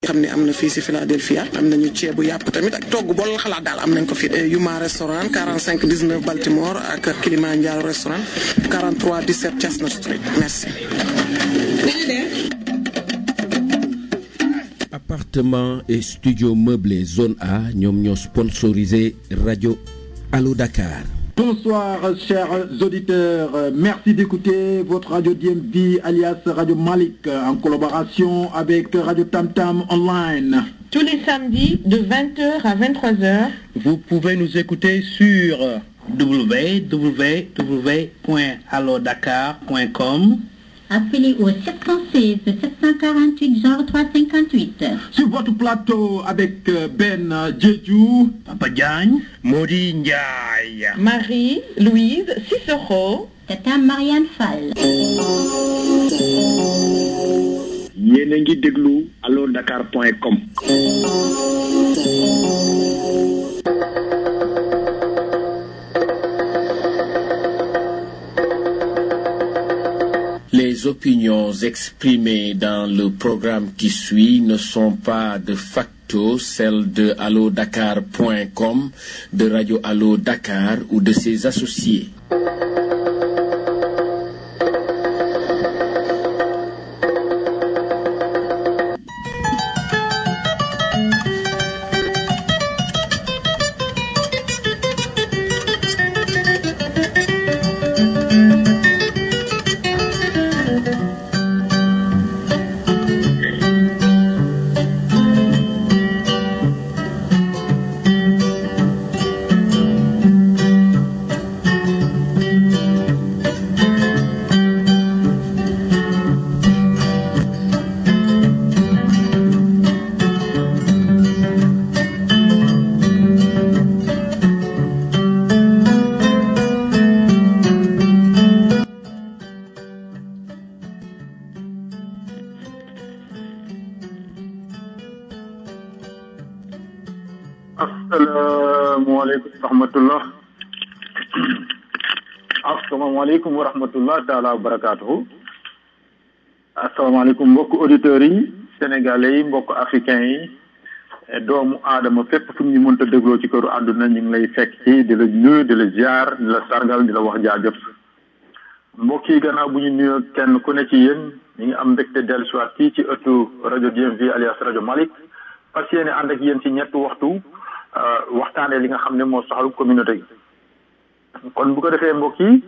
xam ne am na fii si Philadelphia am nañu ceebu yàpp tamit ak togg bool xalaat daal am nañ ko fi Yuma restaurant 45 19 Baltimore ak Kilimanjaro restaurant 43 17 Chestnut Street merci. Appartement et studio meublé zone A ñoom ñoo sponsorisé Radio Allo Dakar. Bonsoir chers auditeurs, merci d'écouter votre radio DMV alias Radio Malik en collaboration avec Radio Tam Tam Online. Tous les samedis de 20h à 23h. Vous pouvez nous écouter sur www.allodakar.com. Appelez au 716 748 0358. Sur votre plateau avec Ben Djedjou, Papa Diagne, Modi Ndiaye, Marie-Louise Cicero, Tata Marianne Fall. yéen a ngi déglu allodakar.com. Les opinions exprimées dans le programme qui suit ne sont pas de facto celles de allodakar.com, de Radio Allo Dakar ou de ses associés. Assalamualaikum warahmatullahi taala wabarakatuh. Assalamualaikum mbokk auditeurs yi sénégalais yi mbokk africains yi doomu aadama fépp fu ñu mënta dégloo ci këru àdduna ñu ngi lay fekk ci di la nuyu di la ziar di la sargal di la wax jaajëf mbokk yi gannaaw bu ñu nuyoo kenn ku ne ci yéen ñu ngi am mbégte dellu siwaat fii ci ëttu rajo DMV alias rajo Malik fas yéene ànd ak yéen ci ñetti waxtu waxtaane li nga xam ne moo soxal communauté yi kon bu ko defee mbokk yi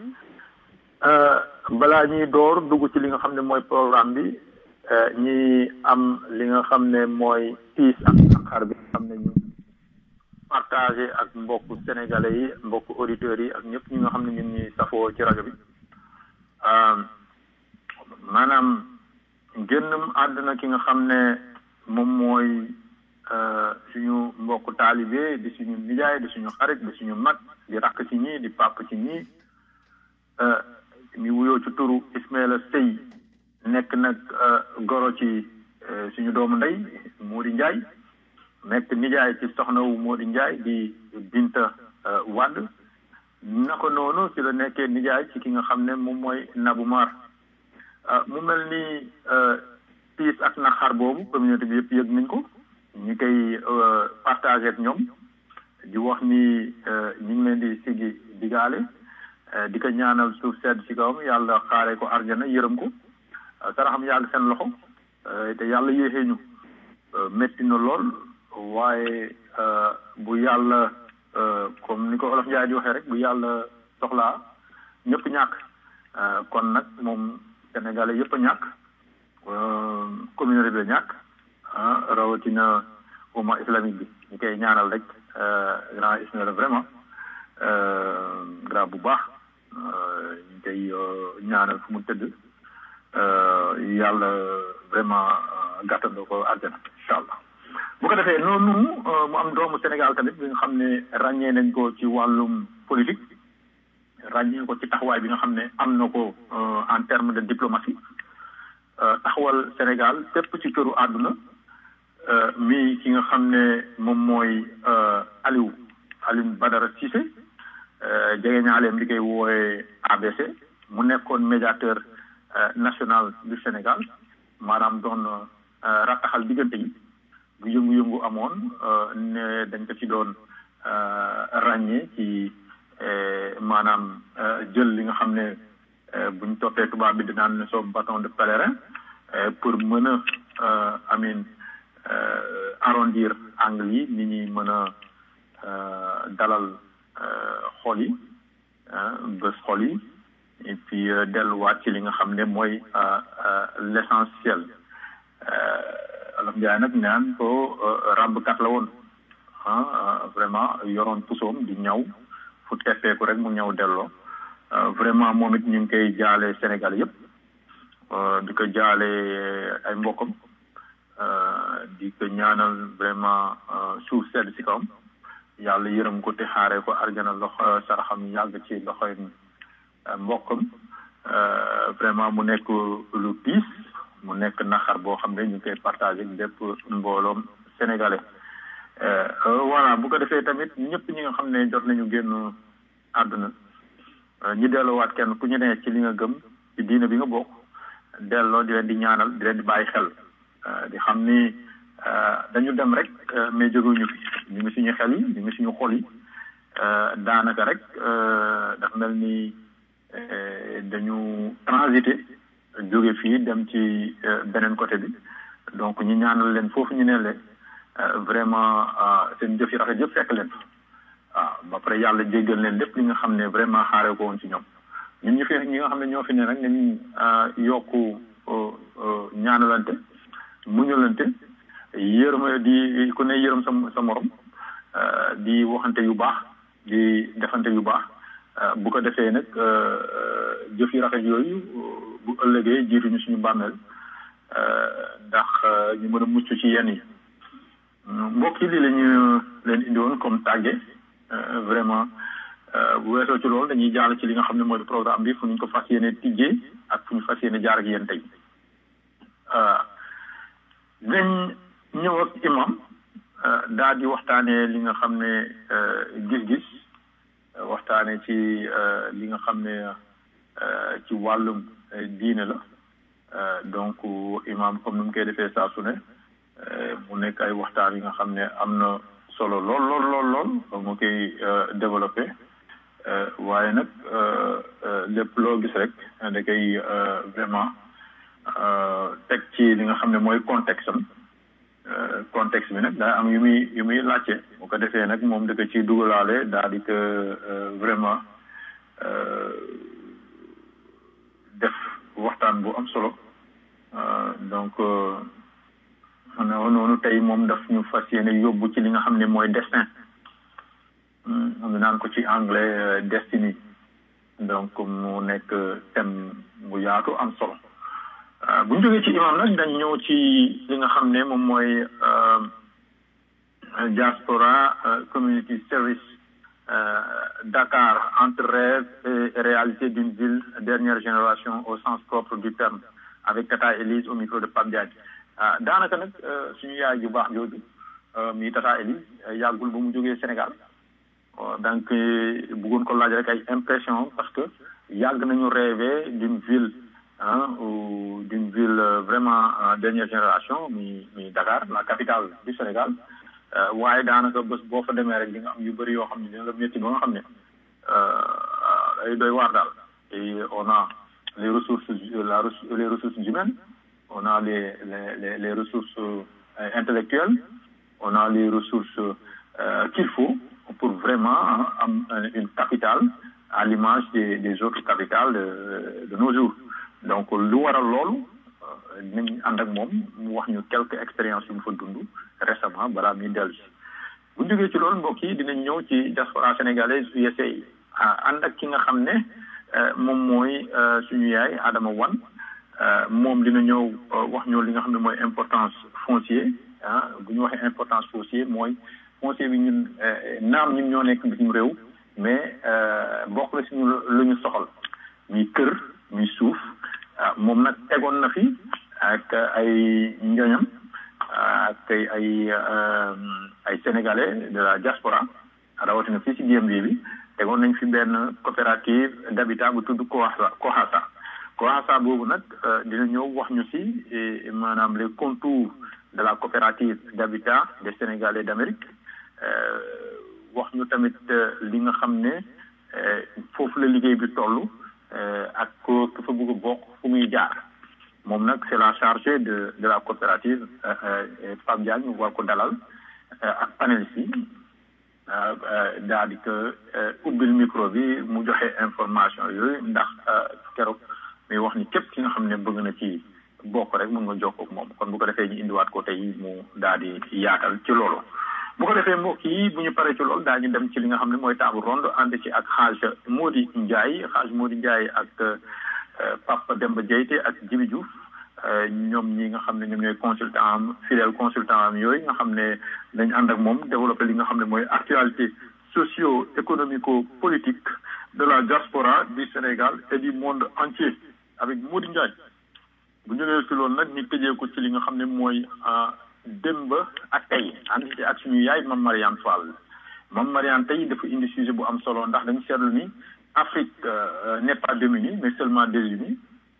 balaa ñuy door dugg ci li nga xam ne mooy programme bi ñi am li nga xam ne mooy tiis ak naqar bi nga xam ne ñu partagé ak mbokku sénégalais yi mbokku auditeurs yi ak ñëpp ñi nga xam ne ñun ñuy safoo ci rajo bi maanaam génnam àdduna ki nga xam ne moom mooy suñu mbokku taalibe di suñu nijaay di suñu xarit di suñu mag di rakk ci ñii di pap ci ñii mi wuyoo ci turu Ismaïla Sey nekk nag goro ci suñu doomu ndey Mody Ndiaye nekk nijaay ci soxna wu Mody Ndiaye di Binta Wade naka noonu ci la nekkee nijaay ci ki nga xam ne moom mooy Nabou Mar mu mel ni tiis ak naqar boobu communauté bi yëpp yëg nañ ko ñu koy partagé ak ñoom di wax ni ñu ngi leen di sigi digaale di ko ñaanal suuf sedd ci kawam yàlla xaare ko arjana yërëm ko saraxam yàgg seen loxo te yàlla yéexee ñu métti na lool waaye bu yàlla comme ni ko olof Njaay di waxee rek bu yàlla soxlaa ñëpp ñàkk kon nag moom sénégalais yëpp a ñàkk communauté bi ñàkk rawatina umma islamique bi ñu koy ñaanal rek grand Ismaïla vraiment grand bu baax ñu koy ñaanal fu mu tëdd yàlla vraiment gàttandoo ko àjjana incha allah bu ko defee noonu mu am doomu Sénégal tamit bi nga xam ne ràññee nañ ko ci wàllum politique ràññee ko ci taxawaay bi nga xam ne am na ko en terme de diplomatie taxawal Sénégal fépp ci këru àdduna mi ki nga xam ne moom mooy Aliou Badara Cissé jege ñaaleem li koy woowe ABC mu nekkoon médiateur national du Sénégal maanaam doon rattaxal diggante yi bu yëngu-yëngu amoon ne dañ ko ci doon ràññee ci maanaam jël li nga xam ne buñ toppee tubaab bi dinaan ne soo bâton de pèlerin pour mën a arrondir angle yi ni ñuy mën a dalal xol yi bés xol yi et puis delluwaat ci li nga xam ne mooy l'essentiel alam jaay nag naan ko ràbbkat la woon vraiment yoroon pusoom di ñaw fu teppeeku rek mu ñëw delloo vraiment moom it ñu ngi koy jaale Sénégal yëpp di ko jaale ay mbokkam di ko ñaanal vraiment suuf sedd ci kawam yàlla yërëm ko te xaaree ko arjana loxo saraxam yàgg ci loxoy mbokkam vraiment mu nekk lu tiis mu nekk naxar boo xam ne ñu koy partagé bépp mbooloom sénégalais voilà bu ko defee tamit ñëpp ñi nga xam ne jot nañu génn àdduna ñi delloowaat kenn ku ñu ne ci li nga gëm ci diine bi nga bokk delloo di leen di ñaanal di leen di bàyyi xel di xam ni dañu dem rek mais jóguñu fi ñu ngi suñu xel yi ñu ngi suñu xol yi daanaka rek dafa mel ni dañu transité jóge fii dem ci beneen côté bi donc ñu ñaanal leen foofu ñu ne leen vraiment seen jëf yi rafet yëpp fekk leen waaw ba pare yàlla jéggal leen lépp li nga xam ne vraiment xaaree ko woon ci ñoom ñun ñu fi ñi nga xam ne ñoo fi ne nag nañu yokku ñaanalante muñalante yërëm di ku ne yërëm sa morom di waxante yu baax di defante yu baax bu ko defee nag jëf yi rafet yooyu bu ëllëgee jiituñu suñu bàmmeel ndax ñu mën a mucc ci yenn yi mbokk yi lii la ñu leen indi woon comme tàgge vraiment bu weesoo ci loolu dañuy jàll ci li nga xam ne mooy programme bi fu ñu ko fas yéene tijjee ak fu ñu fas yéene jaar ak yéen tey dinañ ñëw ak imam daal di waxtaanee li nga xam ne gis-gis waxtaanee ci li nga xam ne ci wàllum diine la donc imam comme ni mu koy defee saa su ne mu nekk ay waxtaan yi nga xam ne am na solo lool mu koy développé waaye nag lépp loo gis rek da koy vraiment teg ci li nga xam ne mooy contexte am contexte bi nag daa am yu muy laajte bu ko defee nag moom da ko ciy dugalaale daal di ko vraiment def waxtaan bu am solo donc noonu tey moom daf ñu fas yéene yóbbu ci li nga xam ne mooy destin ñu naan ko ci anglais destiny donc mu nekk thème bu yaatu am solo bu ñu jógee ci imam nag dañ ñëw ci li nga xam ne moom mooy diaspora community service Dakar entre rêve et réalité d'une ville dernière génération au sens propre du terme avec Tata Elise au micro de Pape Diagne daanaka nag suñu yaay ju baax jooju mi Tata Elise yàggul ba mu jógee Sénégal donc bëggoon ko laaj rek ay impression parce que yàgg nañu rêver d'une ville ou d'une ville vraiment dernière génération mi Dakar la capitale du Sénégal waaye daanaka bés boo fa demee rek di nga am yu bëri yoo xam ne dina la métti ba nga xam ne ay doy waar daal et on a les ressources humaines on a les ressources intellectuelles on a les ressources qu'il faut pour vraiment am une capitale à l'image des autres capitales de nos jours donc lu waral loolu dinañ ànd ak moom mu wax ñu quelques expériences yu mu fa dund récemment balaa muy dellu si bu ñu jógee ci loolu mbokk yi dinañ ñëw ci diaspora sénégalaise USA ànd ak ki nga xam ne moom mooy suñu yaay Adama Wane moom dina ñëw wax ñoo li nga xam ne mooy importance foncier bu ñu waxee importance foncier mooy foncier bi ñun naam ñun ñoo nekk bitim réew mais bokk na suñu lu ñu soxal muy kër muy suuf moom nag tegoon na fi ak ay njoñam ak ay sénégalais de la diaspora rawatina fii ci DMV bi tegoon nañ fi benn coopérative d'habitat bu tudd Kohasa boobu nag dina ñëw wax ñu ci maanaam les contours de la coopérative d'habitat des Sénégalais d'Amérique wax ñu tamit li nga xam ne foofu la liggéey bi toll ak ko fa bëgg a bokk fu muy jaar moom nag c'est la chargée de la coopérative Pape Diagne ñu war ko dalal ak panélistes yi daal di ko ubbil micro bi mu joxe information yooyu ndax keroog muy wax ni képp ki nga xam ne bëgg na ci bokk rek mën nga jokkoo ak moom kon bu ko defee ñu indiwaat ko tey mu daal di yaatal ci loolu. bu ko defee mbokk yi bu ñu paree ci loolu daañu dem ci li nga xam ne mooy table ronde ànd ci ak Hadj Mody Ndiaye ak Papa Demba Diayte ak Djibi Diouf ñoom ñi nga xam ne ñoom ñooy consultant am fidèle consultant am yooyu nga xam ne dañ ànd ak moom développé li nga xam ne mooy actualité socio-économico-politique de la diaspora du Sénégal et du monde entier avec Mody Ndiaye bu ñu ñëwee ci loolu nag ñu tëjee ko ci li nga xam ne mooy démb ak tey ànd ci ak suñu yaay Mame Mariane Fall Mame Mariane tey dafa indi sujet bu am solo ndax dañu seetlu ni Afrique n'est pas démunie mais seulement désunie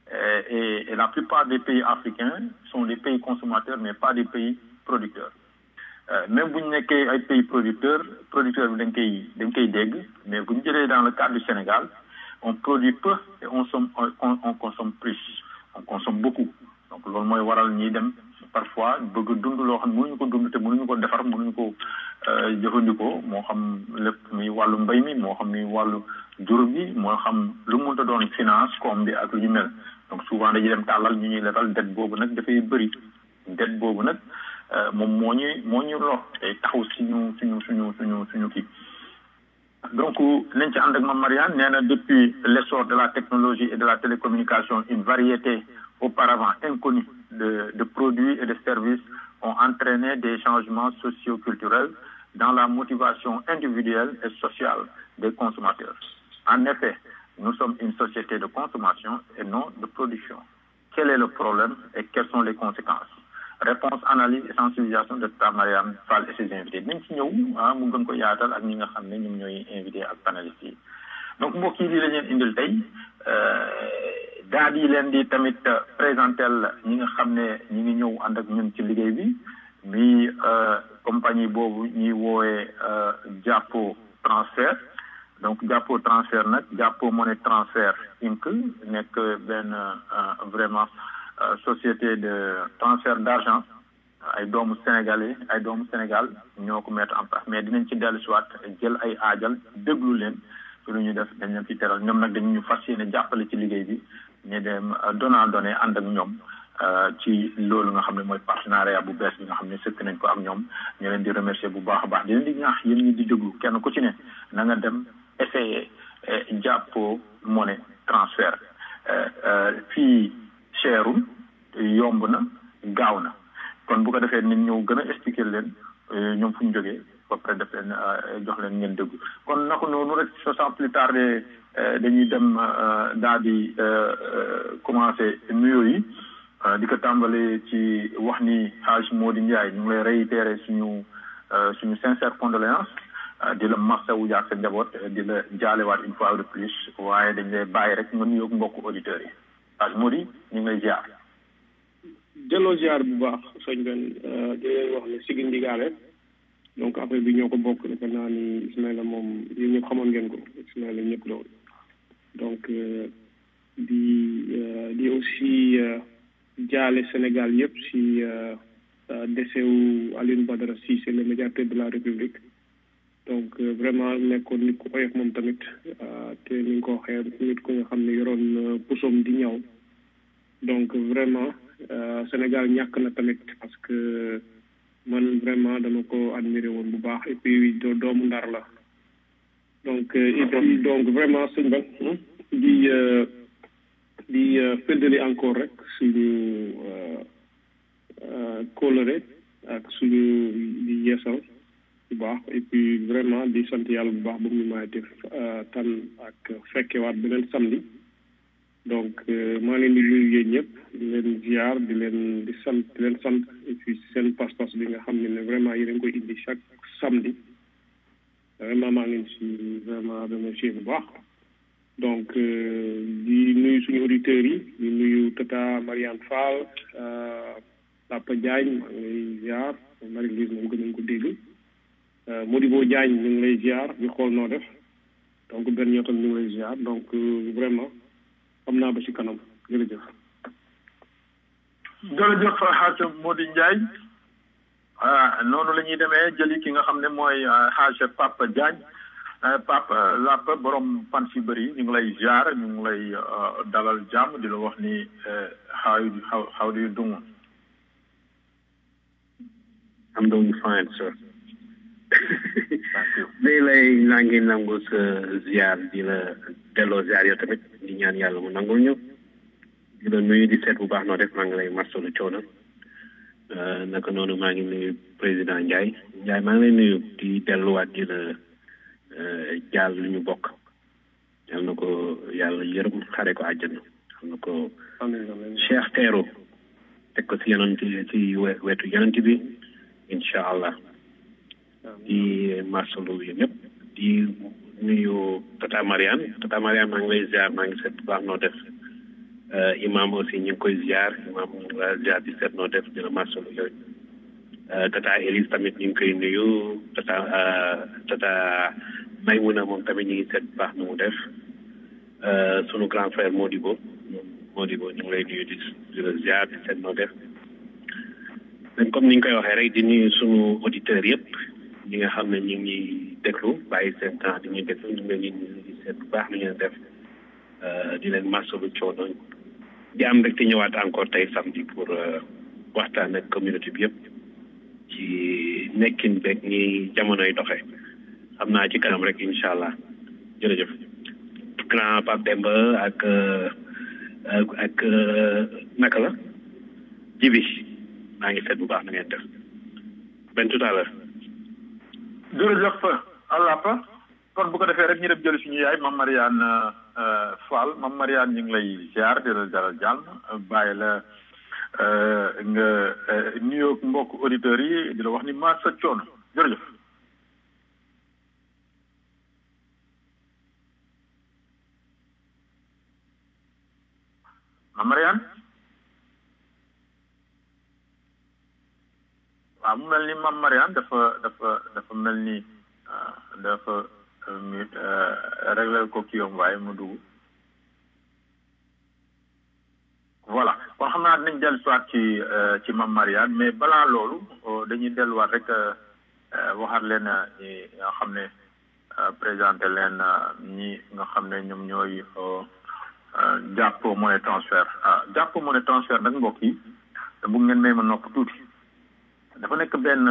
et la plupart des pays africains sont des pays consommateurs mais pas des pays producteurs même bu ñu nekkee ay pays producteur bi dañ koy dégg mais bu ñu jëlee dans le cadre du Sénégal on produit peu et on consomme plus on consomme beaucoup donc loolu mooy waral ñiy dem parfois bëgg dund loo xam ne mënuñu ko dund te mënuñu ko defar mënuñu ko jëfandikoo moo xam lépp muy wàllu mbay mi moo xam muy wàllu jur bi moo xam lu mënta doon finance comme bi ak lu ñu mel donc souvent dañuy dem tàllal ñu ñuy lebal dette boobu nag dafay bëri dette boobu nag moom moo ñu lor te taxaw suñu kii donc nañ ci ànd ak Mame Mariane nee na depuis l'essor de la technologie et de la télécommunication une variété auparavant inconnue de produits et de services ont entraîné des changements socio-culturels dans la motivation individuelle et sociale des consommateurs. En effet, nous sommes une société de consommation et non de production. Quel est le problème et quelles sont les conséquences? Réponse, analyse et sensibilisation de Mame Mariane Fall et ses invités. Nañ ci ñëw mu gën ko yaatal ak ñi nga xam ne ñoom ñooy invité ak panélistes yi. Donc mbokk yi lii la leen indil tey daal di leen di tamit présentel ñi nga xam ne ñi ngi ñëw ànd ak ñun ci liggéey bi mi compagnie boobu ñuy woowee Jàppo transfert donc Jàppo transfert nag Jàppo money transfert Inc nekk benn vraiment société de transfert d'argent ay doomu Sénégal ñoo ko mettre en place mais dinañ ci dellu siwaat jël ay aajal déglu leen ci lu ñu def dañ leen ci teral ñoom nag dañu ñu fas yéene jàppale ci liggéey bi ñu dem donnant donné ànd ak ñoom ci loolu nga xam ne mooy partenariat bu bees bi nga xam ne sëkk nañ ko ak ñoom ñu leen di remercier bu baax a baax di leen di ñaax yéen ñi di déglu kenn ku ci ne na nga dem essayer Jàppo money transfert fii cherul yomb na gaaw na kon bu ko defee nit ñëw gën a expliquer leen ñoom fu ñu jógee ba pare def leen jox leen ngeen déglu kon naka noonu rek sans plus tarder dañuy dem daal di commencer nuyoo yi di ko tàmbale ci wax ni Hadj Mody Ndiaye ñu ngi lay réitérer suñu sincère condoléance di la masawu ak sa njaboot di la jaalewaat une fois de plus waaye dañ lay bàyyi rek nga nuyoo mbokku auditeurs yi Hadj Mody ñu ngi lay ziar. delloo ziar bu baax sëñ Ben di leen wax ne sigi ndigaale donc affaire bi ñoo ko bokk defe naa ni Ismaïla moom yéen ñëpp xamoon ngeen ko Ismaïla ñëpp loolu donc di aussi jaale Sénégal yëpp si décès wu Alioune Badara Cissé le médiateur de la République donc vraiment nekkoon nit ku oyof moom tamit te ni nga ko waxee nit ku nga xam ne yoroon pusoom di ñaw donc vraiment Sénégal ñàkk na tamit parce que man vraiment dama ko admiré woon bu baax et puis doomu Ndar la donc et puis donc vraiment sëñ Ba di feddali encore rek suñu coloré ak suñu di yeesal bu baax et puis vraiment di sant yàlla bu baax ba mu may def tan ak fekkewaat beneen samedi donc maa leen di nuyu yéen ñëpp di leen ziar di leen sant et puis seen pas-pas bi nga xam ne vraiment yéen a ngi koy indi chaque samedi vraiment maa ngi leen si vraiment remercier bu baax donc di nuyu suñu auditeurs yi di nuyu Tata Mariane Fall Papa Diagne maa ngi lay ziar Marie-Lise moom gën nañ ko dégg Modibo Diagne ñu ngi lay ziar di xool noo def donc benn ñoo tam ñu ngi lay ziar donc vraiment xam naa ba ci kanam jërëjëf. jërëjëf Hadj Mody Ndiaye noonu la ñuy demee jëli ki nga xam ne mooy Hadj Papa Diagne Papa Lapa borom fan si bëri ñu ngi lay ziar ñu ngi lay dalal jàmm di la wax ni how do you do? I'm doing fine, sir. Thank you. Day lay nangi nangu sa ziar di la delloo ziar yow tamit di ñaan yàlla mu nangul ñu di la nuyu di seet bu baax noo def maa ngi lay marsalu coono naka noonu maa ngi nuyu président Ndiaye maa ngi lay nuyu di delluwaat di la jaal lu ñu bokk yal na ko yàlla yërëm xare ko àjjana yal na ko Cheikh teeru teg ko si yonent ci wetu yonent bi incha allah di marsalu yi ñëpp di nuyu Tata Mariane maa ngi lay ziar maa ngi seet bu baax noo def imam aussi ñu ngi koy ziar imam ñu ngi la ziar di seet noo def dina marsalu yooyu Tata Elise tamit ñu ngi koy nuyu Tata Maymuna moom tamit ñu ngi seet bu baax nu mu def sunu grand frère Modibo ñu ngi lay nuyu di la ziar di seet noo def comme ni ñu koy waxee rek di nuyu sunu auditeurs yëpp ñi nga xam ne ñu ngi déglu bàyyi seen temps di ñuy déglu ñu ngi leen di seet bu baax lu ngeen def di leen masalu coono di am rek te ñëwaat encore tey samedi pour waxtaan ak communauté bi yëpp ci nekkin beeg ñi jamonoy doxee xam naa ci kanam rek incha allah jërëjëf grand Pape Demba ak naka la jibi maa ngi seet bu baax na ngeen def benn tout à l'heure jërëjëf Alapa kon bu ko defee rek ñu dem jëli suñu yaay Mame Mariane Fall Mame Mariane ñu ngi lay ziar di la dalal jàmm bàyyi la nga nuyoo mbokk auditeurs yi di la wax ni maa sa coono jërëjëf. Mame Mariane waaw mu mel ni Mame Mariane dafa mel ni dafa réglé ko kii yom waaye mu dugg voilà kon xam naa dinañ dellusiwaat ci Mame Mariane mais balaa loolu dañuy delluwaat rek waxaat leen ñi nga xam ne présenté leen ñi nga xam ne ñoom ñooy jàpp monnaie transfert jàpp monnaie transfert nag mbokk yi bu ngeen may ma nopp tuuti dafa nekk benn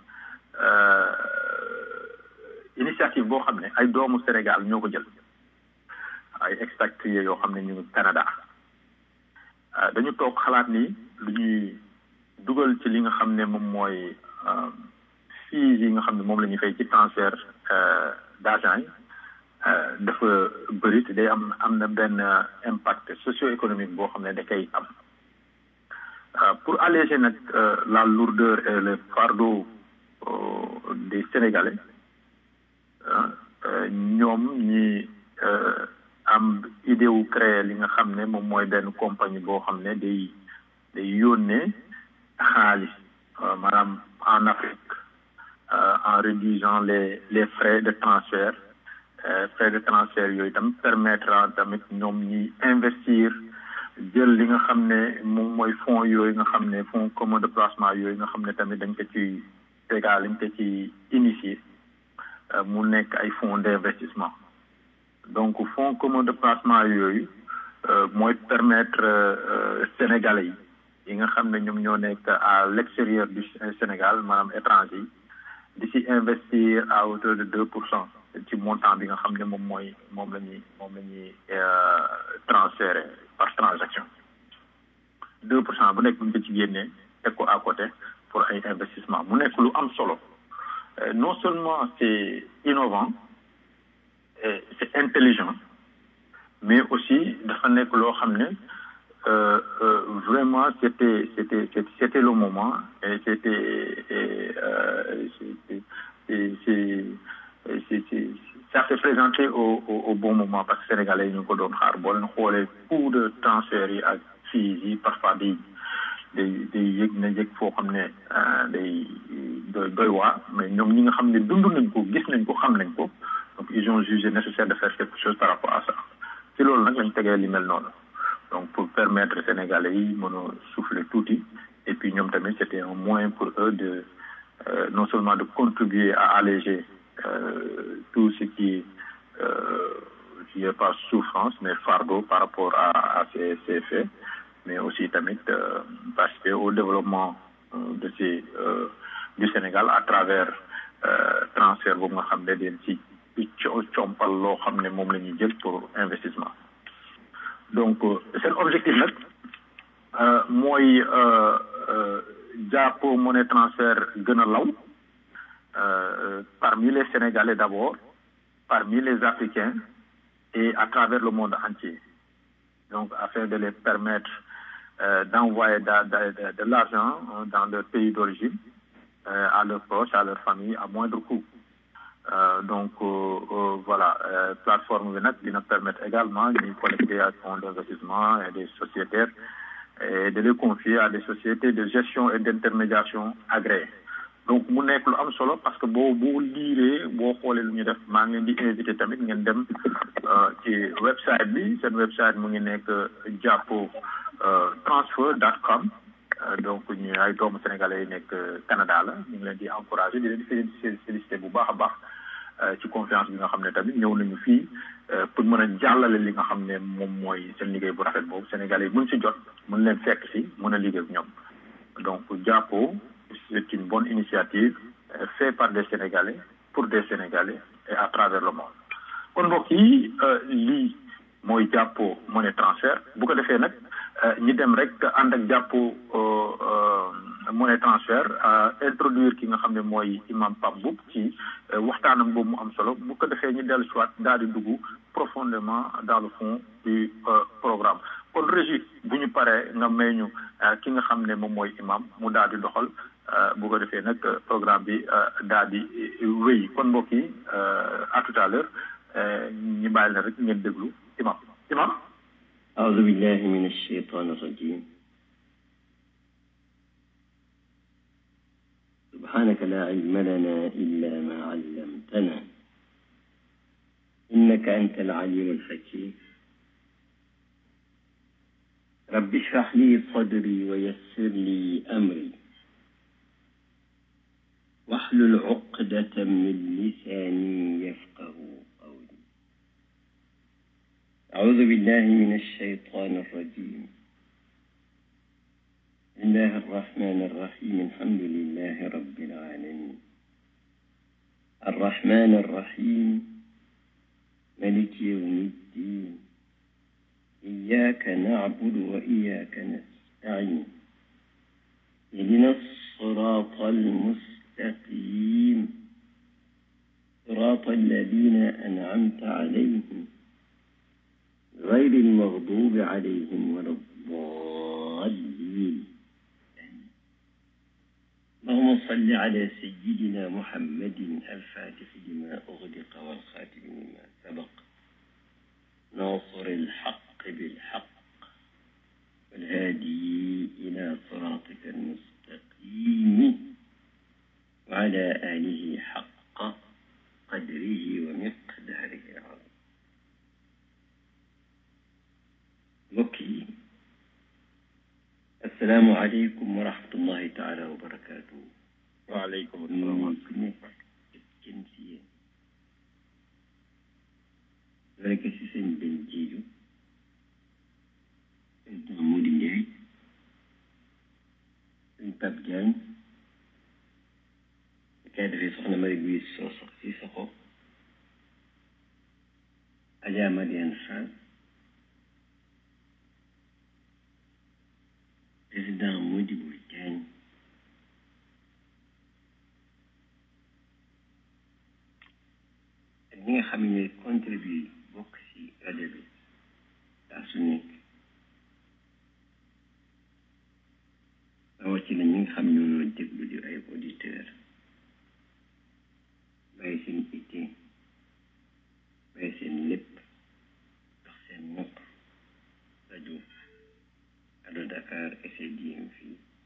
initiative boo xam ne ay doomu Sénégal ñoo ko jël ay expatriés yoo xam ne ñu ngi Canada dañu toog xalaat ni lu ñuy dugal ci li nga xam ne moom mooy fees yi nga xam ne moom la ñuy fay ci transfert d'argent yi dafa bëri te day am na benn impact socio-économique boo xam ne da koy am pour alléger nag la lourdeur et le fardeau des Sénégalais ñoom ñi am idée wu créer li nga xam ne moom mooy benn compagnie boo xam ne day yónnee xaalis maanaam en Afrique en réduisant les frais de transfert yooyu tam permettra tamit ñoom ñi investir jël li nga xam ne moom mooy fonds yooyu nga xam ne fonds commun de placement yooyu nga xam ne tamit dañ ko ci tegal dañ ko ci initier mu nekk ay fonds d'investissement donc fonds commun de placement yooyu mooy permettre sénégalais yi nga xam ne ñoom ñoo nekk à l'extérieur du Sénégal maanaam étranger yi di ci investir à hauteur de 2% ci montant bi nga xam ne moom la ñuy transférer par transaction 2% bu nekk bu ñu ko ci génnee teg ko à côté pour ay investissement mu nekk lu am solo non seulement c'est innovant et c'est intelligent mais aussi dafa nekk loo xam ne vraiment c'était le moment et ça s'est présenté au bon moment parce que Sénégalais yi ñu ko doon xaar boo leen xoolee coût de transfert yi ak fees yi parfois day day yëg na yëg foo xam ne day doy waa mais ñoom ñi nga xam ne dund nañ ko gis nañ ko xam nañ ko donc ils ont jugé nécessaire de faire quelque chose par rapport à ça ci loolu nag lañ tegee li mel noonu donc pour permettre Sénégalais yi mën a souffler tuuti et puis ñoom tamit c'était un moyen pour eux de non seulement de contribuer à alléger tout ce qui est pas souffrance mais fardeau par rapport à ces faits mais aussi tamit participer au développement de du Sénégal à travers transfert boobu nga xam ne den ci compal loo xam ne moom la ñuy jël pour investissement donc seen objectif nag mooy jàppoo monnaie transfert gën a law parmi les Sénégalais d'abord parmi les Africains et à travers le monde entier donc afin de les permettre d'envoyer de l'argent dans leur pays d'origine à leurs proches, à leur famille à moindre coût. Donc voilà, plateforme bi nag dina permettre également de collecter un fonds d'investissement et des sociétaires et de les confier à des sociétés de gestion et d'intermédiation agréées. Donc mu nekk lu am solo parce que boo liiree boo xoolee lu ñu def maa ngi leen di invité tamit ngeen dem ci website bi seen website mu ngi nekk jàppo transfer.com donc ñu ay doomu sénégalais yi nekk Canada la ñu ngi leen di encouragé di leen di félicité bu baax a baax ci confiance bi nga xam ne tamit ñëw nañu fii pour mën a jàllale li nga xam ne moom mooy seen liggéey bu rafet boobu sénégalais yi mën si jot mën leen fekk si mën a liggéey ak ñoom donc jàppo c'est une bonne initiative faite par des Sénégalais pour des Sénégalais et à travers le monde kon mbokk yi lii mooy jàppo monnaie transfert bu ko defee nag ñi dem rek ànd ak jàppo monnaie transfert introduire ki nga xam ne mooy imam Pape Mboup ci waxtaanam boobu mu am solo bu ko defee ñu dellu soit daal di dugg profondément dans le fond du programme kon régie bu ñu paree nga may ñu ki nga xam ne moom mooy imam mu daal di doxal bu ko defee nag programme bi daal di wéy kon mbokk yi à tout à l'heure ñu bàyyi la rek ngeen déglu imam أعوذ بالله من الشيطان الرجيم سبحانك لا علم لنا إلا ما علمتنا إنك أنت العليم الحكيم رب اشرح لي صدري ويسر لي أمري واحلل عقدة من لساني يفقه قولي أعوذ بالله من الشيطان الرجيم بسم الله الرحمن الرحيم الحمد لله رب العالمين الرحمن الرحيم ملك يوم الدين إياك نعبد وإياك نستعين اهدنا الصراط المستقيم صراط الذين أنعمت عليهم غير المغضوب عليهم ولا الضالين اللهم صل على سيدنا محمد الفاتح لما أغلق والخاتم لما سبق ناصر الحق بالحق والهادي إلى صراطك المستقيم وعلى آله حق قدره ومقداره العظيم وكي السلام عليكم ورحمة الله تعالى وبركاته. وعليكم السلام ورحمة الله. جنسية ذلك سيسن بنجيجو انت مودي نجاي انت بجان كاد في سخنة مريقوي السوسق في سخو أجا مدين خان président Modibo Diagne ak ñi nga xam ne contribué bokk ci rajo bi saa su nekk rawatina ñi nga xam ne ñoo déglu di ay auditeurs bàyyi seen itte bàyyi seen lépp dox seen nopp rajo Allo Dakar SDM fii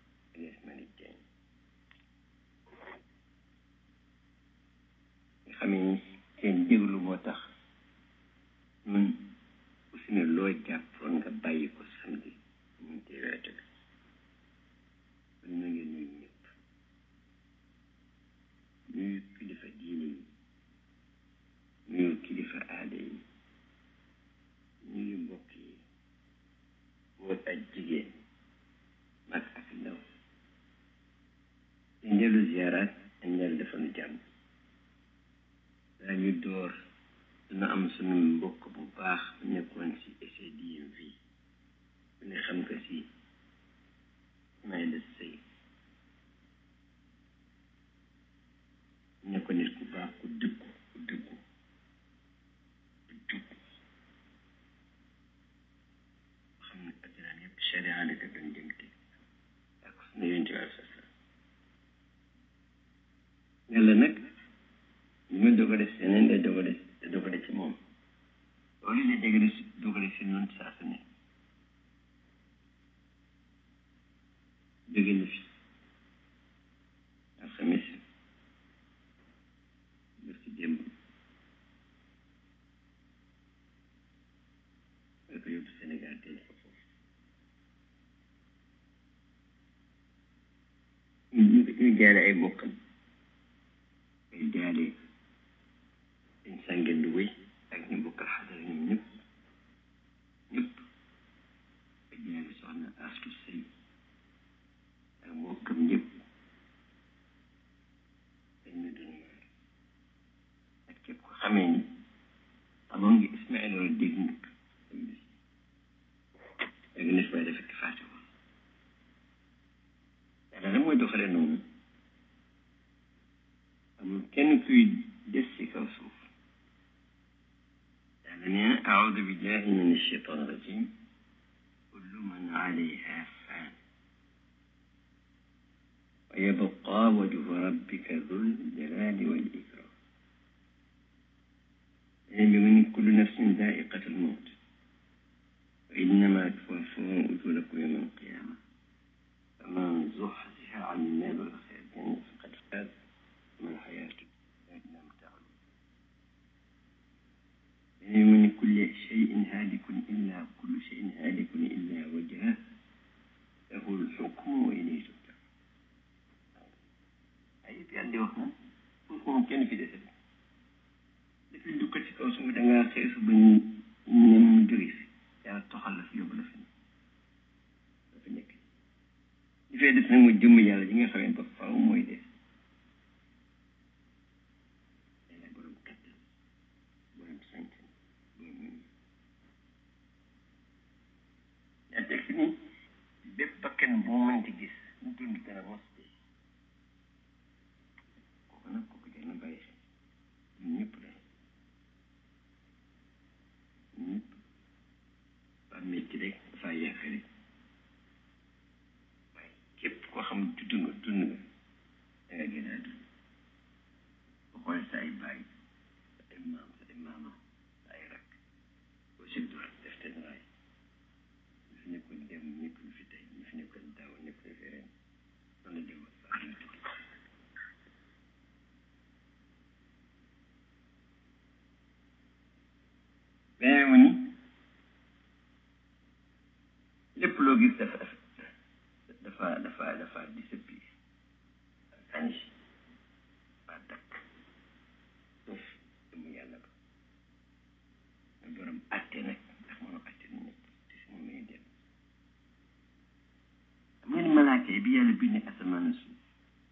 xamee ni seen déglu moo tax ñun aussi ne loo jàppoon nga bàyyi ko samedi mun tee rajo bi kon ñu ngi nuyu ñëpp nuyu kilifa diine yi nuyu kilifa aada yi nuyu mbokk yi góor ak jigéen mag ak ndaw te ndellu ziaraat ñeel defal jàmm daa ñu door dina am sunu mbokk bu baax nekkoon si SDMV ku ne xam ko si may la sëy nekkoon nit ku baax ku dëggu xam ne addinaan yëpp sharia la ko doon jëmte ak sunu yonent bi sa yàlla nag li ma dogale si yeneen day dogale ci moom loolu la dogale si noonu saa su ne jóge na fi alxamis ba si démb nga ko yóbbu Sénégal tey fa foofu ñu jaare ay bokkam ay jaare dañ sàngeen du wéy ak ñu bokkal xadara ñoom ñëpp ay jaare soxna Astu Sëy ak mbokkam ñëpp dañ ma doon maar ak képp ko xamee ni amoon ngi Ismaïla la dégg ndëkk léegi nit fay dafa faate woon yàlla nag mooy doxale noonu amul kenn kuy des ci kaw suuf yàlla nee na aoudu billahi min alcheitan rajim kullu man alayha fan wa yabqa wajhu rabbika dhul jalali wal ikram bi mu ni kullu nafsin zaiqatu almawt wa innama tuwaffawna ujurakum yawma alqiyama faman zuhziha an النار وأدخل الجنة فقد فاز ما الحياة إلا متاع من كل شيء هالك إلا كل شيء هالك إلا وجهه له الحكم وإليه ترجعون أي بيان دي وخنا ممكن في دسل depuis lu ko ci kaw su da nga xeesu ba ñu jóge fi yàlla toxal la fi yóbbu la fi dafa nekk li fay des nag mooy jëmm yàlla ji nga xamee ba faaw mooy des yàlla borom kattan borom sañ-sañ borom muñ yaa teg si ni bépp bakkan bu mu mënti gis ñu dund dana mos dee kooku nag kooku jar na bàyyi xel ñun ñëpp la ñëpp ba métti rek dafaa yàq rek waaye képp koo xam dund nga da nga gën a dund ba xool sa ay baay sa ay maam sa ay maama sa ay rakk boo si dul def te raay ñu fi nekkoon dem nekkuñ fi tey ñu fi nekkoon daaw nekkuñ fi ren noonu la dem sax ñu tudd beneen mu ni lépp loo gis dafa disappear vanish ba dakk sauf mu yàlla ba mu borom atte nag ndax mënu atte ni ñëpp te si moom lañuy dem xam ngeen malaaka yi bi yàlla bind asamaan a suuf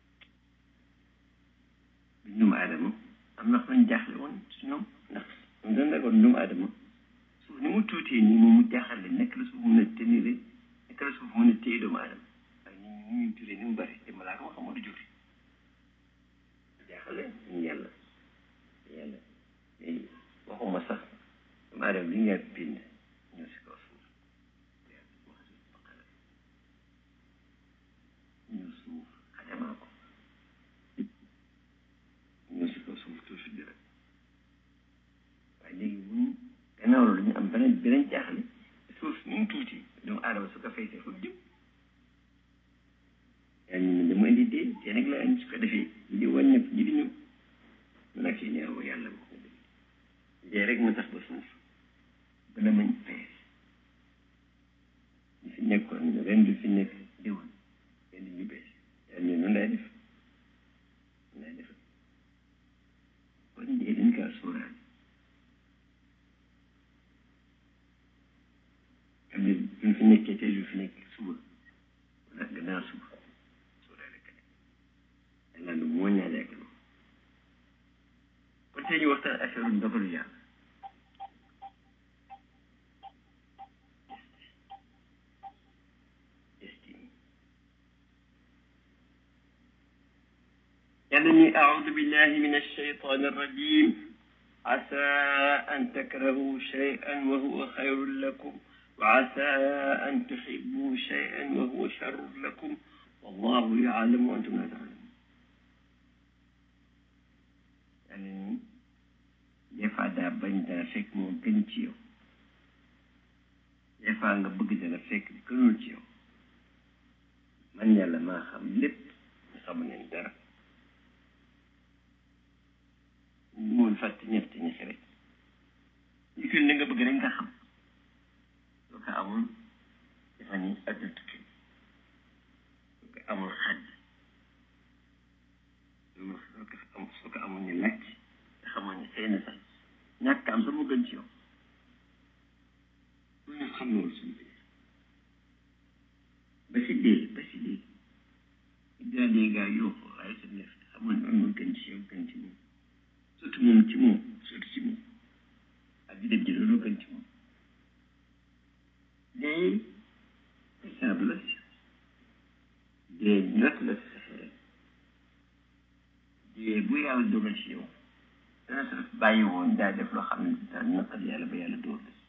bi ñoom aadama am na fañ jaaxle woon si ñoom ndax ñoom dañ ragoon ñoom aadama suuf ni mu tuutee nii moom mu jaaxal leen nekk la suuf mën a tenir nekk la suuf mën a téye doomu aadama ak ni ñu turee ni mu bëri te malaaka ma xamoo du jóge jaaxal leen ñu yàlla mais waxuma sax doomu aadama li nga bind ñëw si kaw suuf ñëw suuf xajamaa ko ñëw si kaw suuf tuuti dara waaye léegi bu ñu gannaaw loolu ñu am beneen jaaxle suuf ni mu tuuti doomu aadama su ko feesee fu jëm yaa ñu dama indi dee te nag la su ko defee ñi di wàññeeku ñi di ñëw mu nag si ñëw tey ñu waxtaan affaire ndogalu yàlla يعني أعوذ بالله من الشيطان الرجيم عسى أن تكرهوا شيئا وهو خير لكم وعسى أن تحبوا شيئا وهو شر لكم والله يعلم وأنتم لا تعلمون يعني يفعل بين فيك ممكن تيو يفعل بقدر فيك كل تيو من يلا ما خملت خمن الدرب mun fàtte ñett ñi xere ñu fi ne nga bëgg rek nga xam lu ko amul dafa ni àdduna tukki lu ko amul xaj lu ko amul ni laaj te xamoon ni xëy na sax ñàkk am sa mu gën ci yow lu ñu xam loolu suñu biir ba si dee daa dee gaa yóbbu waaye sa neef xamoon ni am gën ci yow gën ci moom surtout moom ci moom ak di dem ji loolu gën ci moom léegi exemple la si dee ñett la si saxee dee bu yàlla dogal ci yow dana sa bàyyi woon daa def loo xam ne daal naqal yàlla ba yàlla door la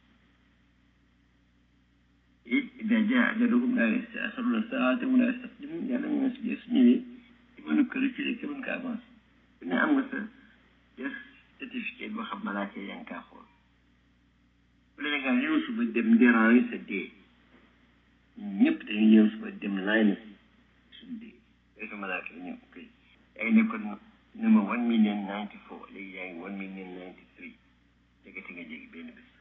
it ida jaa ajaluhum laa yasta'xiruuna saa'atan wa laa yastaqdimuun yàlla ñu ne si dee su ñëwee di mën a kër ci rek mën ko avancé ku ne am nga sa def certificat boo xam malaaka yaa ngi kaa xool bu la nga ñëw suba dem déranger sa dee ñëpp dañuy ñëw suba dem laay na suñu dee day sa malaaka yi ñëw koy yaa ngi nekkoon numéro 1,094,000 léegi yaa ngi 1,093,000 jegeti nga jegi benn bés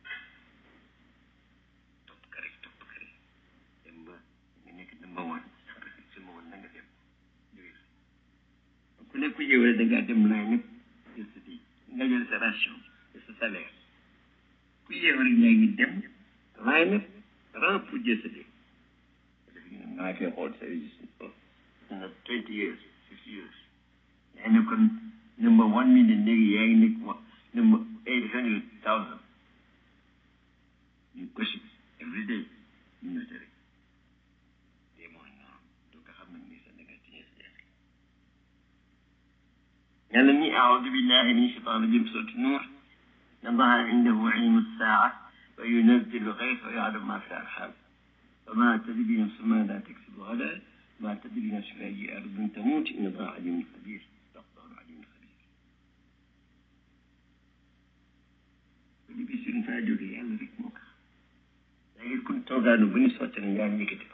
topp ka rek dem ba nga nekk number 1 sama woon na nga dem ku nekk ku yëwee da ngaa dem laay ñëpp nga jël sa ration et sa salaire ku yeewu rek yaa ngi dem waaye nag ren pour jël sa dee maa ngi koy xool sa registre na 20 years 50 years yaa ngi kon number 1 million léegi yaa ngi nekk number 800,000 ñu kosi every day ñu noté rek dee mooy noonu doo ko xam ne nii sa négatif yàlla ni أعوذ بالله من الشيطان الرجيم سورة النور إن الله عنده علم الساعة وينزل الغيث ويعلم ما في الأرحام وما تدري نفس ماذا تكسب غدا ما تدري نفس في أي أرض تموت إن الله عليم خبير الله عليم خبير اللي بيصير فاجر يعمل فيك موقع لكن كنت توقعوا بني صوت يعني كتب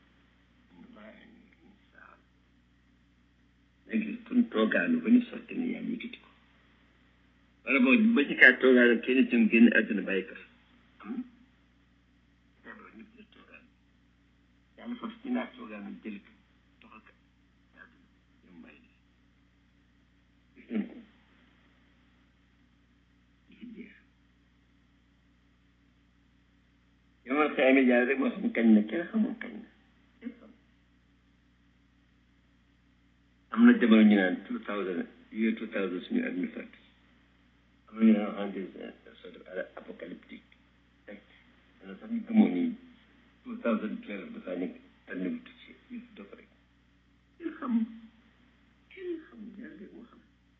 léegi suñ toogaanu ba ñu sotti ne yàlla yëkkati ko wala boog ba ci kaa toogaanu kenn itam génn àdduna bàyyi ko am na ñëpp la toogaanu yàlla foofu ci naa toogaanu jël ko toxal ko àdduna ñoom bàyyi gis ngeen ko di ci jeex yomal xayma yàlla rek moo xam kañ na kenn xamul kañ na am na jamono ñu naan 2000 suñu at mi fàtt am na ñu naan en des sorte apocalyptique rek dana sax ñu gëmoo ni 2012 dafaa nekk tànn bu tuuti yëpp dafa rek kenn xam yàlla moo xam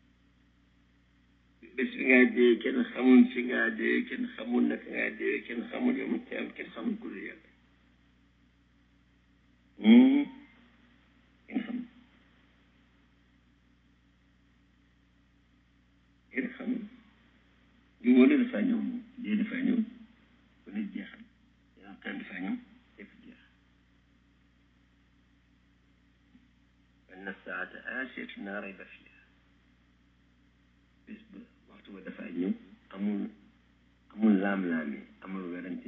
bés bi ngaa dee kenn xamul fi ngaa dee kenn xamul naka ngaa dee kenn xamul yow ci am kenn xamul ku dul yàlla kenn xamul kenn xamul ñu wóole dafaa ñëw dee dafaa ñëw ku ne jeexal yeneen kan dafaa ñëw lépp jeex anna saata aatiyatun laa rayba fiihaa bés ba waxtu ba dafaa ñëw amul laam-laame amul werante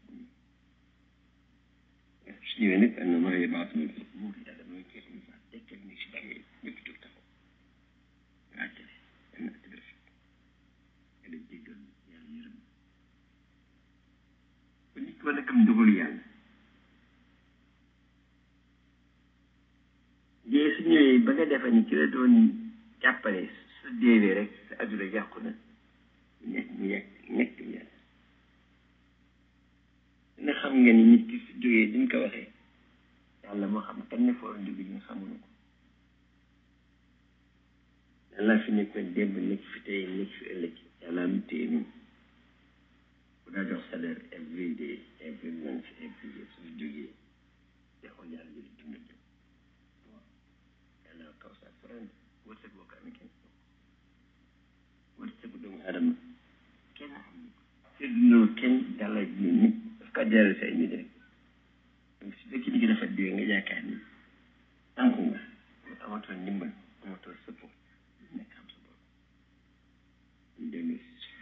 su ñëwee nag anna maa yab'athu man fil qubuur yàlla mooy kii xam sax dekkal ni si bàmmeel ñëpp jóg taxaw nga àttale yenn àtte bi rafet yàlla jéggal yàlla yërëm ba nit ki war a gëm dogalu yàlla dee su ñëwee ba nga defe ni ci la doon jàppale su deewee rek sa adduna yàqu yàlla fi nekkoon démb nekk fi tey nekk fi ëllëg yàlla am téye nii bu daa jox salaire every day every month every year su jógee yaxoon yàlla jël dund yàlla kaw sa faran wërsëg boo ko amee kenn wërsëgu doomu aadama kenn am seddunoo kenn yàlla ji nit daf ko jaare say nit rek donc si dëkk bi dafa dee nga yaakaar ni tànku nga amatoo ndimbal amatoo support nekk am sa bopp demi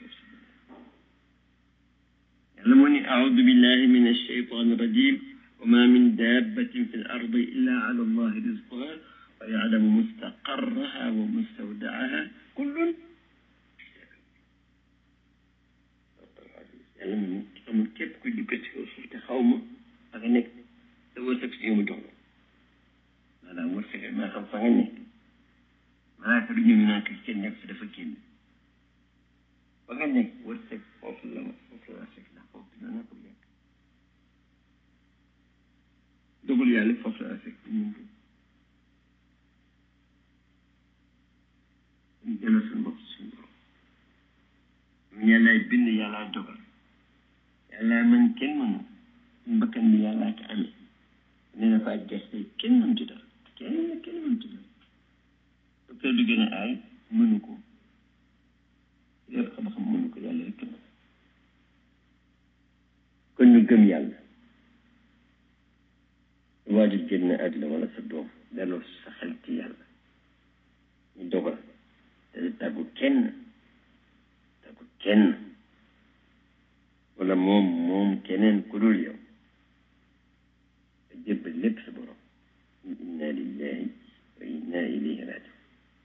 yàlla moo ni aoudu billahi min alcheytan irrajim wa ma min dabbatin fi l ardi illa ala allahi rizquha wa yalamu mustaqarraha wa mustawdaaha kullun yàlla mu amul képp kuy dugg ci kaw suuf te xaw ma fa nga nekk sa wërsëg si yow mu jox la maanaam wërsëg maa xam fa nga nekk malaaka du ñëw naan ko kenn nekk fi dafa génn fa nga nekk wërsëg foofu la fekk ndax foofu dina naa ko yàgg dogal yàlla foofu la fekk ñu delloo suñu bopp suñu borom yàllaay bind yàllaa dogal yàllaa mën kenn mënu mbakkan bi yàllaa ko amee nee na faa geste kenn mën ci dara kenn mën ci dara docteur bi gën a aay mënu ko yor xam-xam mënu ko yàlla rek mën kon ñu gëm yàlla waajur génn àddina wala sa doom delloo sa xel ci yàlla ñu dogal te tàggu kenn wala moom keneen ku dul yow te jébbal lépp sa borom inna lillahi wa inna ilayhi rajiun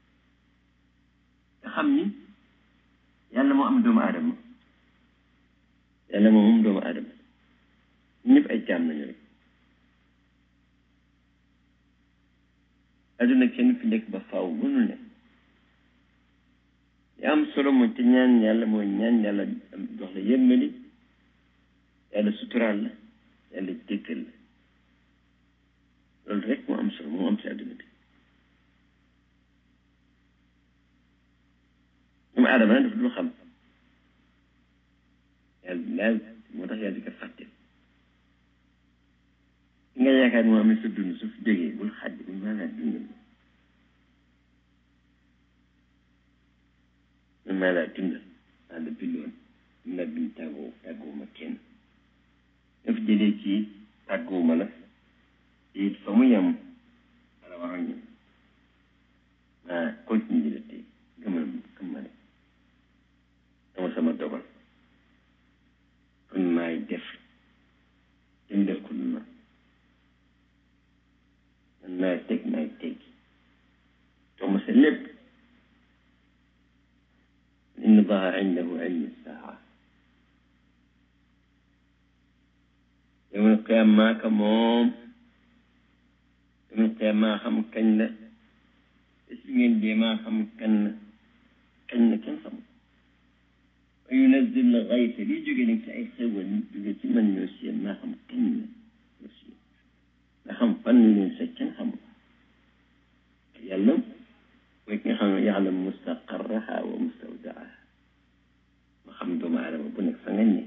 nga xam ni yàlla moo am doomu aadama yàlla moo moom doomu aadama ñëpp ay jaam nañu rek adduna kenn fi nekk ba faaw mënul ne yaa am solo mooy te ñaan yàlla mooy ñaan yàlla jox la yërmande yàlla suturaal la yàlla jéggal la loolu rek moo am solo moo am si àdduna bi doomu aadama nag dafa dul xam yàlla moo tax yàlla di ko fàtte ki nga yaakaar moo amee sa dund su fi jógee bul xàjj bul maanaam dundal maa laa dundal maa la bindoon ma bind tàgguwuma kenn daf jëlee ci tàgguwuma la it fa mu yem wala wax ak ñoom maa continue la tey gëmal ma ne dama sama dogal kon maay def dañ def ko ma man maay teg jox ma sa lépp إن الله عنده علم الساعة يوم القيامة ما كموم يوم القيامة ما خم كنّا اسمين دي ما خم كنّا كن خم وينزل الغيث ليجو جنك أي سوى يجي من يوسي ما خم كنّا يوسي ما خم فن ينسى كن خم يعلم ويكون يعلم مستقرها ومستودعها ما خم دوما على مبنك فنني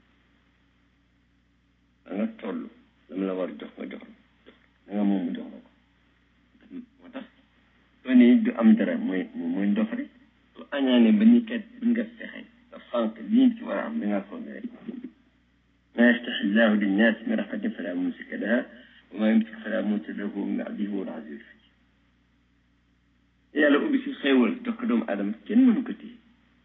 أنا تقول لما لا ورد جوخ أنا مو مدوخ وتس توني دو أم درا موي ندوخري أنا بني كات بنقص سخين فانك دين في ورا من أكون ما يفتح الله للناس من رحمة فلا ممسك لها وما يمسك فلا مرسل له من بعده هو العزيز yàlla ubbi si xéewal jox ko doomu aadama kenn mënu ko téye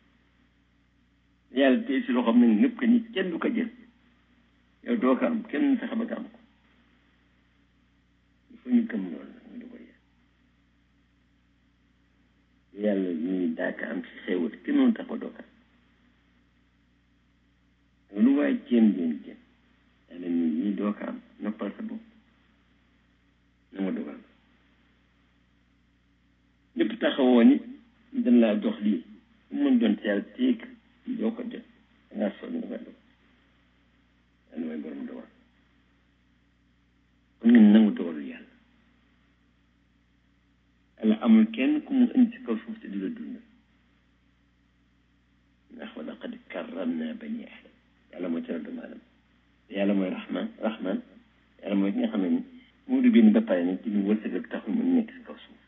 yàlla téye si loxoom nag ñëpp ko ni kenn du ko jël yow doo ko am kenn fexe ba nga am ko il faut ñu gëm loolu nag ñu dogal yàlla ñuy daaka am si xéewal kenn mënu tax ba doo ko am lu waay jéem yàlla ñii doo ko am noppal sa bopp na ma dogal ñëpp taxawoo ni dañ laa jox lii mu mën doon teel téeg doo ko jot dangaa sonn nga dogal yàlla mooy borom dogal kon ñun nangu dogalu yàlla amul kenn ku mu indi ci kaw suuf te di la خلقنا بني آدم yàlla mooy teral doomu aadama yàlla mooy rahman yàlla mooy ki nga xam ne moo di bind ba pare nag ci ñu wërsëgal taxul mu nekk si kaw suuf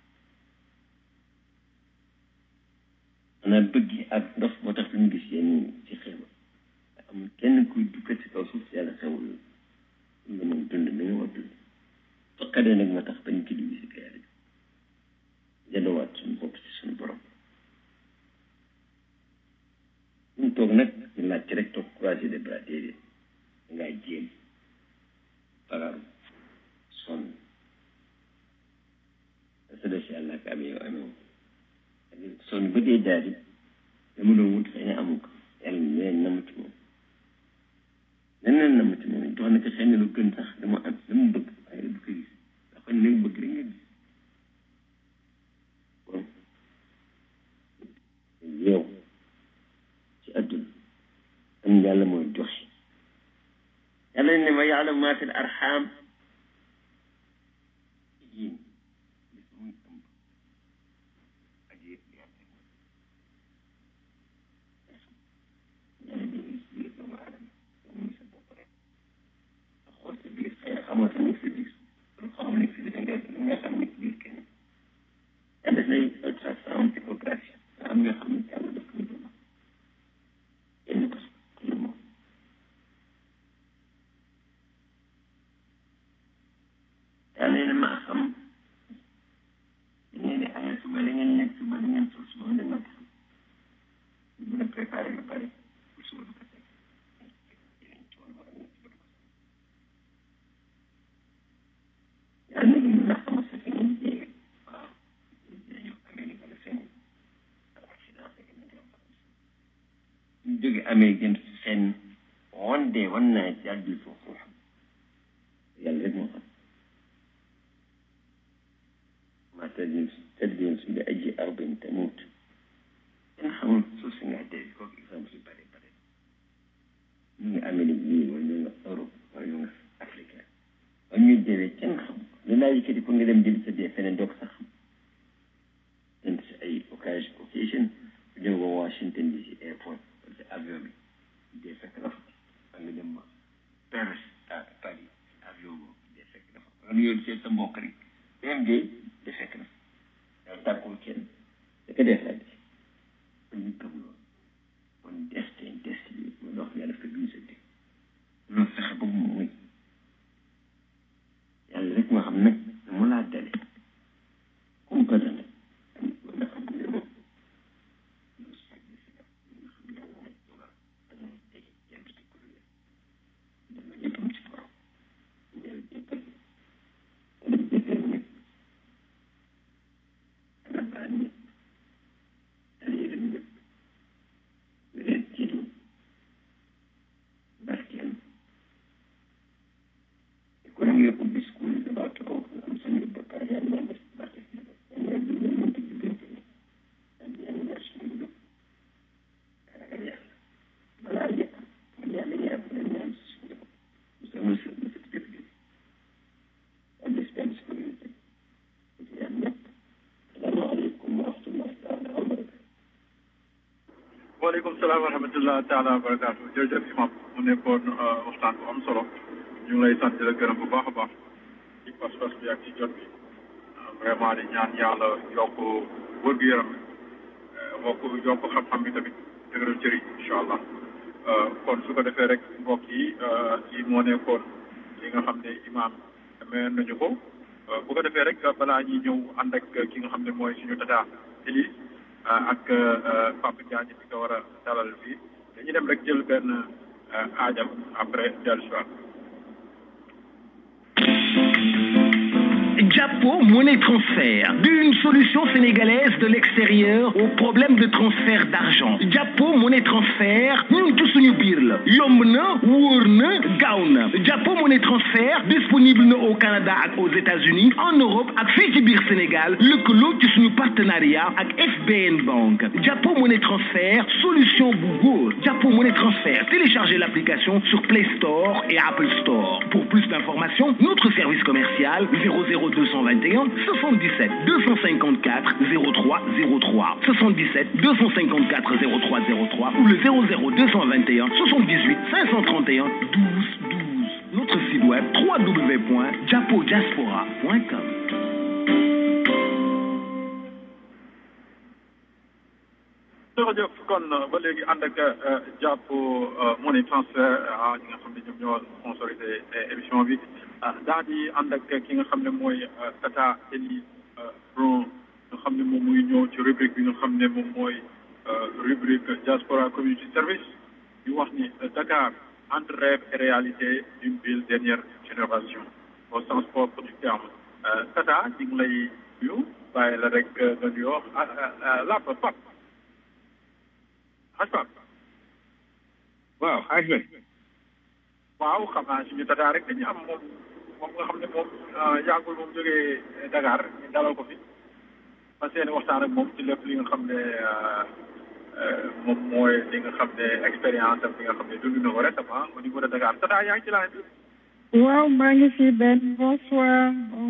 maanaam bëgg ak ndox moo tax ñu gis yéen ci xéewal amul kenn kuy dukkat si kaw suuf yàlla xewul nga mën dund da nga war dund faqadee nag moo tax bañ ci dugg si kay yàlla jëndowaat suñu bopp si suñu borom ñu toog nag ñu laaj ci rek toog croiser des bras déedéet ngay jéem pagaru sonn sa des yàlla ak amee yow amee sonn ba dee daal di dama doon wut xëy na amu ko yàlla leneen namu ci moom leneen namu ci moom dox na ko xëy na lu gën sax dama am dama bëgg waaye du ko gis ndax kon nag bëgg rek nga gis kon yow ci àdduna am yàlla mooy joxe yàlla ne ma yàlla maa fi arxaam jigéen bis muy ëmb ak yëpp yàlla biir doomu aadama muy sa bopp rek xool sa biir xëy na xamoo sa nekk sa biir xamoo nekk sa biir nga xam ne biir kenn yàlla nay ultrasound échographie am nga xam ne yàlla daf koy dund kenn ko moom yàlla ne maa xam da ngeen di añal suba da ngeen nekk suba da ngeen suuf suba da ngeen xam bu la préparé ba pare pour suba du ko teg yàlla ne maa xam sa fi ngeen jéege waaw dañu Amérique la fenn accident ñu jóge Amérique dem fenn one day one night yàlla jël foofu yàlla rek moo xam ما تدري بأي أرض تموت إن حاول سوسنا ديك كوك إسلام في باري من أمريكا ومن أوروبا ومن أفريقيا ومن جبل تنخم لما يكاد يكون لهم جبل سدي فين دوك سخم أنت أي occasion جو واشنطن دي سي airport ولا أفيون دي فكرة أنا لما باريس باريس أفيون دي فكرة أنا يقول شيء تموكري dem de de fekk na yàlla tàggul kenn da ko def laaj kon ñu gëm loolu kon destin mu dox yàlla fa bind sa dégg loolu fexe ba mu muy yàlla rek moo xam nag mu laa dale comme que dana nga xam ne moom ñëppam ci borom waaleykum salaam wa rahmatullah taala wa barakaatu jërëjëf imam mu nekkoon waxtaan bu am solo ñu ngi lay sant di la gërëm bu baax a baax ci pas-pas bi ak ci jot bi vraiment di ñaan yàlla yokk wër-gu-yaram yokk xam-xam bi tamit dëgëral cër yi incha allah kon su ko defee rek mbokk yi lii moo nekkoon li nga xam ne imam mayoon nañu ko bu ko defee rek balaa ñuy ñëw ànd ak ki nga xam ne mooy suñu tata Elise ak Papa Diagne bi nga war a dalal fii dañuy dem rek jël benn aajam après dellu si waat. Japo Monnaie Transfert, une solution sénégalaise de l'extérieur aux problèmes de transfert d'argent. Japo Monnaie Transfert, ñun ci suñu biir la yomb na wóor na gaaw na. Japo Monnaie Transfert disponible na au Canada ak aux États-Unis, en Europe ak fii ci biir Sénégal lëkkaloo ci suñu partenariat ak FBN Bank. Japo Monnaie Transfert, solution bu góor. Japo Monnaie Transfert, téléchargez l'application sur Play Store et Apple Store. Pour plus d'informations, notre service commercial 00 00221 77 254 0303 77 254 0303 ou le 00221 78 531 12 12. Notre site web www.japodiaspora.com. jërëjëf kon ba léegi ànd ak jàpp money transfert ñi nga xam ne ñoom ñoo sponsorisé émission bi daal di ànd ak ki nga xam ne mooy Tata Elise Bron nga xam ne moom muy ñëw ci rubrique bi nga xam ne moom mooy rubrique Diaspora Community Service ñu wax ni Dakar entre rêve et réalité d'une ville dernière génération au sens propre du terme Tata ñu ngi lay nuyu bàyyi la rek nga nuyoo làpp pap waaw xaaj be waaw xam naa suñu Tata rek dañu am moom nga xam ne moom yàggul moom jógee Dakar ñu dalal ko fi ma seeni waxtaan ak moom ci lépp li nga xam ne moom mooy li nga xam ne expérience am li nga xam ne dund na ko récemment au niveau de Dakar Tata yaa ngi ci laaj bi waaw maa ngi fi Ben bonsoir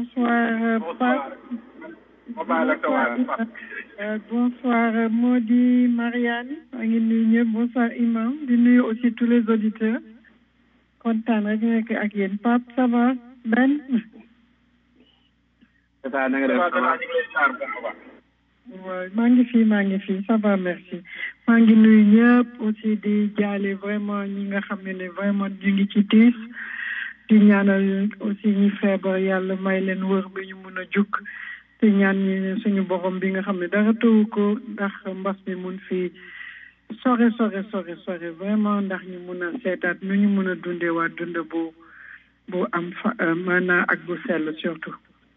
bonsoir Modi Marianne maa ngi nuyu ñëpp bonsoir Imam di nuyu aussi tous les auditeurs kontaan rek nekk ak yéen Pape ça va Ben Tata na nga def waaw maa ngi fi ça va merci maa ngi nuyu ñëpp aussi di jaale vraiment ñi nga xam ne vraiment ñu ngi ci tiis di ñaanal aussi ñi feebar yàlla may leen wër bi ñu mun a jukk te ñaan ñi suñu borom bi nga xam ne dara tëwu ko ndax mbas mi mun fi sore vraiment ndax ñu mun a seetaat nu ñu mun a dundee waa dund bu am maanaa ak bu sell surtout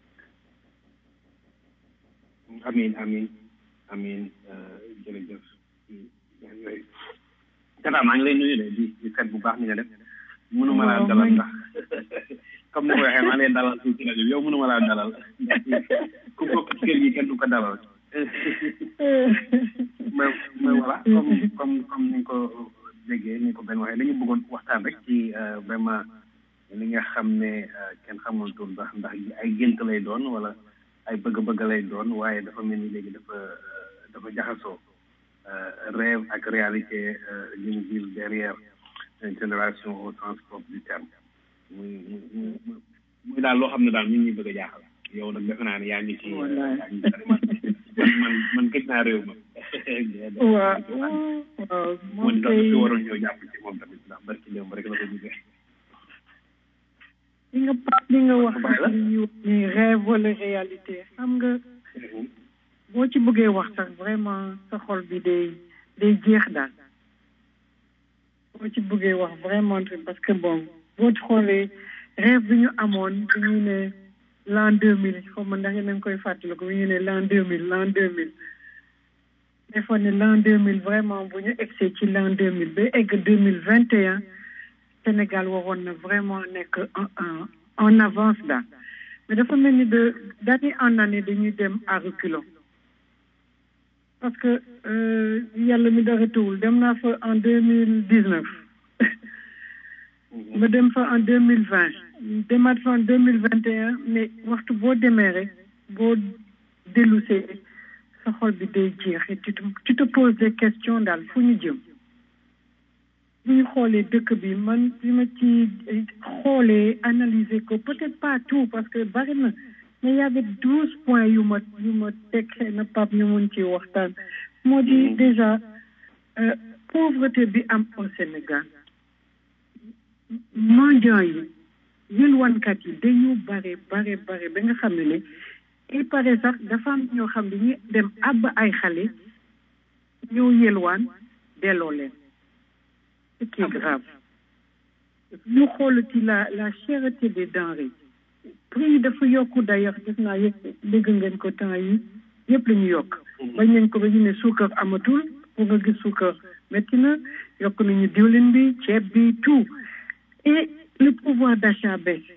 amin jërëjëf Tata maa ngi lay nuyu de di seet bu baax ni nga def mënuma laa dalal ndax comme ni ko waxee maa leen dalal ci rajo bi yow mënuma laa dalal ku bokk ci kër gi kenn du ko dalal mais voilà comme ni ko déggee ni ko benn waxee dañu bëggoon waxtaan rek ci vraiment li nga xam ne kenn xamul tur ndax ay gént lay doon wala ay bëgg-bëgg lay doon waaye dafa mel ni léegi dafa jaxasoo rêve ak réalité d'une ville derrière une génération au sens propre du terme muy daal loo xam ne daal ñun ñuy bëgg a jaaxal yow nag defe naa ne yaa ngi ci man gëj naa réew ma waaw moom kay si waroon ñëw jàpp ci moom tamit ndax barki démb rek la ko jógee li nga wax li ñuy wax ni rêve wala réalité xam nga boo ci bëggee wax sax vraiment sa xol bi day jeex daal boo ci bëggee wax vraiment parce que bon boo xoolee rêve bi ñu amoon bi ñu ne l'an 2000 xaw ma ndax yéen a ngi koy fàttaliku bi ñu ne l'an 2000 defoon ne l'an 2000 vraiment bu ñu egsee ci l'an 2000 ba egg 2021 Sénégal waroon na vraiment nekk en avance daal mais dafa mel ni d'année en année dañuy dem à reculons parce que yàlla mi dara tuwul dem naa fa en 2019 ma dem fa en 2020 demaat fa en 2021 mais waxtu boo demee rek boo dellusee sa xol bi day jeex et tu te poses des questions daal fu ñu jëm bu ñu xoolee dëkk bi man bi ma ci xoolee analyser ko peut-être pas tout parce que bari na mais il y avait 12 points yu ma teg xëy na Pape ñu mun ci waxtaan moo di déjà pauvreté bi am au Sénégal mendiants yi yëlwankat yi dañu bare ba nga xam ne il paraît sax dafa am ñoo xam ne ñu dem àbb ay xale ñëw yëlwaan delloo leen ce qui est grave ñu xool ci la cherté des denrées prix yi dafa yokku d'ailleurs gis naa yëpp dégg ngeen ko temps yi yëpp la ñu yokk bañ nañ ko ba ñu ne suukar amatul pour nga gis suukar métti na yokk nañu diwlin bi ceeb bi tout et le pouvoir d'achat baisse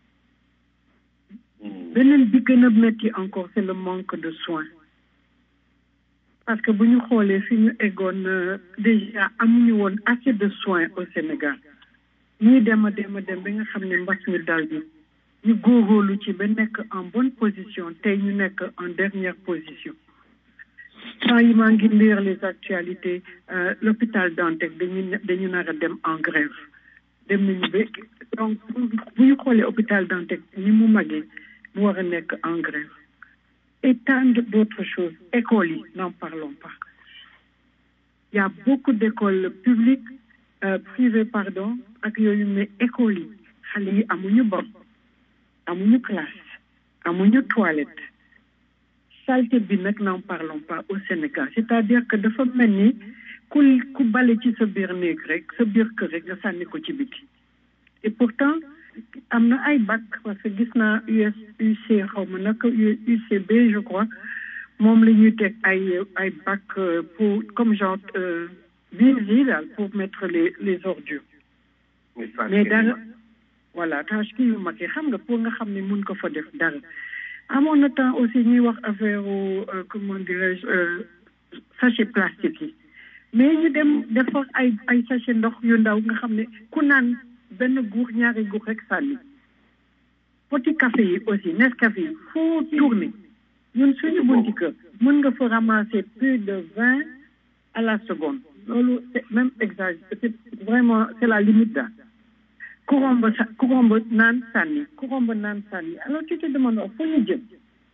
beneen bi gën a métti encore c'est le manque de soins parce que bu ñu xoolee fi ñu eggoon déjà amuñu woon assez de soins au Sénégal ñuy dem ba nga xam ne mbas mi dal bi ñu góorgóorlu ci ba nekk en bonne position tey ñu nekk en dernière position temps yi maa ngi lire les actualités l'hôpital Dantec dañu nar a dem en grève dem nañu ba donc bu ñu xoolee hôpital Dantec ni mu magee mu war a nekk en grève et tant d'autres choses écoles yi n'en parlons pas il y a beaucoup d'écoles publiques privées pardon ak yooyu mais écoles yi xale yi amuñu banc amuñu classe amuñu toilette saleté bi nag n'en parlons pas au Sénégal c'est-à-dire que dafa mel ni ku bale ci sa biir néeg rek sa biir kër rek nga sànni ko ci biti et pourtant am na ay bac parce que gis naa UC xaw ma nag UCB je crois moom la ñuy teg ay bac pour comme genre bise daal pour mettre les ordures mais dara voilà tâche kii yu mag yi xam nga pour nga xam ne mun ko fa def dara amoon na temps aussi ñuy wax affaire comment dirais-je sachet plastique yi mais ñu dem defar ay sachet ndox yu ndaw nga xam ne ku naan benn guux ñaari guux rek sànni poti café yi aussi Nescafé yi foo tourner ñun suñu bunti kër mën nga fa ramasser plus de 20 à la seconde loolu c'est même exagéré c'est vraiment c'est la limite daal ku romb naan sànni alors tu te demandes foo ñu jëm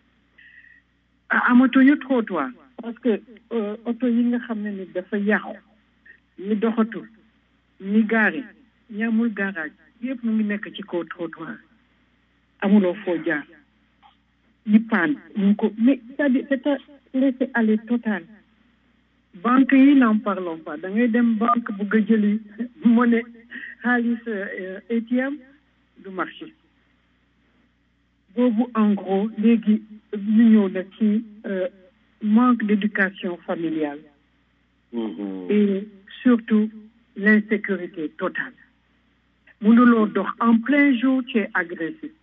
amatuñu trottoir parce que oto yi nga xam ne ni dafa yàqu ñi doxatul ñi gaare ñi amul garage yëpp mu ngi nekk ci kaw trottoir amuloo foo jaar ñi paan mu ngi ko mais c'est-à-dire c'est à laisser aller total banque yi n'en parlons pas da ngay dem banque bu nga jëli monnaie xaalis ATM du marché boobu en gros léegi ñu ñëw nag ci manque d'éducation familiale et surtout l'insécurité totale mënuloo dox en plein jour tu es agressé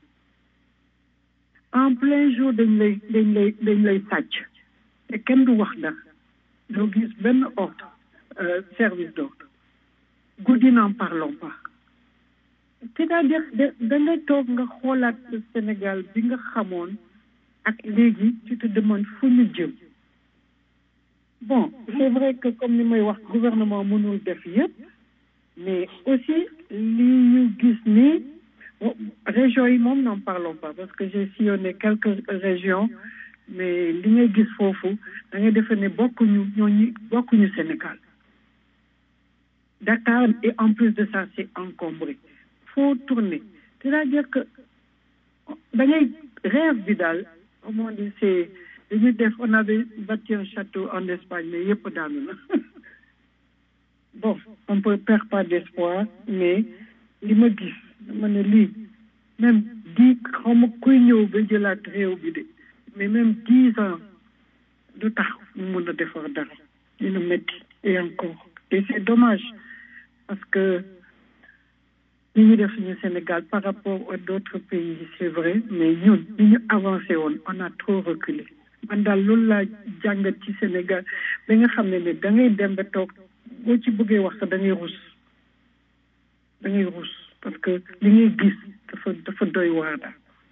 en plein jour dañ lay sàcc te kenn du wax dara doo gis benn ordre service d'ordre guddi n'en parlons pas c'est-à-dire da ngay toog nga xoolaat Sénégal bi nga xamoon ak léegi tu te demandes fu ñu jëm bon c'est vrai que comme ni may wax gouvernement mënul def yëpp mais aussi li ñu gis ni régions yi moom n'en parlons pas parce que j'ai sillonné quelques régions mais li ngay gis foofu da ngay defe ne bokkuñu Sénégal Dakar et en plus de ça c'est encombré faut tourner c'est-à-dire que da ngay rêve bi daal comme on dit c'est dañuy def on avait bâti un château en Espagne mais yëpp daanu na bon on peut perdre pas d'espoir mais li ma gis ma ne lii même 10 xaw ma kuy ñëw ba jëlaat réew bi de mais même 10 ans du tax mu mun a defar dara dina métti et encore et c'est dommage parce que li ñu def ñu Sénégal par rapport à d'autres pays c'est vrai mais ñun li ñu avancé woon on a trop reculé man daal loolu laa jàngat ci Sénégal ba nga xam ne da ngay dem ba toog boo ci bëggee wax sax da ngay rus parce que li ngay gis dafa doy waar daal.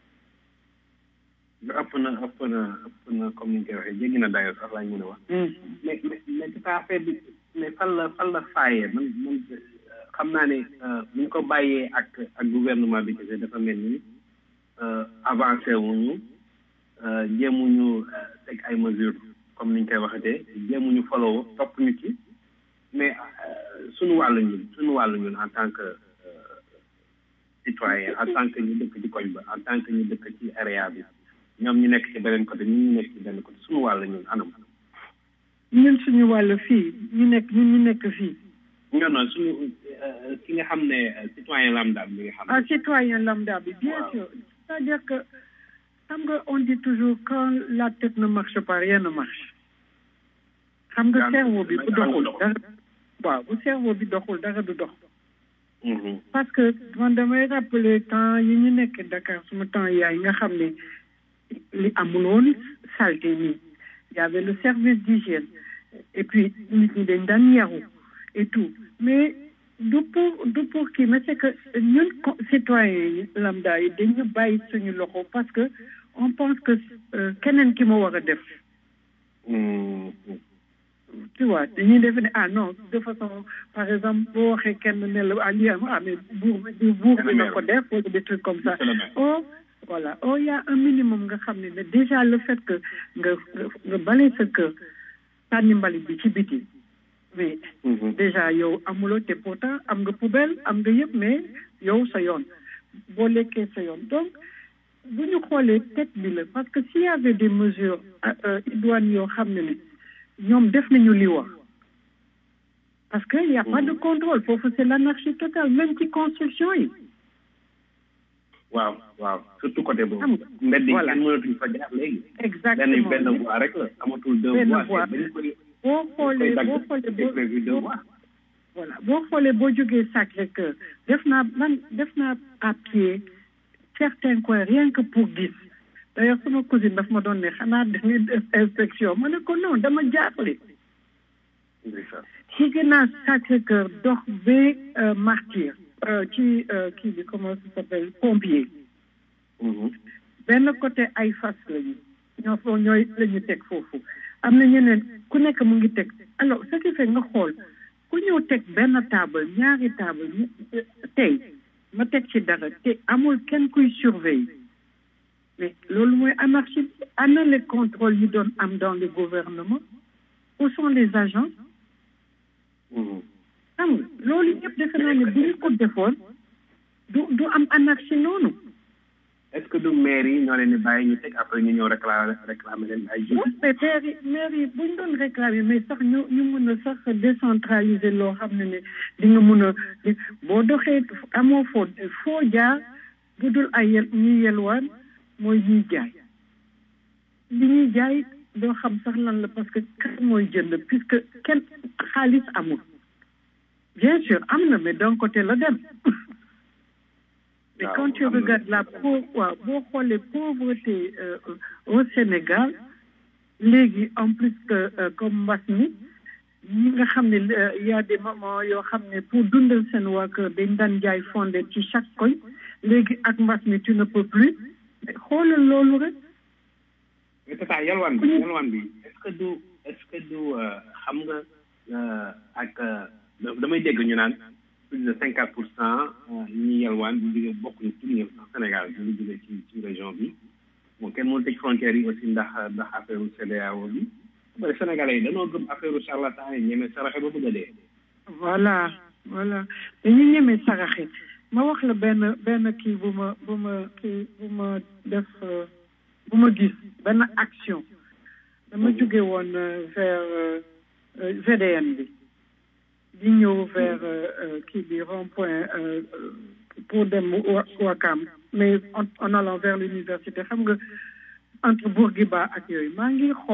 ëpp na comme ni nga koy waxee jéggi na dayoo sax laa ñu mën a wax. mais c'est affaire bi mais fan la faayee man xam naa ne bu ñu ko bàyyee ak gouvernement bi kese dafa mel ni avancé wuñu jéemuñu teg ay mesures comme ni ñu koy waxatee jéemuñu follow topp ñu ci mais suñu wàllu ñun en tant que citoyen en tant que ñu dëkk ci koñ ba en tant que ñu dëkk ci area bi ñoom ñu nekk ci beneen côté ñun ñu nekk ci benn côté suñu wàllu ñun anam. ñun suñu wàllu fii ñu nekk fii. non suñu ki nga xam ne citoyen lambda bi nga xam ne. Citoyen lambda bi bien sûr c'est-à-dire que xam nga on dit toujours quand la tête ne marche pas rien ne marche. xam nga cerveau bi bu doxul dara waaw bu cerveau bi doxul dara du dox. parce que man damay rappeler temps yi ñu nekk Dakar suma temps yaay nga xam ne li amuloon saleté nii y avait le service d'hygiène et puis nit ñi dañ daan yaru et tout mais du pour kii mais c'est que ñun citoyens yi lambda yi dañu bàyyi suñu loxo parce que on pense que keneen ki moo war a def tu vois dañuy def ne ah non de façon par exemple boo waxee kenn ne la mais buur bi na ko def wala des trucs comme ça voilà il y a un minimum nga xam ne déjà le fait que nga bale sa kër sànni mbalit bi ci biti mais déjà yow amuloo te pourtant am nga poubelle am nga yëpp mais yow sa yoon boo lekkee sa yoon donc bu ñu xoolee tête bi la parce que s'il y avait des mesures idoines yoo xam ne ñoom def nañu li wax parce que il y a pas de contrôle foofu c'est l'anarchie totale même ci construction yi waaw surtout côté boobu mbedd yi kenn mënatuñ fa jaar léegi exactement benn voie rek la amatul deux voies boo xoolee boo jógee Sacré-Cœur def naa à pied certains coins rien que pour gis d'ailleurs sama cousine daf ma doon ne xanaa dañuy def inspection ma ne ko non dama jaaxle ci ginnaaw Sacré-Cœur dox ba Martyr ci kii bi comment ça s'appelle pompier benn côté ay fas lañu ñooy la ñu teg foofu am na ñeneen ku nekk mu ngi teg alors ce qui fait nga xool ku ñëw teg benn table ñaari table tey ma teg ci dara te amul kenn kuy surveiller mais loolu mooy anarchie ana les contrôles yi doon am dans le gouvernement où sont les agents xam nga loolu yëpp defe naa ne bu ñu ko defoon du am anarchie noonu est-ce que du maire yi ñoo leen di bàyyi ñu teg après ñu ñëw réclamer leen ay jiw maire yi bu ñu doon réclamer mais sax ñu mën a sax décentraliser loo xam ne di nga mën a boo doxee amoo foo jaar bu dul ay ñuy yelwaan mooy ñuy jaay li ñuy jaay doo xam sax lan la parce que kan mooy jënd puisque kenn xaalis amul bien sûr am na mais d'un côté la dem mais quand tu regardes boo xoolee pauvreté au Sénégal léegi en plus que comme mbas mi ñi nga xam ne y a des moments yoo xam ne pour dundal seen waa kër dañ daan jaay fondé ci chaque koñ léegi ak mbas mi tu ne peux plus xoolal loolu rek. mais c'est ça yalwaan bi est-ce que du xam nga ak damay dégg ñu naan plus de 50% ñi yalwaan bu jógee bokk ñu ci ñëpp Sénégal ñu ngi jógee ci région bi bon kenn mënul tëj frontières yi aussi ndax affaire CEDEAO bi ba Sénégalais yi dañoo gëm affaire charlatan yi ñeme saraxe ba bëgg a dee. voilà dañu ñeme saraxe ma wax la benn kii bu ma def bu ma gis benn action dama jóge woon vers VDN bi di ñëw vers kii bi rond-point pour dem Ouakam mais en allant vers l'université xam nga entre Bourguiba ak yooyu maa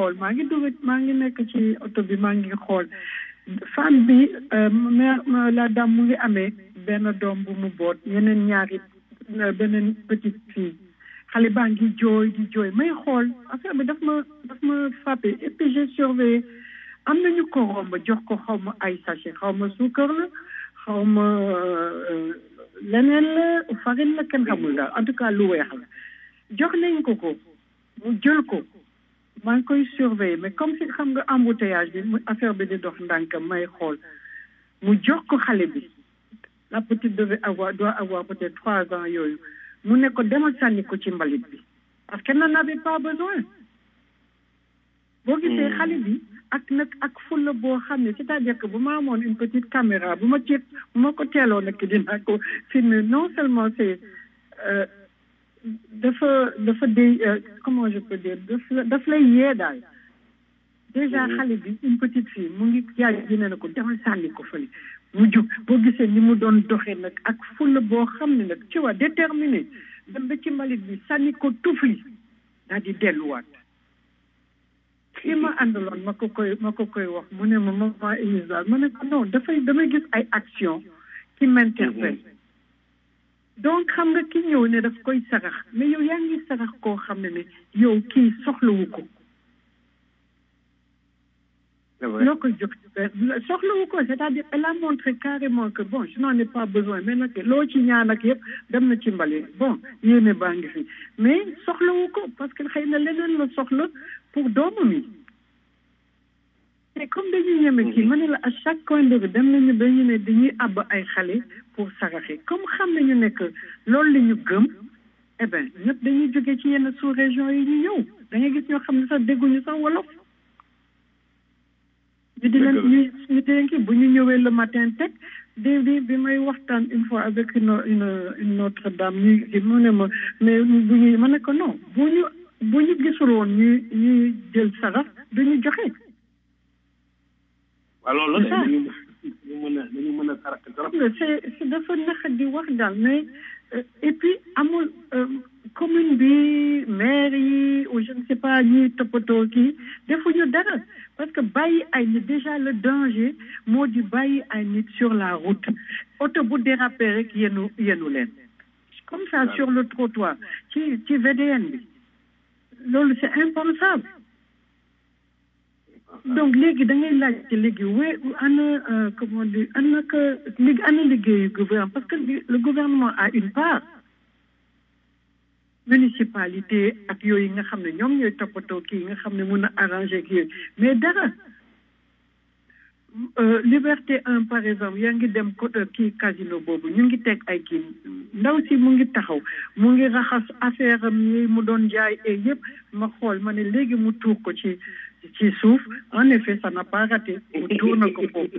ngi nekk ci oto bi maa ngi xool femme bi la dame mu ngi amee benn doom bu mu boot yeneen ñaari beneen petite fille xale baa ngi jooy may xool affaire bi daf ma frappé et puis j'ai surveillé am nañu ko romb jox ko xaw ma ay sachet xaw ma suukar la xaw ma leneen la farine la kenn xamul daal en tout cas lu weex la jox nañ ko mu jël ko maa ngi koy surveiller mais comme si xam nga embouteillage bi mu affaire bi di dox ndànk may xool mu jox ko xale bi la petite doit avoir peut-être 3 ans yooyu mu ne ko demal sànni ko ci mbalit bi parce qu'elle n'en avait pas besoin boo gisee xale bi ak fulla boo xam ne c'est-à-dire que bu ma amoon une petite caméra bu ma ko teeloo nekk dinaa ko filmer non seulement c'est dafa day comment je peux dire daf lay yee daal déjà xale bi une petite fille mu ngi yaay ji ne na ko demal sànni ko fële mu jóg boo gisee ni mu doon doxee nag ak fulla boo xam ne nag tu vois déterminé dem ba ci mbalit bi sànni ko tufli daal di delluwaat kii ma àndaloon ma ko koy wax mu ne ma maman Elisa ma ne ko non damay gis ay action qui m'interpelle donc xam nga ki ñëw ne daf koy sarax mais yow yaa ngi sarax koo xam ne yow kii soxlawu ko loo ko jox soxlawu ko c'est-à-dire elle a montré carrément que bon je n'en ai pas besoin mais nag loo ci ñaan ak yëpp dem na ci mbali bon yéene baa ngi fi mais soxlawu ko parce que xëy na leneen la soxla pour doomam yi te comme dañuy ñeme kii ma ne la à chaque coin de rue dem nañu dañu ne dañuy àbb ay xale pour saraxe comme xam nañu ne que loolu la ñu gëm eh ben ñëpp dañuy jógee ci yenn sous région yi ñu ñëw da ngay gis ñoo xam ne sax dégguñu sax wolof ñu di leen ñu di leen kii bu ñu ñëwee le matin teg bi may waxtaan une fois avec une autre dame ñuy mu ne ma mais bu ñuy ma ne ko non bu ñu gisul woon ñuy jël sarax duñu joxe waaw loolu la dañu mën a sarax trop c'est dafa nax di wax daal mais et puis amul commune bi maire yi ou je ne sais pas ñuy toppatoo kii defuñu dara parce que bàyyi ay nit déjà le danger moo di bàyyi ay nit sur la route oto bu dérapé rek yenu leen comme ça sur le trottoir ci VDN bi loolu c'est impensable donc léegi da ngay laaj ci léegi ana comment dire ana liggéeyu gouvernement parce que le gouvernement a une part municipalité ak yooyu nga xam ne ñoom ñooy toppatoo kii nga xam ne mun a arranger kii mais dara Liberté 1 par exemple yaa ngi dem kii casino boobu ñu ngi teg ay kii ndaw si mu ngi taxaw mu ngi raxas affaire am yi mu doon jaay et yëpp ma xool ma ne léegi mu tuur ko ci suuf en effet ça n'a pas raté mu tuur na ko foofu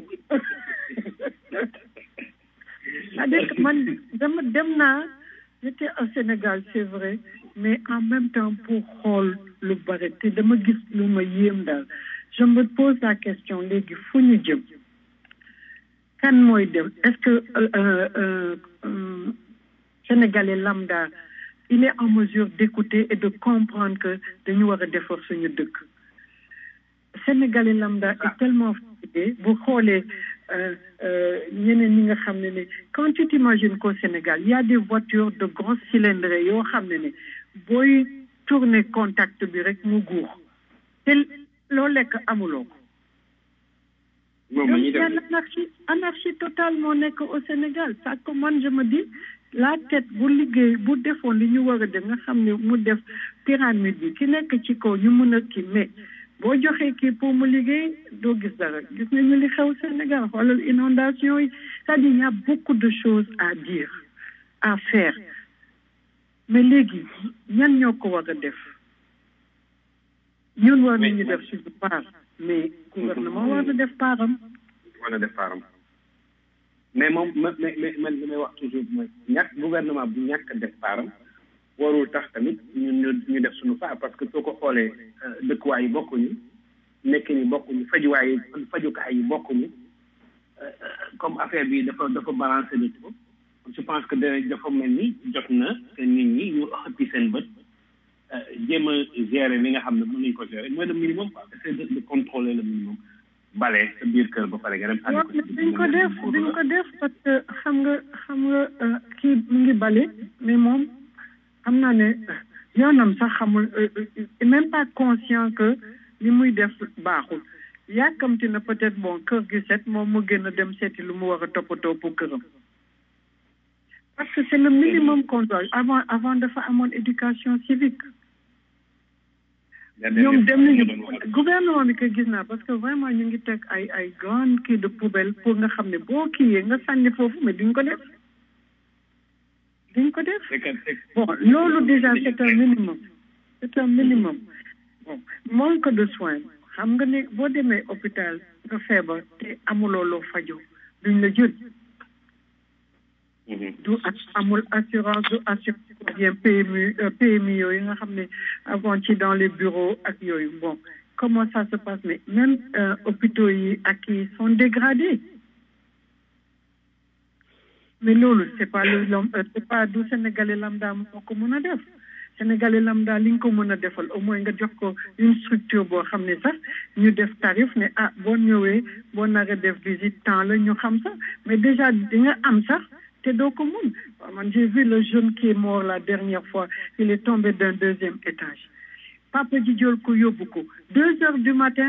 c'est-à-dire que man dem naa j'étais au Sénégal c'est vrai mais en même temps pour xool lu bare te dama gis lu ma yéem daal je me pose la question léegi fu ñu jëm kan mooy dem est-ce que Sénégalais lambda il est en mesure d'écouter et de comprendre que dañu war a defar suñu dëkk Sénégalais lambda est tellement fatigué bu xoolee ñeneen ñi nga xam ne quand tu t'imagines qu'au Sénégal il y a des voitures de gros cylindres yoo xam ne booy tourner contact bi rek mu guux te loo lekk amuloo ko donc il y a l'anarchie totale moo nekk au Sénégal ça man je me dis la tête bu liggéey bu defoon li ñu war a def nga xam ne mu def pyramide bi ki nekk ci kaw ñu mën a kii mais boo joxee kii pour mu liggéey doo gis dara gis nañu li xew Sénégal xoolal inondation yi c'est-à-dire il y a beaucoup de choses à dire à faire mais léegi ñan ñoo ko war a def ñun war nañu def suñu part mais gouvernement war na def paaram mais moom man li may wax toujours mooy gouvernement bu ñàkk def paaram warul tax tamit ñu def suñu part parce que soo ko xoolee dëkkuwaay yi bokkuñu nekk ni bokkuñu fajukaay yi bokkuñu comme affaire bi dafa balancer de tout je pense que dafa mel ni jot na que nit ñi ñu xëppi seen bët jéem a gérer li nga xam ne mën nañu ko gérer mooy le minimum quoi essayer de contrôler le minimum bale sa biir kër ba pare nga dem dañ ko def parce que xam nga kii mu ngi bale mais moom xam naa ne yoonam sax xamul même pas conscient que li muy def baaxul yàkkamti na peut-être bon kër gi set moom mu gën a dem seeti lu mu war a toppatoo pour këram parce que c'est le minimum qu'on doit avant dafa amoon éducation civique ñoom dem nañu gouvernement bi ko gis naa parce que vraiment ñu ngi teg ay grande kii de poubelle pour nga xam ne boo kiiyee nga sànni foofu mais duñ ko def bon loolu déjà c'est un minimum bon manque de soins xam nga ne boo demee hôpital nga feebar te amuloo loo faju duñ la jël du amul assurance du assurance bien PMI yooyu nga xam ne avant ci dans les bureaux ak yooyu bon comment ça se passe mais même hôpitaux yi ak yi sont dégradés mais loolu c'est pas du Sénégalais lambda moo ko mën a def Sénégalais lambda li nga ko mën a defal au moins nga jox ko une structure boo xam ne sax ñu def tarif ne boo ñëwee boo naree def visite temps la ñu xam sax mais déjà di nga am sax te doo ko mun man j'ai vu le jeune qui est mort la dernière fois il est tombé d'un 2e étage papa ji jël ko yóbbu ko 2 heures du matin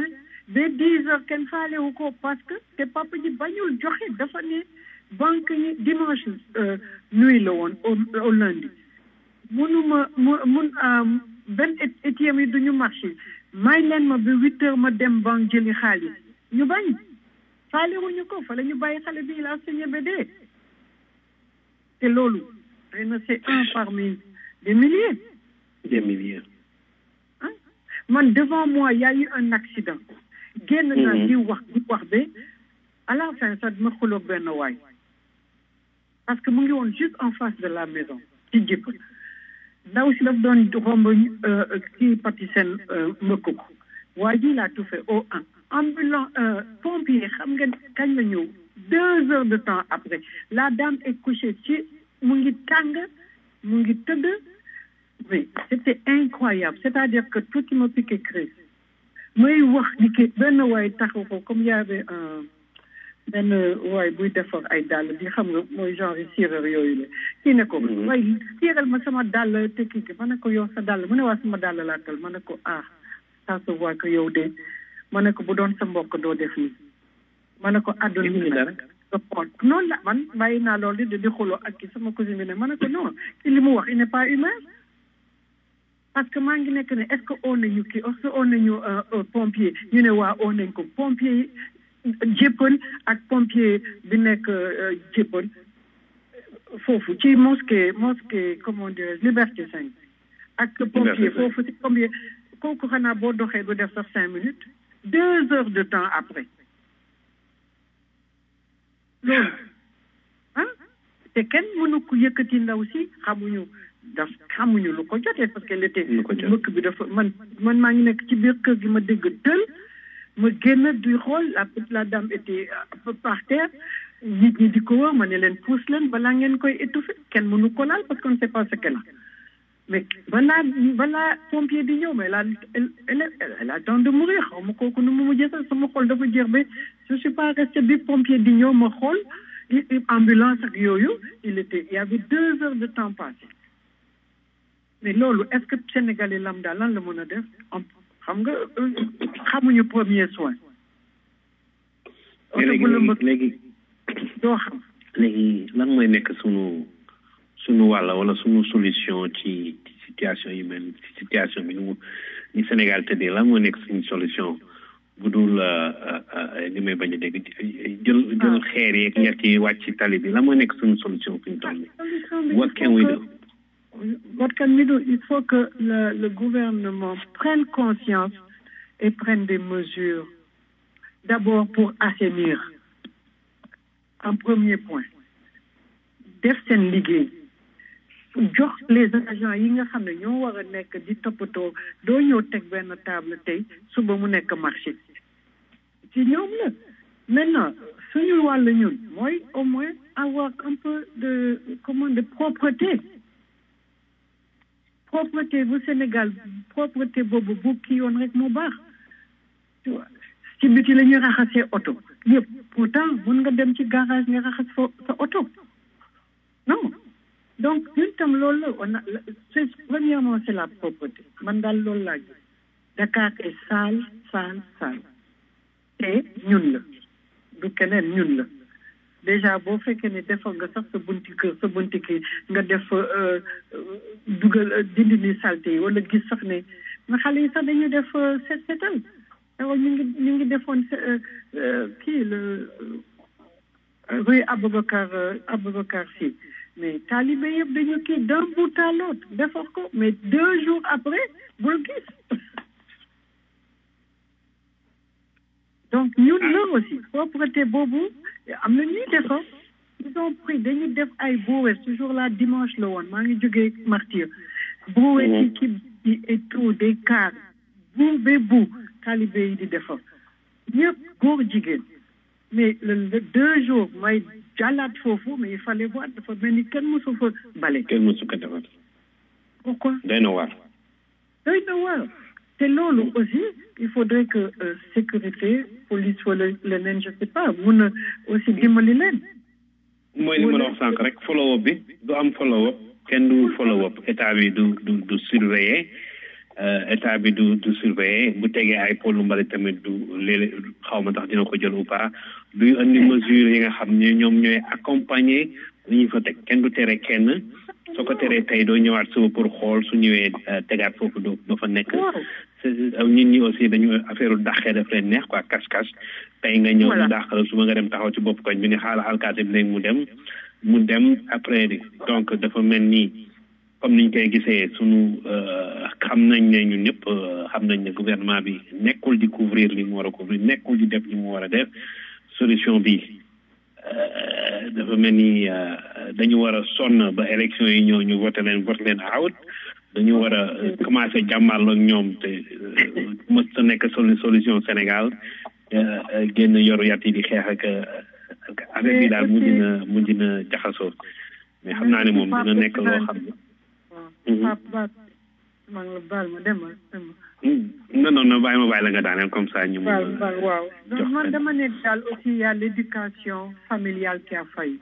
ba 10 heures kenn faalewu ko parce que te papa ji bañul joxe dafa ne banque yi dimanche nuit la woon au lundi munuma benn ATM yi duñu marché may leen ma ba 8 heures ma dem banque jëli xaalis ñu bañ faalewuñu ko fa la ñu bàyyi xale bi la saigné ba dee te loolu xëy na c'est un parmi des milliers. Des milliers. Hein? Man, devant moi, il y a eu un accident. Génn naa di wax ba à la fin ça me xuloog benn waay parce que mu ngi woon juste en face de la maison ci jëpp ndaw si daf doon romb kii pati seen mbëkk ko waa ji laa tout fait au 1 ambulance pompier xam nga kañ la ñëw 2 heures de temps après la dame est couchée ci mu ngi tàng mu ngi tëdd mais c'était incroyable c'est-à-dire que tout qui me piquait crise may wax ni que benn waay taxaw ko comme y avait benn waay buy defar ay dàll di xam nga mooy genre sireur yooyu la kii ne ko waaye siral ma sama dàll te kii ma ne ko yow sa dàll mu ne waa sama dàll laa tal ma ne ko ça se voit que yow de ma ne ko bu doon sa mbokk doo def nii ma ne ko àdduna bi nag noonu la man bàyyi naa loolu di xuloo ak ki sama cousine bi ne ma ne ko non ki li mu wax il n'est pas humain parce que maa ngi nekk ne est-ce que on nañu kii est-ce que on nañu pompier ñu ne waa on nañ ko pompier jéppal ak pompier bi nekk jéppal foofu ci mosquée comment dire Liberté 5 ak pompier foofu ci pompier kooku xanaa boo doxee du def sax 5 minutes 2 heures de temps après loolu te kenn mënu ko yëkkati ndaw si xamuñu lu ko jotee parce que l'été mbëkk bi dafa man maa ngi nekk ci biir kër gi ma dégg tël ma génn di xool la dame était par terre nit ñi di ko wër ma ne leen pousse leen balaa ngeen koy étouffer kenn mënu ko laal parce qu'on ne sait pas ce qu'elle a mais balaa pompier di ñëw mais elle attend de mourir xaw ma kooku nu mu mujjee sax sama xol dafa jeex ba je suis pas resté bi pompier di ñëw ma xool ambulance ak yooyu il y avait 2 heures de temps passé mais loolu est-ce que Sénégalais lambda lan la mën a def xam nga xamuñu premier soin. léegi doo xam. léegi lan mooy nekk sunu wàlla wala sunu solution ci situation yi mel situation bi ni Sénégal tëddee lan mooy nekk suñu solution bu dul li may bañ a dégg jël xeer yeeg ñett yi wàcc ci tali bi lan mooy nekk suñu solution fi ñu toll nii. What can we do? What can we do? Il faut que le gouvernement prenne conscience et prenne des mesures. D'abord pour assainir. En premier point. Def seen liggéey. Jox les agents yi nga xam ne ñoo war a nekk di toppatoo doo ñëw teg benn table tey suba mu nekk marché. ci ñoom la. Maintenant suñu wàll ñun mooy au moins avoir un peu de propreté. Propreté bu Sénégal propreté boobu bu kii yoon rek moo baax ci biti la ñuy raxasee oto yëpp pourtant mën nga dem ci garage nga raxas sa oto non donc ñun tam loolu la premièrement c'est la propreté man daal loolu laa gis Dakar est sale te ñun la du keneen ñun la déjà boo fekkee ne defal nga sax sa bunti kii nga def dugal dindi ni saleté yi wala gis sax ne nga xale yi sax dañuy def setal awa ñu ngi defoon kii le rue Aboubacar Sy mais talibé yëpp dañu kii d'un bout à l'autre defar ko mais 2 jours après bul gis donc ñun la aussi propreté boobu am na ñuy defar ils ont pris dañuy def ay brouettes toujours la dimanche la woon maa ngi jógee Martyr brouettes yi kii et tout des cars bu talibé yi di defar ñëpp góor jigéen mais le 2 jours may jàllaat foofu mais il fallait voir dafa mel ni kenn mosu fa bale. kenn mosu ko defar. pourquoi. doy na waar. te loolu aussi il faudrait que sécurité police wala leneen je sais pas mun na aussi dimbali leen. mooy li ma la wax sànq rek follow up bi du am follow up kenn du follow up état bi du surveiller état bi du surveiller bu tegee ay pôle mbalit tamit du léeg xaw ma tax dina ko jël ou pas duy andi mesure yi nga xam ne ñoom ñooy accompagner li ñu fa teg kenn du tere kenn soo ko teree tey doo ñëwaat suba pour xool su ñëwee tegaat foofu doo fa nekk nit ñi aussi dañu affaire dàqee daf leen neex quoi cache-cache tey nga ñëw ñu dàq la suba nga dem taxaw ci bopp koñ bi ni xaala alkaati bi léegi mu dem après donc dafa mel ni comme niñ koy gisee sunu xam nañ ne ñun ñëpp xam nañ ne gouvernement bi nekkul di couvrir li mu war a couvrir nekkul di def li mu war a def solution bi dafa mel ni dañu war a sonn ba élection yi ñëw ñu voté leen out dañu war a commencé jàmmarloo ak ñoom te mës ta nekk solution Sénégal génn yoru yat yi di xeex ak affaire bi daal mujj na jaxasoo mais xam naa ne moom dina nekk loo xam ne non bàyyi ma bàyyi la nga daaneel comme ça ñu waaw man dama ne daal aussi y a l'éducation familiale qui a failli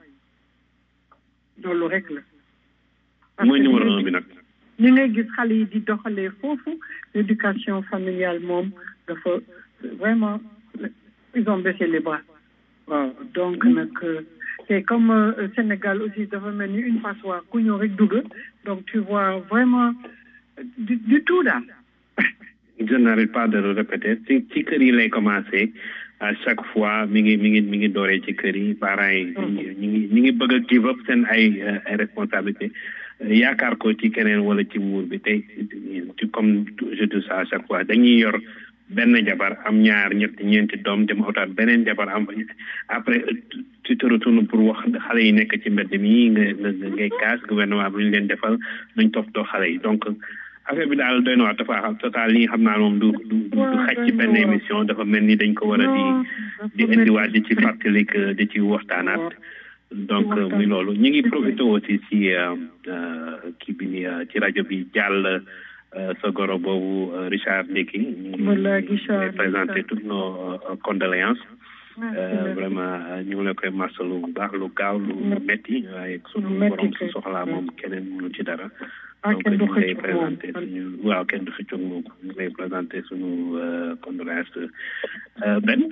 loolu rek la mooy numéro 1 bi nag ñi ngay gis xale yi di doxalee foofu l'éducation familiale moom dafa vraiment ils ont baissé les bras waaw donc nag te comme Sénégal aussi dafa mel ni une passoire ku ñëw rek dugg donc tu vois vraiment du tout daal je n'arrête pas de le répéter ci kër yi lay commencer à chaque fois mi ngi dooree ci kër yi parents yi ñi ngi bëgg a give up seen ay responsabilité yaakaar ko ci keneen wala ci muur bi tey comme je dis ça à chaque fois dañuy yor benn jabar am ñaar ñeenti doom dem utaat beneen jabar am après tu te retournes pour wax xale yi nekk ci mbedd mi ngay kaas gouvernement bi ñu leen defal nañ toppatoo xale yi donc affaire bi daal doy na waar dafa total li nga xam naa moom du xaj ci benn émission dafa mel ni dañ ko war a di indiwaat di ci fàttali di ci waxtaanaat donc muy loolu ñu ngi profité aussi ci kii bi ni ci rajo bi jàll sa goro boobu Richard Ndeki ñu ngi présenté toutes nos condoléances vraiment ñu ngi la koy masalu bu baax lu gaaw lu metti waaye sunu borom su soxlaa moom keneen mënu ci dara donc ñu ngi lay présenté suñu waaw kenn du xëccoog moom ñu ngi lay présenté suñu condoléances Ben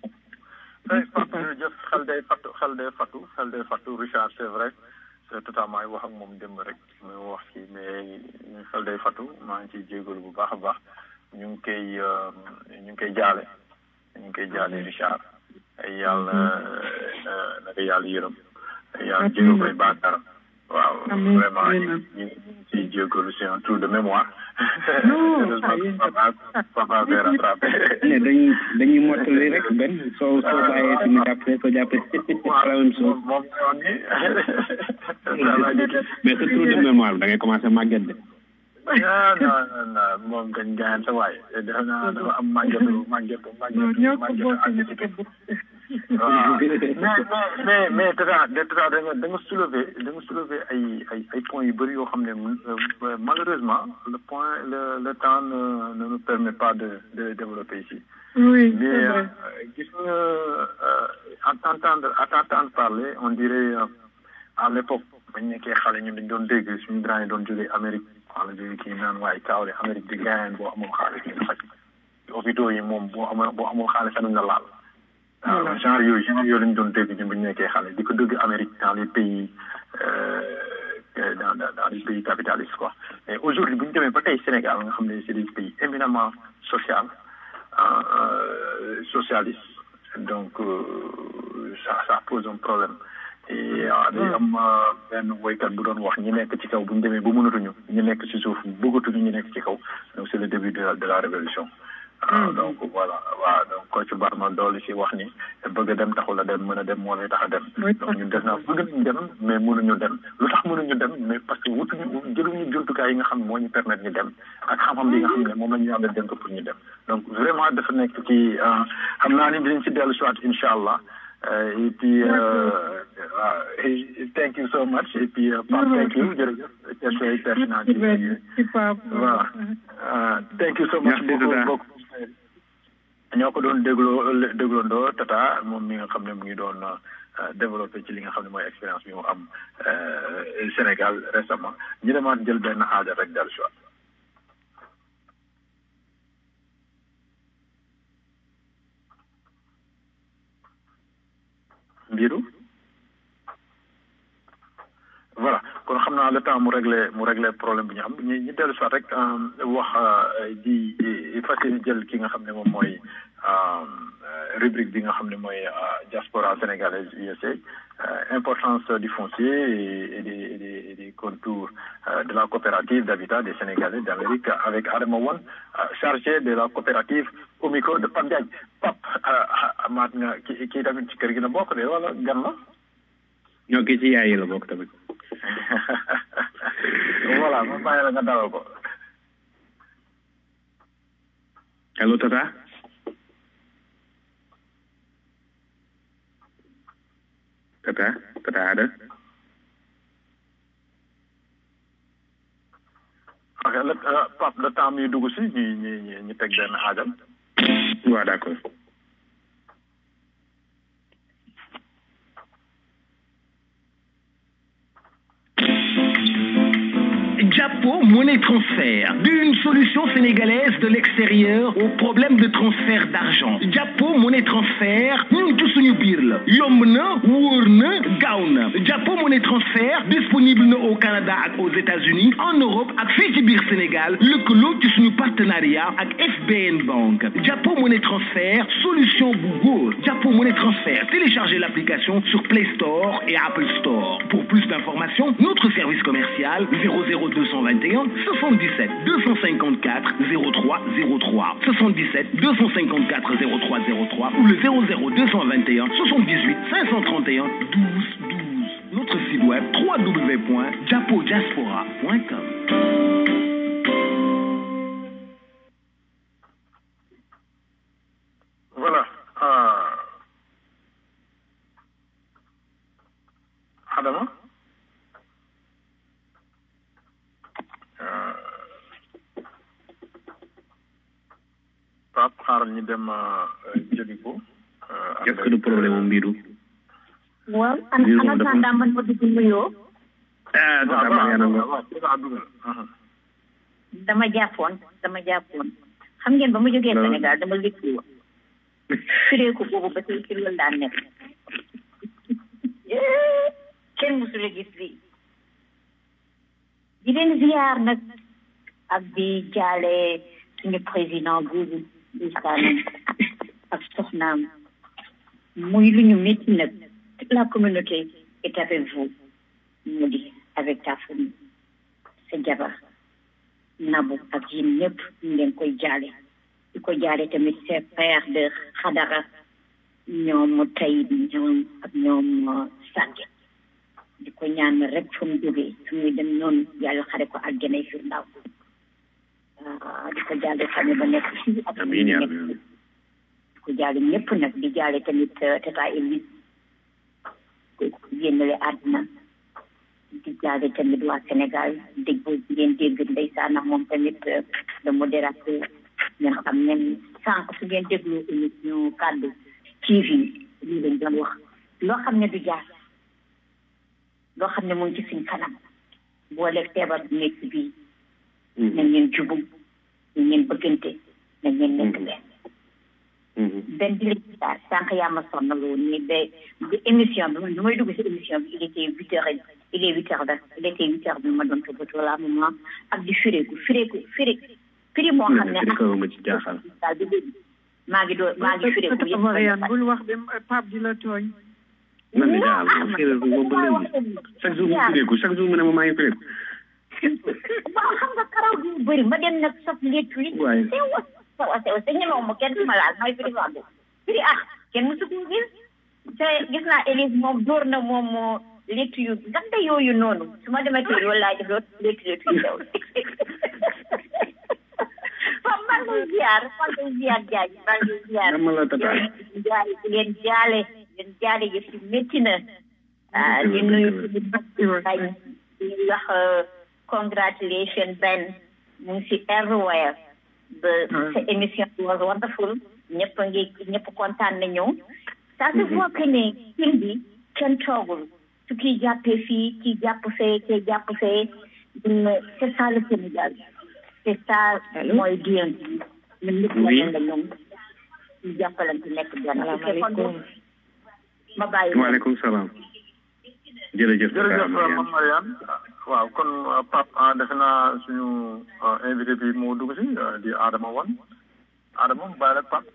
jërëjëf xel day fattu Richard c'est vrai c'est totalement wax ak moom démb rek muy wax ci mais xel day fattu maa ngi ciy jégalu bu baax a baax ñu ngi koy jaale Richard ay yàlla naka yàlla yërëm yàlla jégal koy baakaar waaw vraiment ñu ciy jégalu c'est un trou de mémoire papa fait rattrapé dañuy mottali rek Ben soo bàyyee si mu jàppee soo jàppee la même chose moom ñoon ni mais ce trou de mémoire da ngay commencé màgget de non moom kañ gaañ sa waay defe naa dafa am màggetu mais tata da nga soulever ay points yu bëri yoo xam ne malheureusement le temps ne nous permet pas de développer ici. Oui, mais gis nga à t'entendre parler on dirait à l'époque bañ nekkee xale ñun dañ doon dégg suñu grand yi doon jógee Amérique wala jógee kii naan waaye kaawle Amérique di gaañ boo amul xaalis ñu faj hôpitaux yi moom boo amul xaalis sax nga laal. waaw genre yooyu lañ doon dégg ñun bu ñu nekkee xale di ko dégg Amérique dans les pays dans les pays capitalistes quoi mais aujourd'hui bu ñu demee ba tey Sénégal nga xam ne c'est des pays éminemment socialistes donc ça pose un problème et day am benn woykat bu doon wax ñi nekk ci kaw bu ñu demee ba mënatuñu ñu nekk ci suuf bëggatuñu ñu nekk ci kaw donc c'est le début de la révolution donc voilà waaw donc Kocc Barma doolu si wax ni bëgg a dem taxul a dem mën a dem moo lay tax a dem donc ñun def naa bëgg nañu dem mais mënuñu dem lu tax mënuñu dem mais parce que jëluñu jumtukaay yi nga xam ne moo ñu permettre ñu dem ak xam-xam bi nga xam ne moom la ñu am dem ko pour ñu dem donc vraiment dafa nekk ci xam naa ni dinañ si dellu soit incha allah et puis thank you so much et puis Pape thank you jërëjëf question yi pertinent voilà thank you so much beaucoup ñoo ko doon dégloondoo Tata moom mi nga xam ne mu ngi doon développé ci li nga xam ne mooy expérience bi mu am Sénégal récemment ñu demaat jël benn aada rek dal choix Mbirou voilà kon xam naa le temps mu régler problème bi ñu am ñu dellu soit rek wax di fas yéene jël ki nga xam ne moom mooy rubrique bi nga xam ne mooy diaspora sénégalaise USA importance du foncier et des contours de la coopérative d'habitat des Sénégalais d'Amérique avec Adama Wan chargé de la coopérative au micro de Pape Diagne Pape amaat nga kii tamit ci kër gi la bokk de wala gan la ñoo kii ci yaay la bokk tamit voilà ma bàyyi la nga dalal ko allo tata Ada ok Pape le temps mi dugg si ñu teg benn aajam waaw d'accord Japo Monnaie Transfert, d'une solution sénégalaise de l'extérieur au problème de transfert d'argent. Japo Monnaie Transfert, ñun ci suñu biir la yomb na wóor na gaaw na. Japo Monnaie Transfert disponible na au Canada ak aux États-Unis, en Europe ak fii ci biir Sénégal lëkkaloo ci suñu partenariat ak FBN Bank. Japo Monnaie Transfert, solution bu góor. Japo Monnaie Transfert, téléchargez l'application sur Play Store et Apple Store. Pour plus d'informations, notre service commercial 00221 77 254 0303 77 254 0303 ou le 00221 78 531 12 12. Notre site web www.japodiaspora.com. Voilà. Adama Pape xaaral ñu dem jëli ko est-ce que du problème Mbirou waaw ana tanda man ma dugg nuyoo dama jàppoon xam ngeen ba ma jógee Sénégal dama liggéey fireeku boobu ba tey ci loolu daan nekk kenn musula gis lii di leen ziar nag ak di jaale suñu président boobu lisaanam ak soxnaam muy lu ñu métti nag toute la communauté est avec vous mu di avec ta famille sa jabar nabu ak yéen ñëpp ñu leen koy jaale di ko jaale tamit ses pères de xadara ñoom tey ñoom ak ñoom sànge di ko ñaan rek fa mu jógee su muy dem noonu yàlla xare ko àjjana fi ndaw di ko jaale famille ba nekk fii ak di ko jaale ñëpp nag di jaale tamit tata Elise ko génnale àdduna di jaale tamit waa Sénégal dégg ngeen dégg ndeysaanam moom tamit le modérateur ngeen xam ne sànq su ngeen déglu émission kàddu TV lii lañ doon wax loo xam ne du jaar loo xam ne mu ngi ci suñ kanam boole feebar bu nekk bii nañ leen jubum nañ leen bëggante nañ leen nekk benn di leen gisaar sànq yaa ma sonnaloo nii ba émission bi man du may dugg si émission bi il était 8h bi ma doon toppatoo la moment ak di firi moo xam ne maa ngi fireeku yëpp bul wax dem Pape di la tooñ man de daal chaque jour mu ne ma maa ngi fireeku waaw xam nga karaw gi bëri ma dem nag sob léttu li te ñemewu ma kenn ma laal may firi wàggu firi kenn musu ko gis te gis naa Élise moom dóor na moom léttu yu ganda yooyu noonu su ma demee tey loolu laay def loolu léttu yu sew maa ngi ziar jaaj maa ngi ziar leen jaale yëf yi métti na di nuyu bañ di wax congratulation Ben mu ngi si everywhere ba sa émission bi was wonderful ñëpp kontaan nañu ça se voit que ne film bi kenn toogul su kii jàppee fii kii jàpp fee kii jàpp fee c'est ça le Sénégal c'est ça mooy diin ñun ñëpp la ñoom ñu jàppalante nekk benn ma bàyyi waaleykum salaam jërëjëf Mame Mariane waaw kon Pape defe naa suñu invité bi moo dugg si di Adama Wane Adama mu bàyyi rek Pape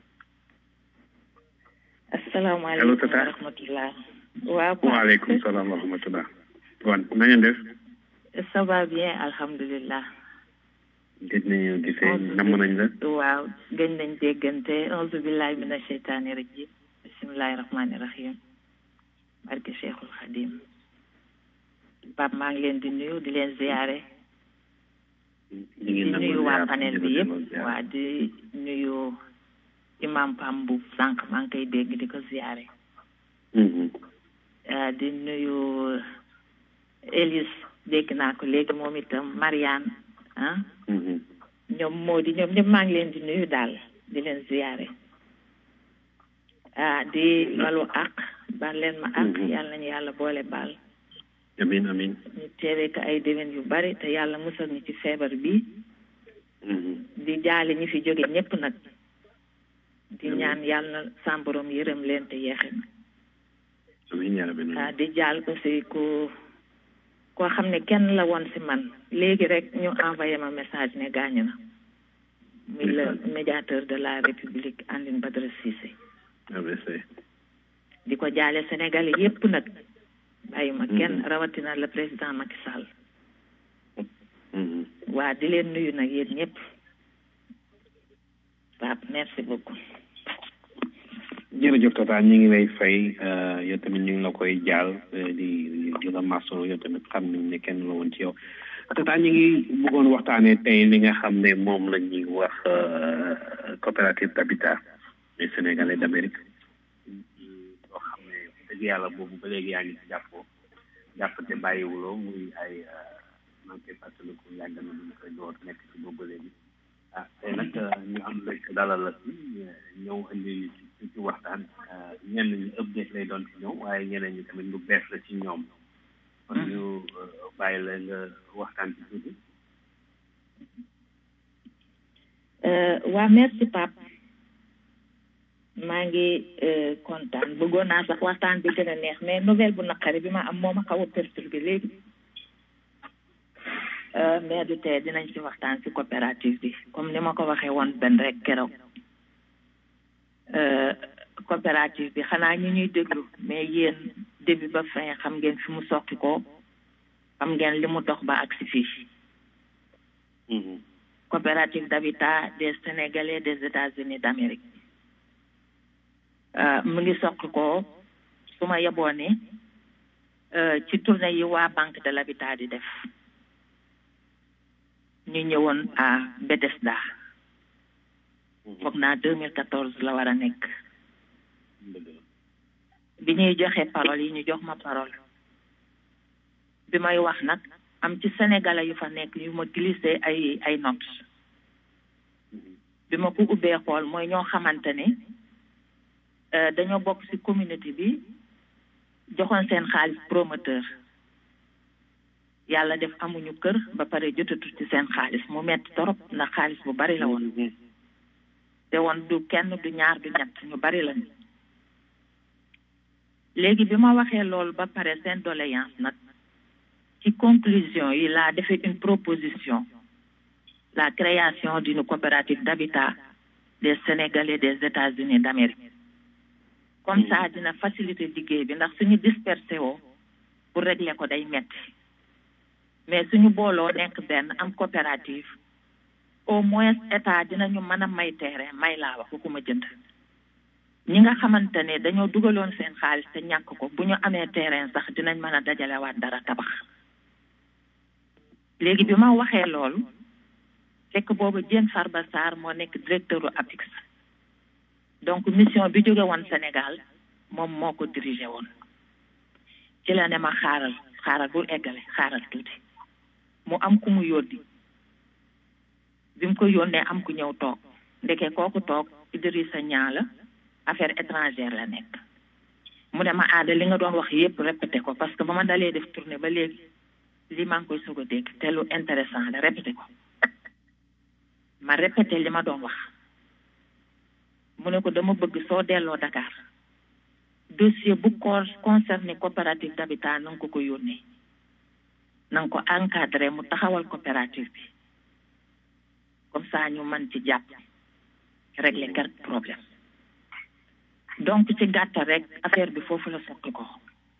asalaamaaleykum wa rahmatullah waaw waaleykum salaam wa rahmatullah Wane na ngeen def ça va bien alhamdulilah gëj nañu gisee namm nañ la waaw gëj nañ déggante auzu billahi mina sheytaani rajim bismillahi rahmaani rahim barke Cheikhul Khadim Pape maa ngi leen di nuyu di leen ziyaare di nuyu waa panel bi yëpp waa di nuyu imam Pam bu sànq maa ngi koy dégg di ko ziyaare di nuyu Elise dégg naa ko léegi moom itam Mariane ñoom moo di ñoom ñëpp maa ngi leen di nuyu daal di leen ziyaare di balu àq baal leen ma àq yàlla nañu yàlla boole baal amin amin ñu teewee ko ay déwén yu bari te yàlla musal ñu ci feebar bi di jaale ñi fi jóge ñëpp nag di ñaan yàlla na sàmborom yërëm leen te yeexe na di jaal aussi koo xam ne kenn la woon si man léegi rek ñu envoyé ma message ne gaañu na muy le médiateur de la République Alioune Badara Cissé di ko jaale Sénégalais yépp nag bàyyi ma kenn rawatina le président Macky Sall waa di leen nuyu nag yéen ñëpp Pape merci beaucoup jërëjëf Tata ñu ngi lay fay yow tamit ñu ngi la koy jaal di la maso yow tamit xam nañ ne kenn la woon ci yow Tata ñu ngi bëggoon waxtaanee tey li nga xam ne moom la ñuy wax coopérative d'habitat des Sénégalais d'Amérique loo xam ne dëgg yàlla boobu ba léegi yaa ngi ci jàppate bàyyiwuloo muy ay man koy fàttaliku yàgg na ñu koy door nekk ci boobu ba léegi tey nag ñu am rek dalal la si ñëw indi ci waxtaan ñenn ñi update lay doon ci ñoom waaye ñeneen ñi tamit lu bees la ci ñoom kon ñu bàyyi la nga waxtaan ci tuuti waa merci Pape maa ngi kontaan bëggoon naa sax waxtaan bi gën a neex mais nouvelle bu naqari bi ma am moo ma xaw a perturbé léegi mais du tee dinañ ci waxtaan ci coopérative bi comme ni ma ko waxee woon benn rek keroog coopérative bi xanaa ñi ñuy déglu mais yéen début ba fin xam ngeen fi mu soqi ko xam ngeen li mu dox ba ak si fii coopérative d'habitat des Sénégalais des États-Unis d'Amérique mu ngi soqi ko su ma yeboo ne ci tournée yi waa Banque de l'Habitat di def ñu ñëwoon à Bethesda foog naa 2014 la war a nekk bi ñuy joxe parole yi ñu jox ma parole bi may wax nag am ci sénégalais yu fa nekk yu ma glissé ay notes bi ma ko ubbee xool mooy ñoo xamante ne dañoo bokk ci communauté bi joxoon seen xaalis promoteur yàlla def amuñu kër ba pare jotatu ci seen xaalis mu metti torop ndax xaalis bu bari la woon te woon du kenn du ñaar du ñett ñu bari lañu léegi bi ma waxee loolu ba pare seen doléance nag ci conclusion yi laa defee une proposition la création d'une coopérative d'habitat des Sénégalais des États-Unis d'Amérique comme ça dina faciliter liggéey bi ndax suñu dispersé woo pour régler ko day metti mais suñu booloo nekk benn am coopérative au moins état dinañu mën a may terrain may laa wax ku ma jënd ñi nga xamante ne dañoo dugaloon seen xaalis te ñàkk ko bu ñu amee terrain sax dinañ mën a dajalewaat dara tabax léegi bi ma waxee loolu fekk boobu Diène Farba Sarr moo nekk directeur u APIX donc mission bi jóge woon Sénégal moom moo ko dirigé woon ci la ne ma xaaral bul eggale xaaral tuuti mu am ku mu yónni bi mu ko yónnee am ku ñëw toog ndeke kooku toog Idrissa Niang la affaire étrangère la nekk mu ne ma aada li nga doon wax yépp répété ko parce que ba ma dalee def tournée ba léegi li maa ngi koy soog a dégg te lu intéressant la répété ko ma répété li ma doon wax mu ne ko dama bëgg soo delloo Dakar dossier bu concerné coopérative d'habitat na nga ko yónnee na nga ko encadré mu taxawal coopérative bi comme ça ñu mën ci jàpp régler quelques problèmes donc ci gàttal rek affaire bi foofu la sotti ko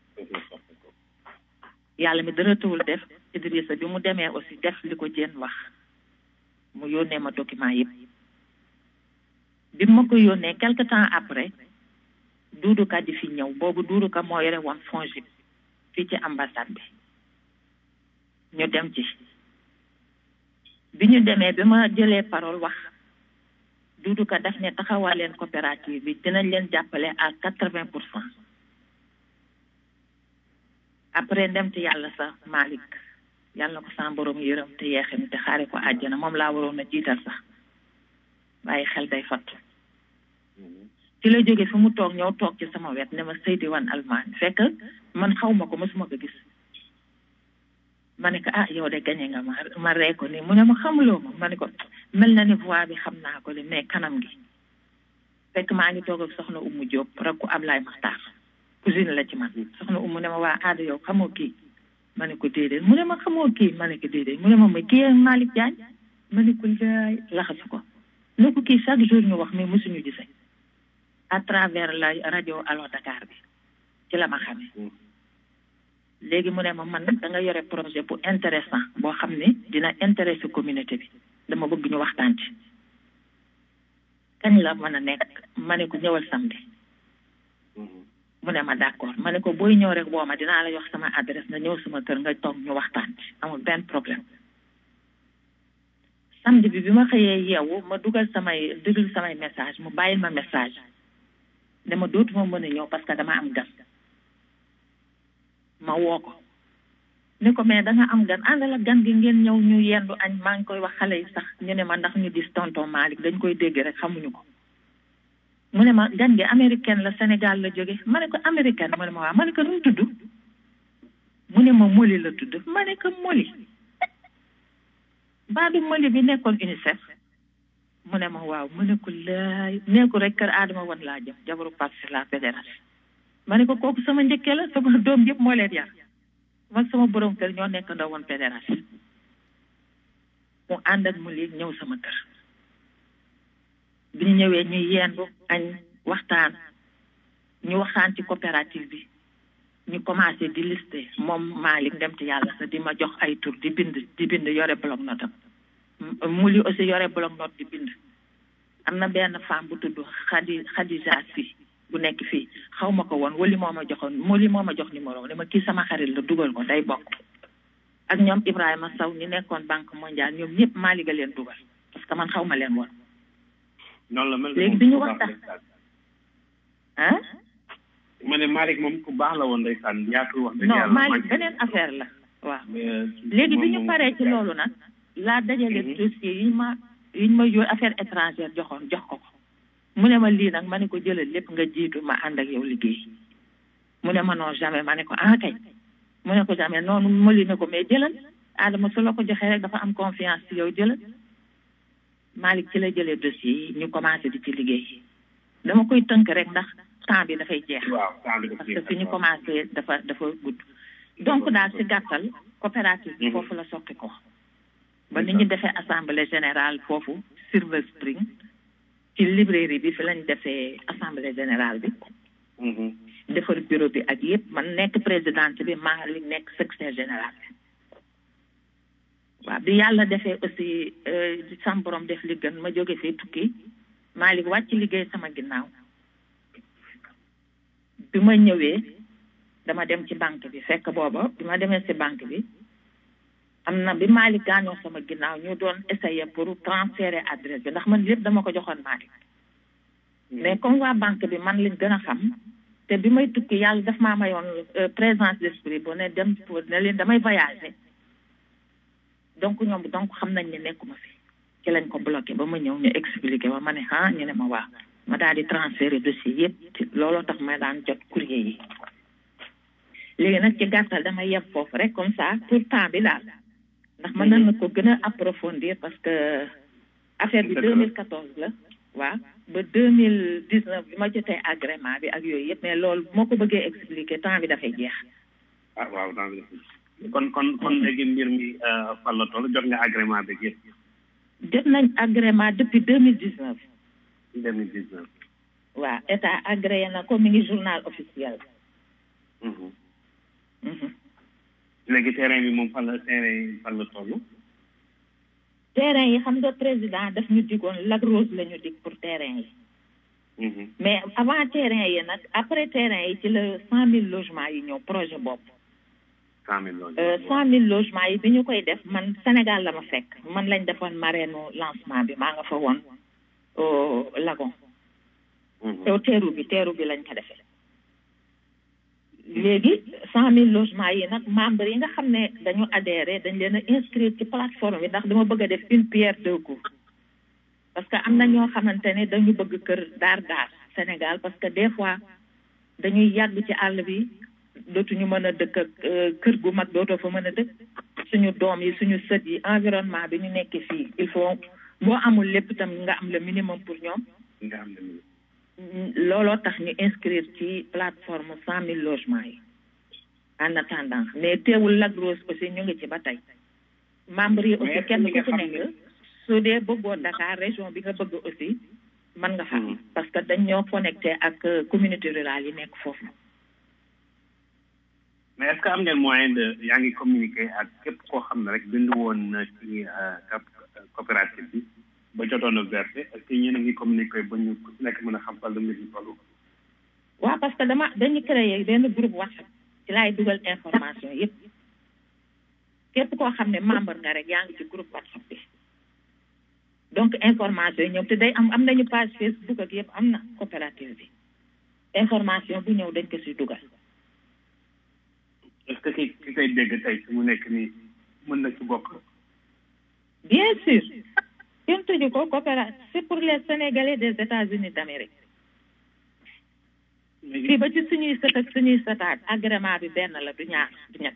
yàlla mi dara tawul def Idrissa bi mu demee aussi def li ko Diène wax mu yónnee ma document yëpp bi ma ko yónnee quelque temps après Doudou Ka di fi ñëw boobu Doudou Ka moo yore woon FONGIP fii ci ambassade bi ñu dem ci bi ñu demee bi ma jëlee parole wax Doudou Ka daf ne taxawal leen coopérative bi dinañ leen jàppale à 80%. après ndem ci yàlla sax Malick yàlla na ko sa borom yërëm te yeexam te xaare ko àjjana moom laa waroon a jiital sax bàyyi xel day fattu ci la jóge fi mu toog ñëw toog ci sama wet ne ma Seydi Wane Allemagne fekk man xaw ma ko mosuma ko gis ma ne ko ah yow de gañe nga ma ree ko nii mu ne ma xamuloo ma ne ko mel na ni voix bi xam naa ko li mais kanam gi fekk maa ngi toog ak soxna Umu Diop rakku Ablaye Maxtaar cousine la ci man soxna Umu ne ma waa aada yow xamoo kii ma ne ko déedéet mu ne ma xamoo kii ma ne ko déedéet mu ne ma kii ak Malick Diagne ma ne ko laay laxasu ko ne ko kii chaque jour ñu wax mais mosuñu gisee à travers la rajo Allo Dakar bi ci la ma xamee léegi mu ne ma man da nga yore projet bu intéressant boo xam ne dina intéresser communauté bi dama bëgg ñu waxtaan ci kañ la mën a nekk ma ne ko ñëwal samedi mu ne ma d'accord ma ne ko booy ñëw rek boo ma dinaa la wax sama adresse nga ñëw sama kër nga toog ñu waxtaan ci amul benn problème samedi bi ma xëyee yeewu ma déglu samay message mu bàyyil ma message ne ma dootuma mën a ñëw parce que dama am gan ma woo ko ne ko mais da nga am gan àndal ak gan gi ngeen ñëw ñu yendu añ maa ngi koy wax xale yi sax ñu ne ma ndax ñu gis tonton Malick dañ koy dégg rek xamuñu ko mu ne ma gan gi américaine la Sénégal la jóge ma ne ko américaine mu ne ma waaw ma ne ko nu mu tudd mu ne ma Moli la tudd ma ne ko Moli baadu Moli bi nekkoon UNICEF mu ne ma waaw mu ne ko laay nee ko rek kër Adama Wane laa jëm jabaru Pape sur la fédération ma ne ko kooku sama njëkkee la sama doom yëpp moo leen yar man sama borom kër ñoo nekk ndaw woon fédération mu ànd ak mu léegi ñëw sama kër bi ñu ñëwee ñu yendu añ waxtaan ñu waxtaan ci coopérative bi ñu commencé di listé moom Malick dem ci yàlla sax di ma jox ay tur di bind yore bloc note am mu li aussi yore bloc note di bind am na benn femme bu tudd Khadija si bu nekk fii xaw ma ko woon wali moo ma jox numéro ne ma kii sama xarit la dugal ko day bokk ak ñoom Ibrahima Sow ñu nekkoon banque mondiale ñoom ñëpp Malick a leen dugal parce que man xaw ma leen woon noonu la mel léegi bi ñu waxtaan ah ma ne Malick moom ku baax la woon ndeysaan yaatu wax dëgg non yàlla Malick beneen affaire la waaw léegi bi ñu paree ci loolu nag laa dajale dossier yi ma yooyu affaire étrangère jox ko mu ne ma lii nag ma ne ko jëlal lépp nga jiitu ma ànd ak yow liggéey mu ne ma non jamais ma ne ko ah kay mu ne ko jamais noonu mali ne ko mais jëlal Adama su la ko joxee rek dafa am confiance ci yow jëlal Malick ci la jëlee dossier yi ñu commencé di ci liggéey dama koy tënk rek ndax temps bi dafay jeex parce que fi ñu commencé dafa gudd donc daal ci gàttal coopérative bi foofu la soqi ko ba ni ñu defee assemblée générale foofu Silver Spring ci librairie bi fi lañ defee assemblée générale bi defar bureau bi ak yëpp man nekk présidente bi maa li nekk secrétaire général bi waaw bi yàlla defee aussi sam borom def li gën ma jóge fii tukki Malick wàcc liggéey sama ginnaaw bi ma ñëwee dama dem ci banque bi fekk booba bi ma demee ci banque bi am na bi Malick gaañoo sama ginnaaw ñu doon essayer pour transférer adresse bi ndax man lépp dama ko joxoon Malick mais comme waa banque bi man lañ gën a xam te bi may tukki yàlla daf maa mayoon présence d'esprit bu ne dem pour ne leen damay voyager donc ñoom donc xam nañ ne nekkuma fi ci lañ ko bloqué ba ma ñëw ñu expliqué ba ma ne ah ñu ne ma waaw ma daal di transférer dossier yëpp looloo tax ma daan jot courrier yi léegi nag ci gàttal dama yeb foofu rek comme ça pour temps bi daal ndax mën na ko gën a approfondir parce que affaire bi 2014 la waaw ba 2019 bi ma jotee agrément bi ak yooyu yëpp mais loolu moo ko bëggee expliquer temps bi dafay jeex. ah waaw temps bi dafay jeex kon léegi mbir mi fan la toll jot nga agrément bi yëpp. jot nañ agrément depuis 2019. 2019. waaw état agréé na ko mi ngi journal officiel. léegi terrain bi moom fan la toll. terrain yi xam nga président daf ñu digoon Lac Rose la ñu dig pour terrain yi. mais avant terrain yi nag après terrain yi ci la 100 000 logements yi ñëw projet bopp. 100 000 logements 100 000 logements yi bi ñu koy def man Sénégal la ma fekk man lañ defoon marraine lancement bi maa nga fa woon au Lagon. teeru bi lañ ko defee. léegi 100 000 logements yi nag membres yi nga xam ne dañu adhéré dañ leen a inscrire ci plateforme bi ndax dama bëgg a def une pierre deux coups parce que am na ñoo xamante ne dañu bëgg kër daar Sénégal parce que des fois dañuy yàgg ci àll bi dootuñu mën a dëkk ak kër gu mag dootoo fa mën a dëkk suñu doom yi suñu sët yi environnement bi ñu nekk fii il faut boo amul lépp tam nga am le minimum pour ñoom. nga am le minimum. looloo tax ñu inscrire ci plateforme 100 000 logements yi en attendant mais teewul Lac Rose aussi ñu ngi ci ba tey membres yi aussi kenn ku ci nekk su dee bëggoo Dakar région bi nga bëgg aussi mën nga fa parce que dañ ñoo connecté ak communauté rurale yi nekk foofu. mais est-ce que am ngeen moyen de yaa ngi communiquer ak képp koo xam ne rek bindu woon ci coopérative bi ba jotoon a versé est-ce que yéen a ngi communiquer ba ñu ku ci nekk mën a xam fan la mbir mi toll. waaw parce que dañu créé benn groupe WhatsApp ci laay dugal information yëpp képp koo xam ne membre nga rek yaa ngi ci groupe WhatsApp bi donc information yi ñëw te day am nañu page Facebook ak yëpp am na coopérative bi information bu ñëw dañ ko si dugal. est-ce que ki koy dégg tey su mu nekk nii mën na ci bokk. bien sûr. kenn tëju ko coopérative c'est pour les Sénégalais des États-Unis d'Amérique. fii ba ci suñuy sët ak suñuy sëtaat agrément bi benn la du ñaar du ñett.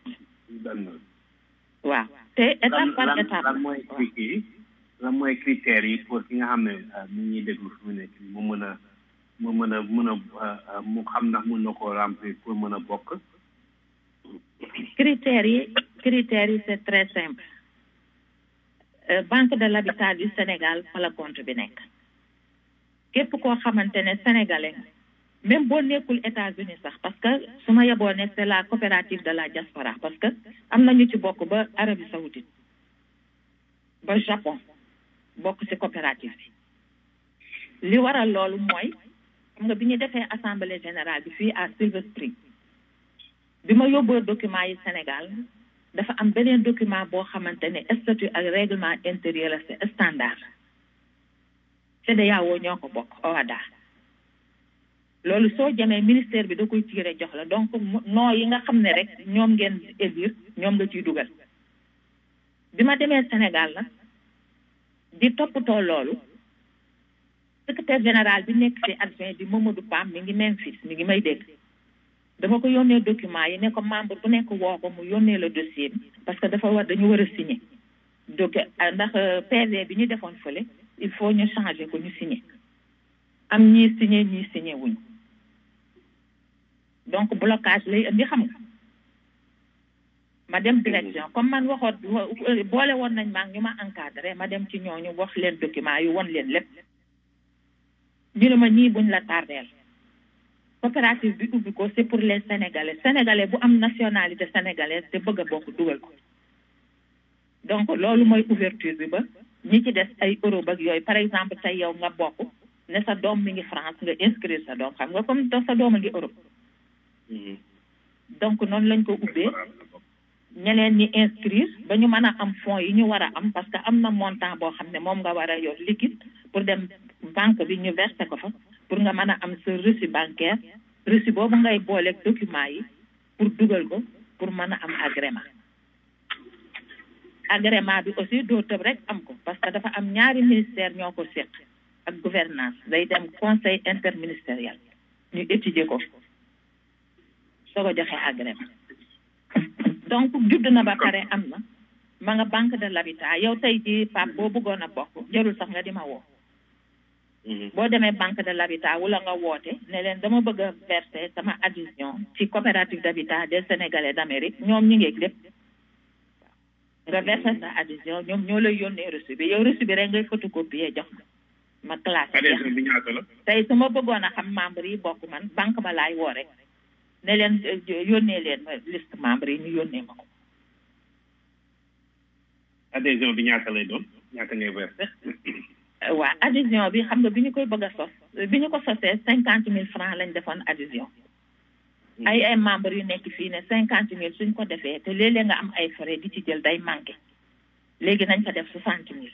waaw te étape par étape. lan mooy critères yi pour ki nga xam ne ni ñuy déglu fi mu nekk mu mën a mu xam ndax mën na koo remplir pour mën a bokk. critères yi c'est très simple. Banque de l'Habitat du Sénégal fa la compte bi nekk képp koo xamante ne sénégalais même boo nekkul États-Unis sax parce que su ma yeboo ne c'est la coopérative de la diaspora parce que am nañu ci bokk ba Arabie Saoudite ba Japon bokk ci coopérative bi li waral loolu mooy xam nga bi ñu defee assemblée générale bi fii à Silver Spring bi ma yóbboo document yi Sénégal dafa am beneen document boo xamante ne statut ak règlement intérieur la c'est standard CEDEAO ñoo ko bokk OHADA loolu soo jamee ministère bi da koy tiire jox la donc noo yi nga xam ne rek ñoom ngeen élire ñoom nga ciy dugal bi ma demee Sénégal la di toppatoo loolu secrétaire général bi nekk ci adjoint di Mamadou Pam mi ngi Memphis mi ngi may dégg dama ko yónnee document yi ne ko membre bu nekk woo ko mu yónnee la dossier bi parce que dañu war a signer donc ndax PV bi ñu defoon fële il faut ñu changer ko ñu signer am ñii signer wuñ donc blocage lay indi xam nga ma dem direction comme man boole woon nañ maa ngi ñu ma encadré ma dem ci ñooñu wax leen document yu won leen lépp ñu ne ma ñii buñ la tardeel coopérative bi ubbi ko c'est pour les sénégalais bu am nationalité sénégalaise te bëgg a bokk dugal ko donc loolu mooy ouverture bi ba ñi ci des ay Europe ak yooyu par exemple tey yow nga bokk ne sa doom mi ngi France nga inscrire sa doom xam nga comme sa doom a ngi Europe donc noonu lañ ko ubbee ñeneen ñi inscrire ba ñu mën a am fonds yi ñu war a am parce que am na montant boo xam ne moom nga war a yor liquide pour dem banque bi ñu versé ko fa pour nga mën a am sa reçu bancaire reçu boobu ngay booleeg document yi pour dugal ko pour mën a am agrément bi aussi doo tëb rek am ko parce que dafa am ñaari ministère ñoo ko seq ak gouvernance day dem conseil interministériel ñu étudier ko soo ko joxee agrément donc judd na ba pare am na ma nga banque de l'habitat yow tey ji Pape boo bëggoon a bokk jarul sax nga di ma woo boo demee banque de l'habitat wala nga woote ne leen dama bëgg a verser sama adhésion ci coopérative d'habitat des Sénégalais d'Amérique ñoom ñu ngeeg lépp nga verser sa adhésion ñoom ñoo lay yónnee reçu bi yow reçu bi rek ngay photocopier jox ma classe adhésion bi ñaata la tey su ma bëggoon a xam membre yi bokk man banque ba laay woo rek ne leen yónnee leen ma liste membre yi ñu yónnee ma ko adhésion bi ñaata lay doon ñaata ngay verser waaw adhésion bi xam nga bi ñu koy bëgg a sos bi ñu ko sosee 50,000 francs lañ defoon adhésion ay membres yu nekk fii ne 50,000 suñ ko defee te léeg-léeg nga am ay frais di ci jël day manqué léegi nañ fa def 60,000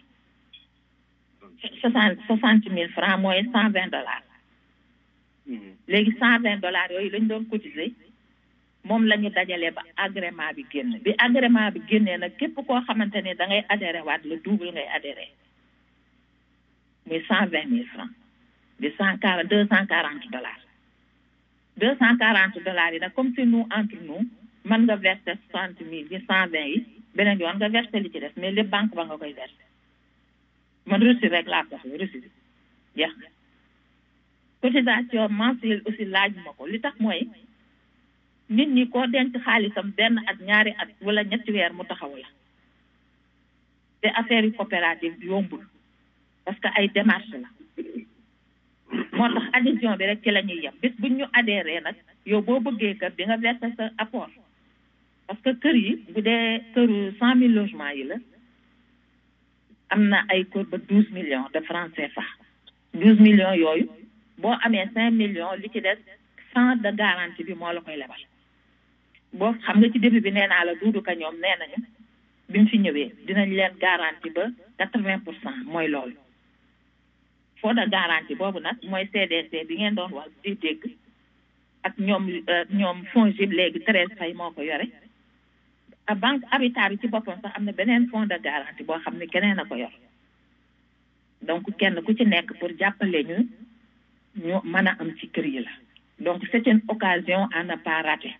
60,000 francs mooy $120 léegi $120 yooyu lañ doon cotiser moom la ñu dajale ba agrément bi génn bi agrément bi génnee nag képp koo xamante ne da ngay adhéré waat le double ngay adhéré muy 120,000 francs di $240 $240 yi nag comme c'est nous entre nous mën nga verser 60,000 yi 120 yi beneen yoon nga verser li ci des mais lépp banque ba nga koy verser man reçu rek laa soxla reçu bi jeex na cotisation mensuelle aussi laaj ma ko li tax mooy nit ñi koo denc xaalisam benn at ñaari at wala ñetti weer mu taxaw la te affaire yi coopérative yombul parce que ay démarche la moo tax adhésion bi rek ci la ñuy yem bis buñ ñu adhéré nag yow boo bëggee kër di nga verser sa apport parce que kër yi bu dee këru 100,000 logements yi la am na ay kër ba 12 millions de francs CFA 12 millions yooyu boo amee 5 millions li ci des 100 de garantie bi moo la koy lebal boo xam nga ci début bi nee naa la duudu ka ñoom nee nañu bi mu fi ñëwee dinañ leen garantie ba 80% mooy loolu foo de garantie boobu nag mooy CDC bi ngeen doon wax di dégg ak ñoom FONGIP léegi 13 fay moo ko yore a banque habitat bi ci boppam sax am na beneen fonds de garantie boo xam ne keneen a ko yor donc kenn ku ci nekk pour jàppale ñu mën a am ci kër yi la donc c'est une occasion à ne pas rater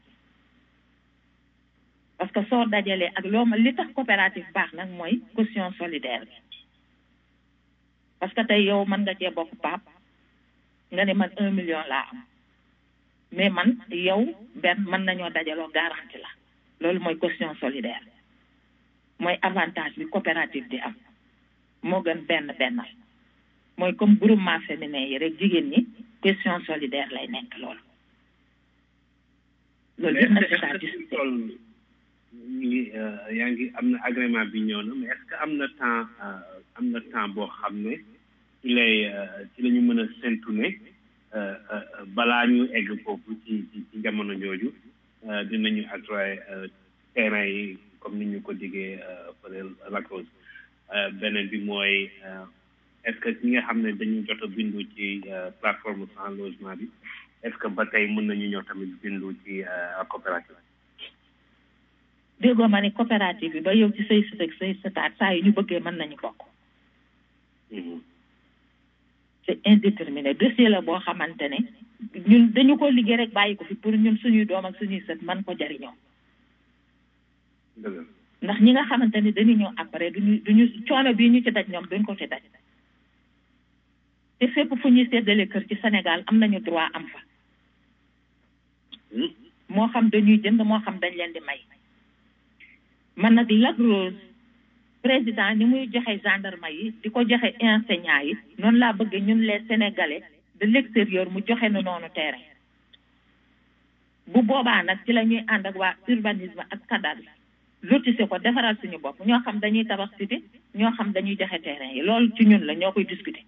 parce que soo dajalee ak loo ma li tax coopérative baax nag mooy caution solidaire bi parce que tey yow mën nga cee bokk paap nga ne man 1 million laa am mais man yow benn mën nañoo dajaloo garantie la loolu mooy caution solidaire mooy avantage bi coopérative di am moo gën bennal mooy comme groupement féminin yi rek jigéen ñi caution solidaire lay nekk loolu yëpp nag statistique yaa ngi am na agrément bi ñëw na mais est-ce que am na temps boo xam ne ci la ñu mën a séntu ne balaa ñu egg foofu ci jamono jooju dinañu attroyer terrain yi comme ni ñu ko diggee fële Lac Rose beneen bi mooy est-ce que ñi nga xam ne dañu jot a bindu ci plateforme sans logement bi est-ce que ba tey mën nañu ñëw tamit bindu ci coopérative déggoo ma ne coopérative bi ba yow ci say sët ak say sëtaat saa yu ñu bëggee mën nañu bokk c'est indéterminé dossier la boo xamante ne ñun dañu ko liggéey rek bàyyi ko fi pour ñun suñuy doom ak suñuy sët man ko jariñoo ndax ñi nga xamante ne dañu ñëw après duñu coono bii ñu ci daj ñoom duñ ko ci daj te fépp fu ñuy séddale kër ci Sénégal am nañu droit am fa moo xam dañuy jënd moo xam dañ leen di may man nag Lac Rose président ni muy joxe gendarme yi di ko joxe enseignant yi noonu laa bëgg ñun les Sénégalais de l'extérieur mu joxe nu noonu terrain bu boobaa nag ci la ñuy ànd ak waa urbanisme ak cadastre lotissé ko defaral suñu bopp ñoo xam dañuy tabax cité ñoo xam dañuy joxe terrain yi loolu ci ñun la ñoo koy discuter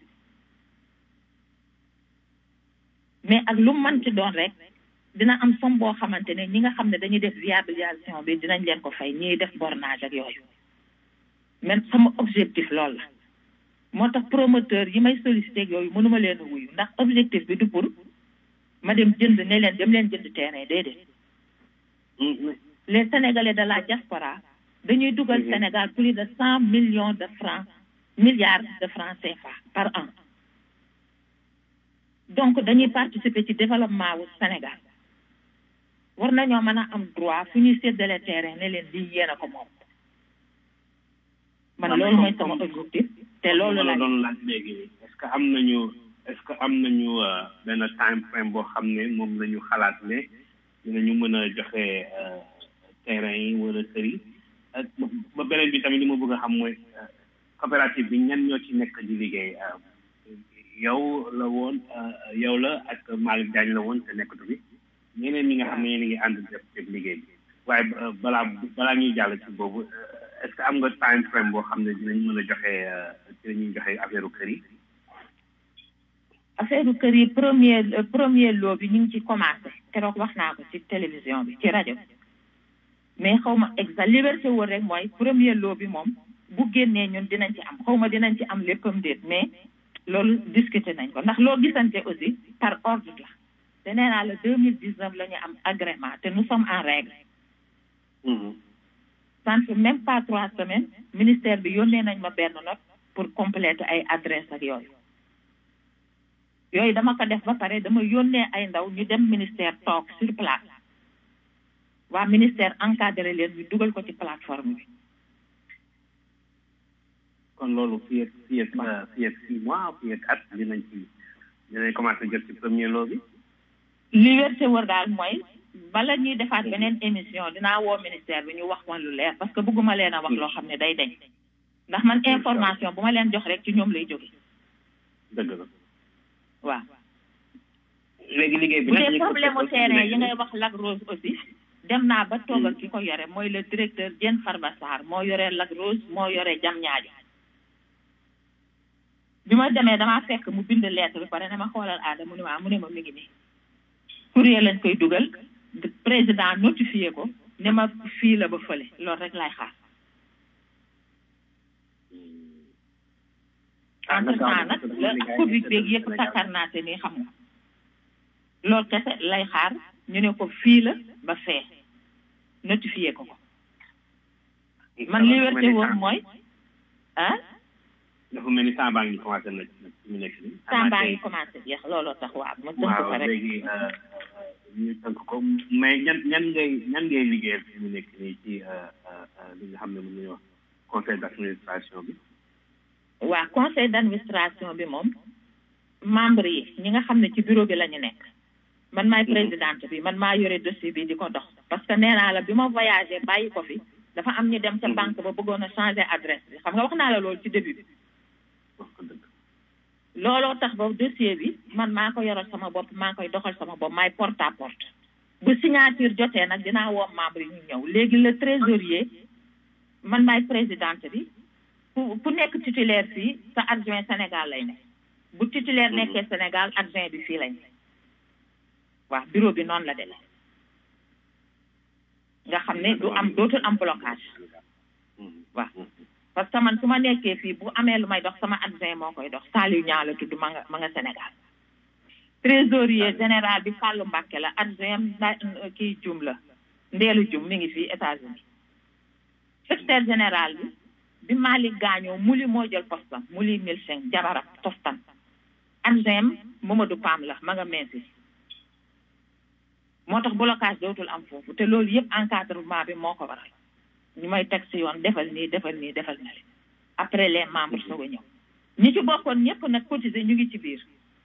mais ak lu mën ci doon rek dina am somme boo xamante ne ñi nga xam ne dañuy def viabilisation bi dinañ leen ko fay ñiy def bornage ak yooyu mais sama objectif loolu la moo tax promoteur yi may sollicité ak yooyu mënuma leen a wuyu ndax objectif bi du pour ma dem jënd ne leen dem leen jënd terrain déedéet les Sénégalais de la diaspora dañuy dugal Sénégal plus de 100 millions de francs milliards de francs CFA par an donc dañuy participer ci développement wu Sénégal war nañoo mën a am droit fu ñuy séddale terrain ne leen lii yéen a ko moom man loolu mooy sama objectif te loolu la doon laaj léegi est-ce que am nañu est-ce que am nañu benn time frame boo xam ne moom la ñu xalaat ne dinañu mën a joxe terrain yi wala kër yi ak ba beneen bi tamit li ma bëgg a xam mooy coopérative bi ñan ñoo ci nekk di liggéey yow la woon yow la ak Malick Diagne la woon te nekkatu bi ñeneen ñi nga xam ne yéen a ngi ànd def liggéey bi waaye balaa ñuy jàll ci boobu est-ce que am nga time frame boo xam ne dinañ mën a joxe ci la ñuy joxe affaire kër yi. affaire kër yi premier lot bi ñu ngi ci commencé keroog wax naa ko ci télévision bi ci rajo mais xaw ma exact liberté wër rek mooy premier lot bi moom bu génnee ñun dinañ ci am xaw ma dinañ ci am léppam déet mais loolu discuté nañ ko ndax loo gisante aussi par ordre la te nee naa la 2019 la ñu am agrément te nous sommes en règle. ça ne fait même pas 3 semaines ministère bi yónnee nañ ma benn note pour compléter ay adresse ak yooyu dama ko def ba pare dama yónnee ay ndaw ñu dem ministère toog sur place waa ministère encadré leen ñu dugal ko ci plateforme bi. kon loolu fii ak 6 mois fii ak at dinañ commencé jot ci premier lot bi. liberté wër daal mooy bala ñuy defaat beneen émission dinaa woo ministère bi ñu wax ma lu leer parce que bëgguma leen a wax loo xam ne day deñ ndax man information bu ma leen jox rek ci ñoom lay jóge. dëgg la. waaw. léegi liggéey bi bu dee problème mu terrain yi ngay wax Lac Rose aussi dem naa ba toog ak ki ko yore mooy le directeur Diène Farba Sarr moo yore Lac Rose moo yore Diamniadio bi ma demee damaa fekk mu bind lettre bi pare ne ma xoolal aada mu ne ma mi ngi nii courrier lañ koy dugal président notifié ko ne ma fii la ba fële loolu rek laay xaar. entre temps nag la Covid beeg yëpp takkarnaate nii xam nga loolu kese lay xaar ñu ne ko fii la ba fee notifié ko man li wérte woon mooy dafa mel ni temps baa ngi commencé na ñu nekk nii. temps baa ngi commencé jeex looloo tax waaw ma tënk ko rek. léegi ñu tënk ko mais ñan ngay liggéeyal fi mu nekk nii ci li nga xam ne mën nañu wax conseil d'administration bi. waaw conseil d'administration bi moom membre yi ñi nga xam ne ci bureau bi la ñu nekk man maay présidente bi man maa yore dossier bi di ko dox parce que nee naa la bi ma voyagé bàyyi ko fi dafa am ñu dem ca banque ba bëggoon a changer adresse bi xam nga wax naa la loolu ci début bi looloo tax ba dossier bi man maa ko yoral sama bopp maa koy doxal sama bopp maay porte à porte bu signature jotee nag dinaa woo membre yi ñu ñëw léegi le trésorier man maay présidente bi ku nekk titulaire fii sa adjoint Sénégal lay nekk bu titulaire nekkee Sénégal adjoint bi fii lay nekk waaw bureau bi noonu la demee nga xam ne dootul am blocage waaw parce que man su ma nekkee fii bu amee lu may dox sama adjoint moo koy dox Saliou Niang la tudd ma nga Sénégal trésorier général bi Fallou Mbacké la adjoint kii Dioum la Ndeelu Dioum mi ngi fii États-Unis secrétaire général bi Malick gaañoo Muli moo jël postam Muli Milseng jabaram tostan adjoint Mamadou Pam la ma nga Memphis moo tax blocage dootul am foofu te loolu yëpp encadrement bi moo ko waral ñu may teg si yoon defal nii defal na li après les membres soog a ñëw ñi ci bokkoon ñëpp nag cotiser ñu ngi ci biir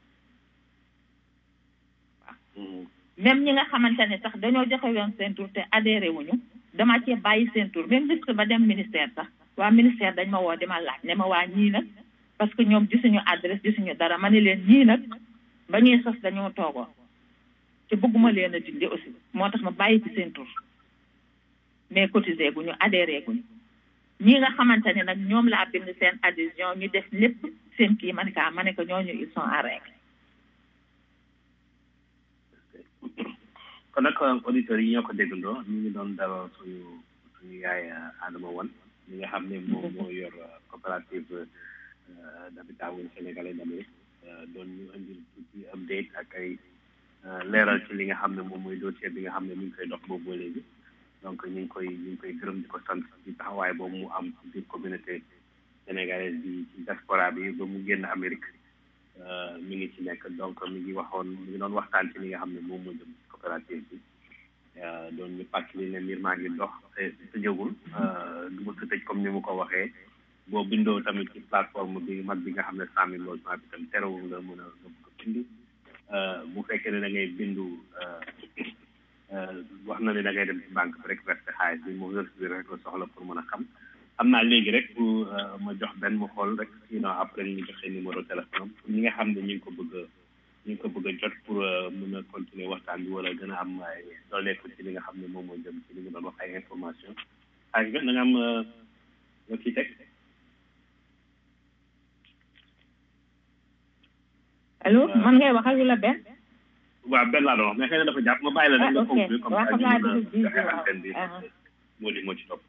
waaw même ñi nga xamante ne sax dañoo joxe woon seen tur te adhéré wuñu dama cee bàyyi seen tur même liste ba dem ministère sax waa ministère dañ ma woo di ma laaj ne ma waa ñii nag parce que ñoom gisuñu adresse gisuñu dara ma ne leen ñii nag ba ñuy sos dañoo toogoon te bëgguma leen a dindi aussi moo tax ma bàyyi ci seen tur mais cotisé guñu adhéré guñu ñi nga xamante ne nag ñoom laa bind seen adhésion ñu def lépp seen kii ma ne ko ñooñu ils sont en règle. kon nag auditeurs yi ñoo ko déggandoo ñu ngi doon dalal suñu yaay Adama Wane ñi nga xam ne moom moo yor coopérative d'habitat wu sénégalais d'Amérique doon ñu indil tuuti update ak ay leeral ci li nga xam ne moom mooy dossier bi nga xam ne mi ngi koy dox boobu ba léegi donc ñu ngi koy gërëm di ko sant ci taxawaay boobu mu am ci biir communauté sénégalaise bi ci diaspora bi ba mu génn Amérique mi ngi ci nekk donc mi ngi doon waxtaan ci li nga xam ne moom moo jëm ci coopérative bi doon ñu fàttali ne mbir maa ngi dox te tëjagul du ma tëj comme ni mu ko waxee boo bindoo tamit ci plateforme bi mag bi nga xam ne 100 000 logement bi tam terewul nga mën a bind bu fekkee ne da ngay bindu wax na ne da ngay dem ci banque bi rek verser xaalis bi moom reçu bi rek la soxla pour mën a xam naa léegi rek pour ma jox benn mu xool rek sinon après ñu joxe numéro téléphone ñi nga xam ne ñu ngi ko bëgg a jot pour mën a continuer waxtaan bi wala gën a am ay dooleeku ci li nga xam ne moom moo jëm ci li nga doon wax ay information xaalis bi da nga am nga ciy teg allo man ngay waxal wala benn waaw benn laa doon wax mais xëy na dafa jàpp ma bàyyi la rek nga conclure comme ça ñu mën a moo di moo ci topp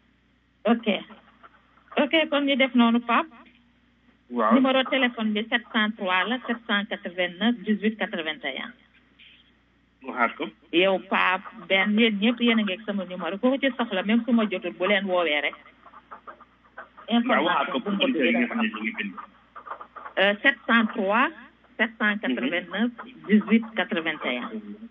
ok kon ñu def noonu Pape waaw numéro téléphone bi 703 la 789 18 81 waxaat ko yow Pape benn yéen ñëpp yéen a ngi ak sama numéro koo ci soxla même su ma jotul bu leen woowee rek information bu mu ko duggee 703 789 18 81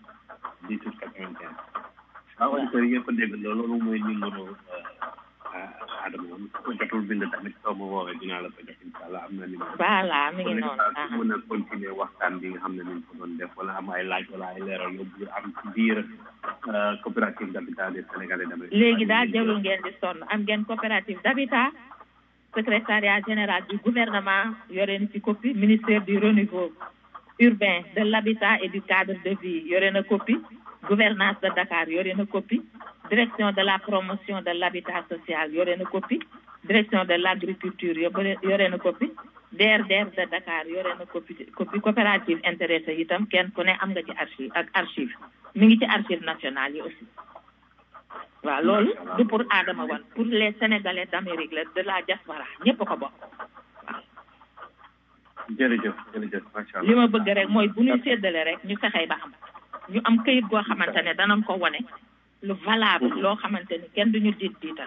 waaw auditeurs yi ngeen ko dégg loolu mooy numéro Adama moom su ko jotul bind tamit soo ma woowee dinaa la ko jox incha allah am na numéro voilà mi ngi noonu mën a continuer waxtaan bi nga xam ne nañ ko doon def wala am ay laaj wala ay leeral yóbbu am ci biir coopérative d'habitat des Sénégalais d'Amérique léegi daal jarul ngeen di sonn am ngeen coopérative d'habitat secrétariat général du gouvernement yore na ci copie ministère du renouveau urbain de l'habitat et du cadre de vie yore na copie gouvernance de Dakar yore na copie direction de la promotion de l'habitat social yore na copie direction de l'agriculture yore na copie DRDR de Dakar yore na copie coopérative intéressé itam kenn ku ne am nga ci archive mi ngi ci archive nationale yi aussi waaw loolu du pour Adama Wane pour les Sénégalais d'Amérique la de la diaspora ñëpp ko bokk waaw jërëjëf macha allah li ma bëgg rek mooy bu ñuy séddale rek ñu fexey ba am ñu am këyit goo xamante ne danañ ko wone lu valable loo xamante ni kenn duñu diital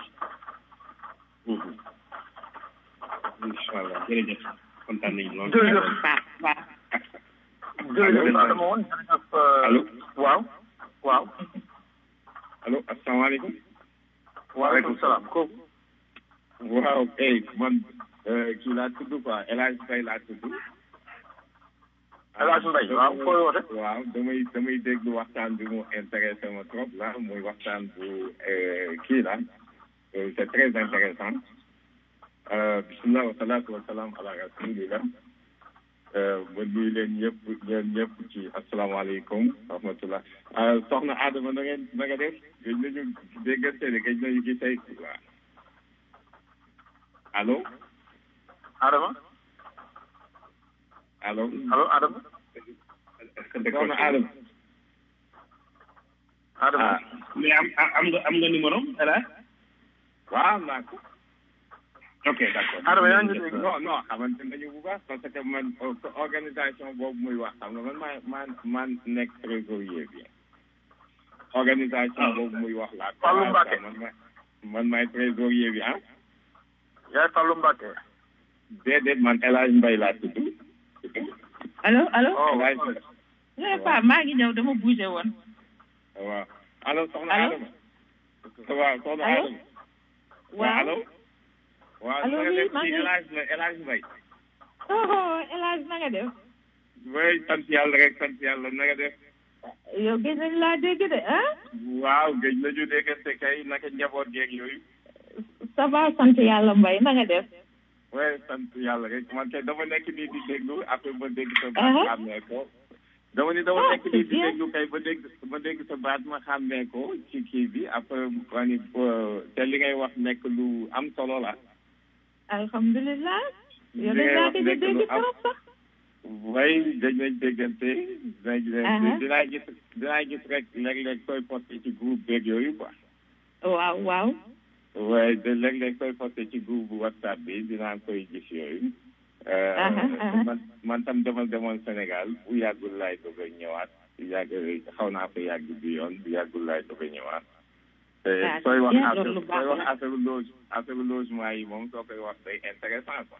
incha allah jërëjëf kontaan nañu lool jërëjëf waaw jërëjëf Adama woon jërëjëf allo waaw allo asalaamaaleykum waaleykum salaam kooku waaw kay man kii laa tudd quoi El Hadj Mbaye laa tudd El Hadj Mbaye waaw fooy woote waaw damay déglu waxtaan bi mu intéressé ma trop là muy waxtaan bu kii la c'est très intéressant bismillah wa salaatu wa salaam ala rasulillah ba nuyu leen ñëpp ci asalaamaaleykum wa rahmatullah soxna Adama na nga def gëj nañu déggante de gëj nañu gis tey waaw allo Adama allo Adama soxna Adama mais am nga numéro ala waaw naa ko ok d'accord Adama yaa ngi dégg non xamante nañu bu baax parce que man organisation boobu muy wax xam nga man nekk trésorier bi organisation boobu muy wax la Fallou Mbacké man maay trésorier bi yaay Fallou Mbacké déedéet man El Hadj Mbaye laa tudd allo waaye Pape maa ngi ñëw dama bougé woon waaw allo soxna Adama waaw soxna Adama waaw allo waaw allo oui maa ngi El Hadj Mbaye El Hadj na nga def way sant yàlla rek sant yàlla na nga def yow gëj nañ laa dégg de waaw gëj nañu déggante kay naka njaboot geeg yooyu ça va sant yàlla Mbaye na nga def way sant yàlla rek man kay dama nekk nii di déglu après ma dégg sa baat xàmmee ko dama nekk nii di déglu kay ba dégg sa baat ma xàmmee ko ci kii bi après wani te li ngay wax nekk lu am solo la alhamdulilah yow dañ laa gëj a dégg trop sax way dañ nañ déggante dinaa gis rek léeg-léeg koy posté ci groupe beeg yooyu quoi waaw waaye léeg-léeg koy posté ci groupe WhatsApp bi dinaa koy gis yooyu man tam demoon Sénégal bu yàggul laay doog a ñëwaat xaw naa fa yàgg bi yoon bu yàggul laay doog a ñëwaat sooy wax affaire logement yi moom soo koy wax day intéressant quoi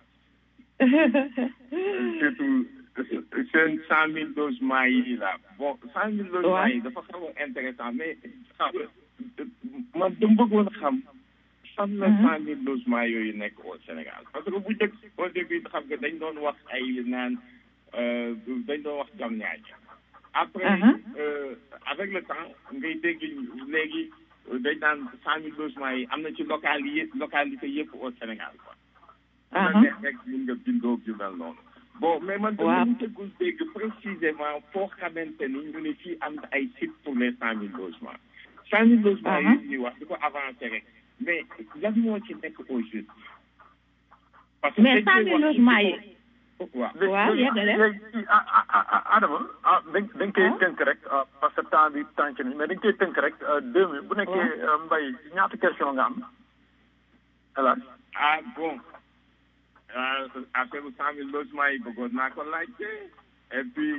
surtout seen 100 000 logements yi là bon 100 000 logements yi dafa xaw a intéressant mais man dama bëggoon xam fan la 100 000 logements yooyu nekk au Sénégal parce que bu njëkk au début xam nga dañ doon wax ay naan dañ doon wax jam ñaaj après avec le temps ngay dégg léegi dañ naan 100 000 logements yi am na ci localité yëpp au Sénégal quoi na neex rek mun nga bindoo yu mel noonu bon mais man dama tëggul dégg précisément foo xamante ni ñu ne fii am na ay sites pour les 100 000 logements 100 000 logements yi ñuy wax di ko avancé rek mais lan moo ci nekk au juste parce que mais 100 000 logements yi waaw léegi Adama dañ koy tënk rek parce que temps bi tànk ni mais dañ koy tënk rek 2 minutes bu nekkee Mbaye ñaata question nga am voilà bon affaire 100 000 logements yi bëggoon naa ko laajte et puis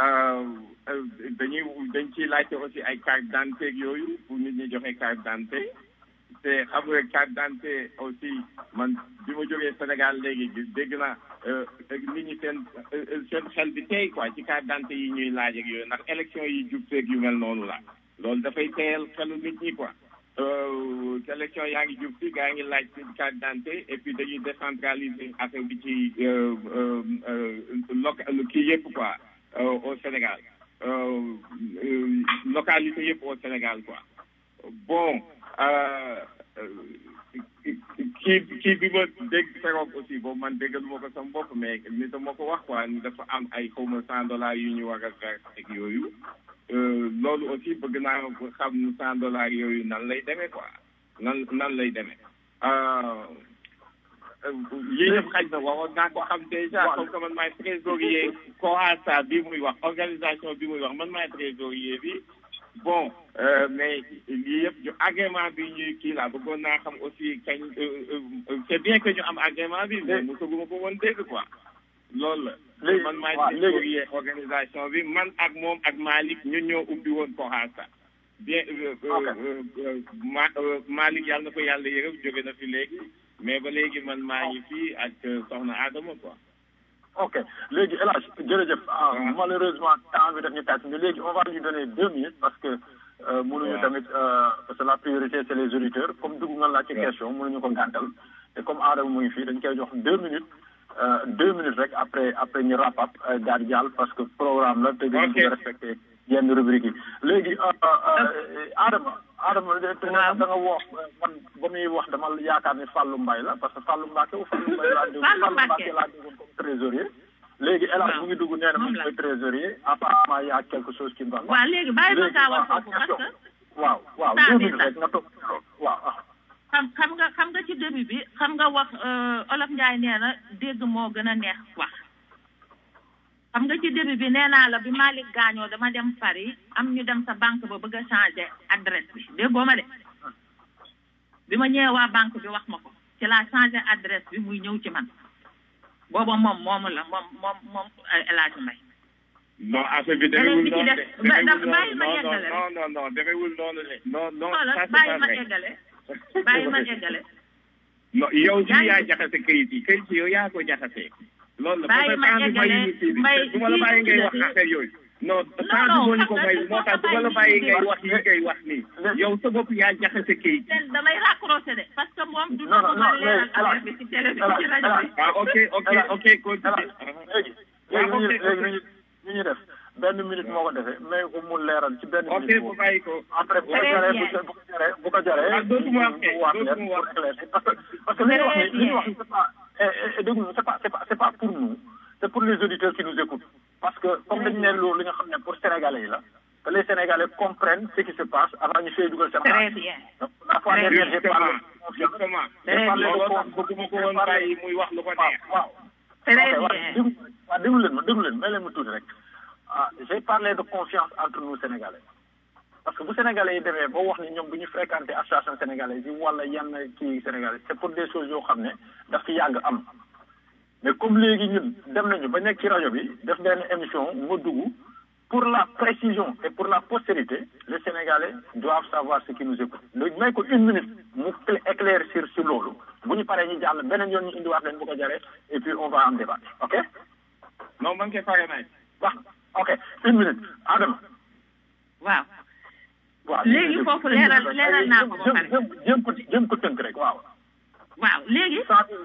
dañ ciy laajte aussi ay carte d'identité yooyu pour nit ñi joxe carte d'identité te xam nga carte d'identité aussi man bi ma jógee Sénégal léegi dégg naa nit ñi seen xel bi tey quoi ci carte d'identité yi ñuy laaj ak yooyu ndax élection yi jub feeg yu mel noonu la loolu dafay teyal xelu nit ñi quoi élection yaa ngi jub fi gaa ngi laaj ci carte d'identité et puis dañuy décentraliser affaire bi ci kii yëpp quoi au Sénégal localité yëpp au Sénégal quoi bon kii bi ma dégg feroog aussi boobu man déggalu ma ko sama bopp mais nit a ma ko wax quoi ni dafa am ay xawma $100 yu ñu war a verser ak yooyu loolu aussi bëgg naa xam $100 yooyu nan lay demee quoi nan lay demee yii yëpp xaj na waxoon naa ko xam déjà comme que man maay trésorier COASA bi muy wax organisation bi muy wax man maay trésorier bi bon mais lii yëpp ñu agrément bi ñuy kii la bëggoon naa xam aussi kañ c'est bien que ñu am agrément bi mais mosaguma ko woon dégg quoi loolu la man maay trésorier organisation bi man ak moom ak Malick ñun ñoo ubbi woon COASA bien Malick yàlla na ko yàlla yërëm jóge na fi léegi mais ba léegi man maa ngi fii ak soxna Adama quoi ok léegi El Hadj jërëjëf malheureusement temps bi daf ñu tàcc mais léegi on va lui donner 2 minutes parce que mënuñu tamit parce que la priorité c'est les auditeurs comme dugg nga laaj ci question mënuñu ko gàntal te comme Adama mu ngi fii dañ koy jox 2 minutes 2 minutes rek après ñu wrap up daal di jàll parce que programme la te dañu bëgg a respecté yenn rubrique yi léegi Adama da nga wax man ba muy wax dama yaakaar ni Fallou Mbaye la parce que Fallou Mbacké ou Fallou Mbaye laa dégg Fallou Mbacké laa déggoon comme trésorier léegi El Hadj mu ngi dugg nee na moom mooy trésorier apparemment y a quelque chose qui me va. waaw léegi bàyyi ma kaa wax foofu parce que waaw 2 minutes rek nga toog waaw xam nga ci début bi xam nga wax Olof Njaay nee na dégg moo gën a neex wax xam nga ci début bi nee naa la bi Malick gaañoo dama dem Paris am ñu dem sa banque ba bëgg a changer adresse bi déggoo ma de bi ma ñëwee waa banque bi wax ma ko ci laa changer adresse bi muy ñëw ci man booba moom la moom El Hadj Mbaye non affaire bi demewul noonu de bàyyi ma yeggale non demewul noonu de non bàyyi ma yeggale non yow ci yaa jaxase kayit yi yow yaa ko jaxase loolu la bàyyi ma yeggale Mbaye du ma la bàyyi ngay wax affaire yooyu non temps bi moo ñu ko may moo tax du ma la bàyyi ngay wax yi ngay wax nii yow sa bopp yaa jaxase kayit damay raccroché de parce que moom du ma ko leeral affaire bi ci télé bi ci rajo bi ok continue léegi ñu ñu def benn minute moo ko defee mais ko mu leeral ci benn minute bu bàyyi ko après bu ko jaree dootuma wax parce que li ñuy wax ni c'est pas dégg c'est pas pour nous c'est pour les auditeurs qui nous écoutent parce que comme dañu ne loolu li nga xam ne pour sénégalais yi la que les sénégalais comprennent ce qui se passe avant ñu fay dugal seen très bien la fois dernière j'ai parlé justement bëgguma ko woon bàyyi muy wax lu ko neex waaw déglu leen may leen ma tuuti rek j'ai parlé de confiance entre nous sénégalais parce que bu sénégalais yi demee ba wax ni ñoom bu ñu fréquenté association sénégalaise yi wala yenn kii sénégalais c'est pour des choses yoo xam ne daf ci yàgg am mais comme léegi ñun dem nañu ba nekk ci rajo bi def benn émission ma dugg pour la précision et pour la postérité les sénégalais doivent savoir ce qui nous écoute léegi may ko 1 minute mu éclaircir sur loolu bu ñu paree ñu jàll beneen yoon ñu indiwaat leen bu ko jaree et puis on va en débattre ok non man koy pare nañ wax ok 1 minute Adama waaw léegi foofu leeral naa ko ba pare jëm ko tënk rek waaw léegi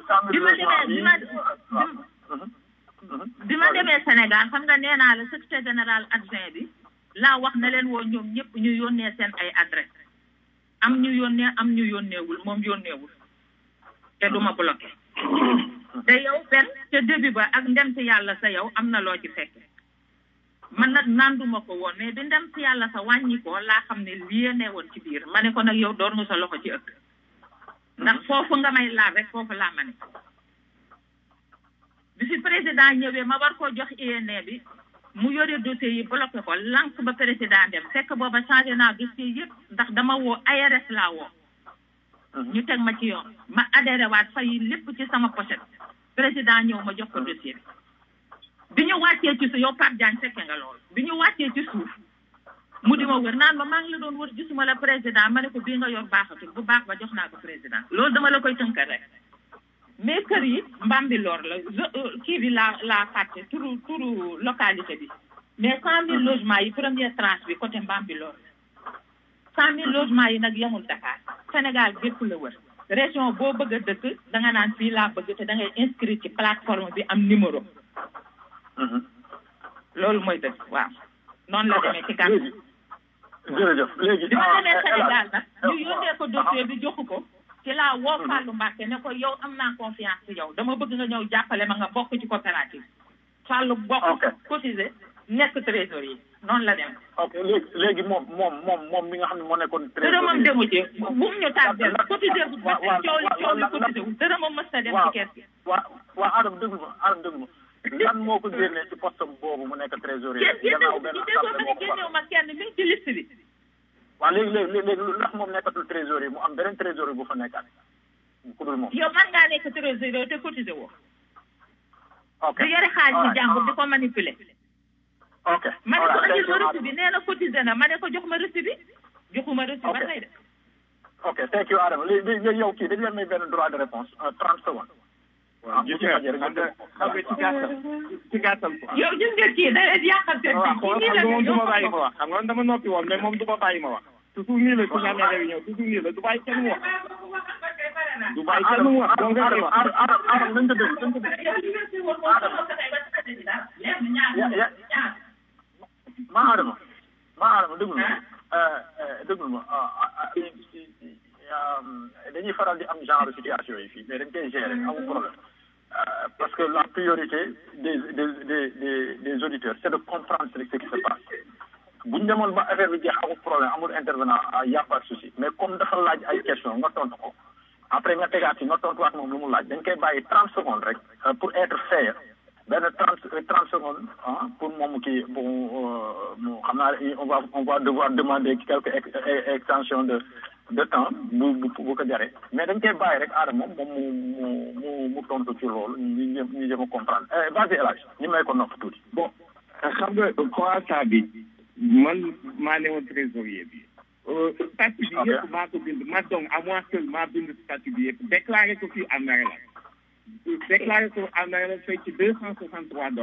bi ma demee Sénégal xam nga nee naa la secrétaire général adjoint bi laa wax na leen woo ñoom ñëpp ñu yónnee seen ay adresse am ñu yónnee am ñu yónneewul moom yónneewul te du ma bloqué te yow benn ca début ba ak ndem si yàlla sa yow am na loo ci fekke man nag nanduma ko woon mais bi ndem si yàlla sa wàññi ko laa xam ne lii nee woon ci biir ma ne ko nag yow door nga sa loxo ci ëkk ndax foofu nga may laal rek foofu laa ma ne bi fi président ñëwee ma war koo jox INE bi mu yore dossier yi bloqué ko lank ba président dem fekk booba changé naa dossier yëpp ndax dama woo ARS laa woo ñu teg ma ci yoon ma adhéré waat fay lépp ci sama pochette président ñëw ma jox ko dossier bi ñu wàccee ci suuf yow Pape Diagne fekke nga lool bi ñu wàccee ci suuf mu di ma wër naan ma maa ngi la doon wër gisuma la président ma ne ko bii nga yor baaxatul bu baax ba jox naa ko président loolu dama la koy tënkal rek mais kër yi Mbambilor la kii bi la fàtte turu localité bi mais 100 000 logements yi première tranche bi côté Mbambilor 100 000 logements yi nag yemul Dakar Sénégal gépp la wër région boo bëgg a dëkk da nga naan fii laa bëgg te da ngay inscrire ci plateforme bi am numéro loolu mooy dëgg waaw noonu la demee ci gàtt jërëjëf léegi bi ma demee Sénégal nag ñu yónnee ko dossier bi joxu ko ci laa woo Fallou Mbacke ne ko yow am naa confiance ci yow dama bëgg nga ñëw jàppale ma nga bokk ci coopérative Fallou bokk cotisé nekk trésorier noonu la dem léegi moom mi nga xam ne moo nekkoon trésorier dërëmam demu ci bu mu ñu tardel cotisé bu coow li cotisé wu dërëmam mës na dem ci kees gi waaw Adama déglu ma lan moo ko génnee ci poste boobu mu nekk trésorier gannaaw benn génnew ma kenn mi ngi ci liste bi waaw léegi ndax moom nekkatul trésorier mu am beneen trésorier bu fa nekkaat ku dul moom yow man ngaa nekk trésorier te cotisé woo di yore xaalis jàmbur di ko manipuler ma ne ko andil ma reçu bi nee na cotisé na ma ne ko jox ma reçu bi joxuma reçu ba tey de ok thank you Adama léegi yow kii dañu leen may benn droit de réponse 30 secondes waaw gis nga ci gàttal quoi. yow gis nga kii da leen yàqal seen kii moom du ma bàyyi ma wax xam nga dama noppi woon mais moom du ma bàyyi ma wax toujours nii la su ñu amee réunion toujours nii la du bàyyi kenn mu wax du bàyyi kenn mu wax donc nga wax Adama nañ ko déglu Adama déglu ma dañuy faral di am genre situation yi fii mais dañ koy gérer amul problème parce que la priorité des auditeurs c'est de comprendre ce qui se passe bu ñu demoon ba affaire bi jeex amul problème amul intervenant y a pas de souci mais comme dafa laaj ay question nga tontu ko après nga tegaat ci nga tontuwaat moom lu mu laaj dañ koy bàyyi 30 secondes rek pour être fair benn 30 secondes pour moom kii bon xam naa on va devoir demander quelques extensions de temps bu ko jaree mais dañ koy bàyyi rek Adama moom mu tontu ci loolu ñu jëm a comprendre vas-y El Hadj ñu may ko nopp tuuti. bon xam nga croissant bi man maa ne woon trésorier bi. statut bi yëpp maa ko bind ma donc à moi seul maa bind statut bi yëpp déclaré ko fii en Maryland déclaré ko en Maryland fay ci $263.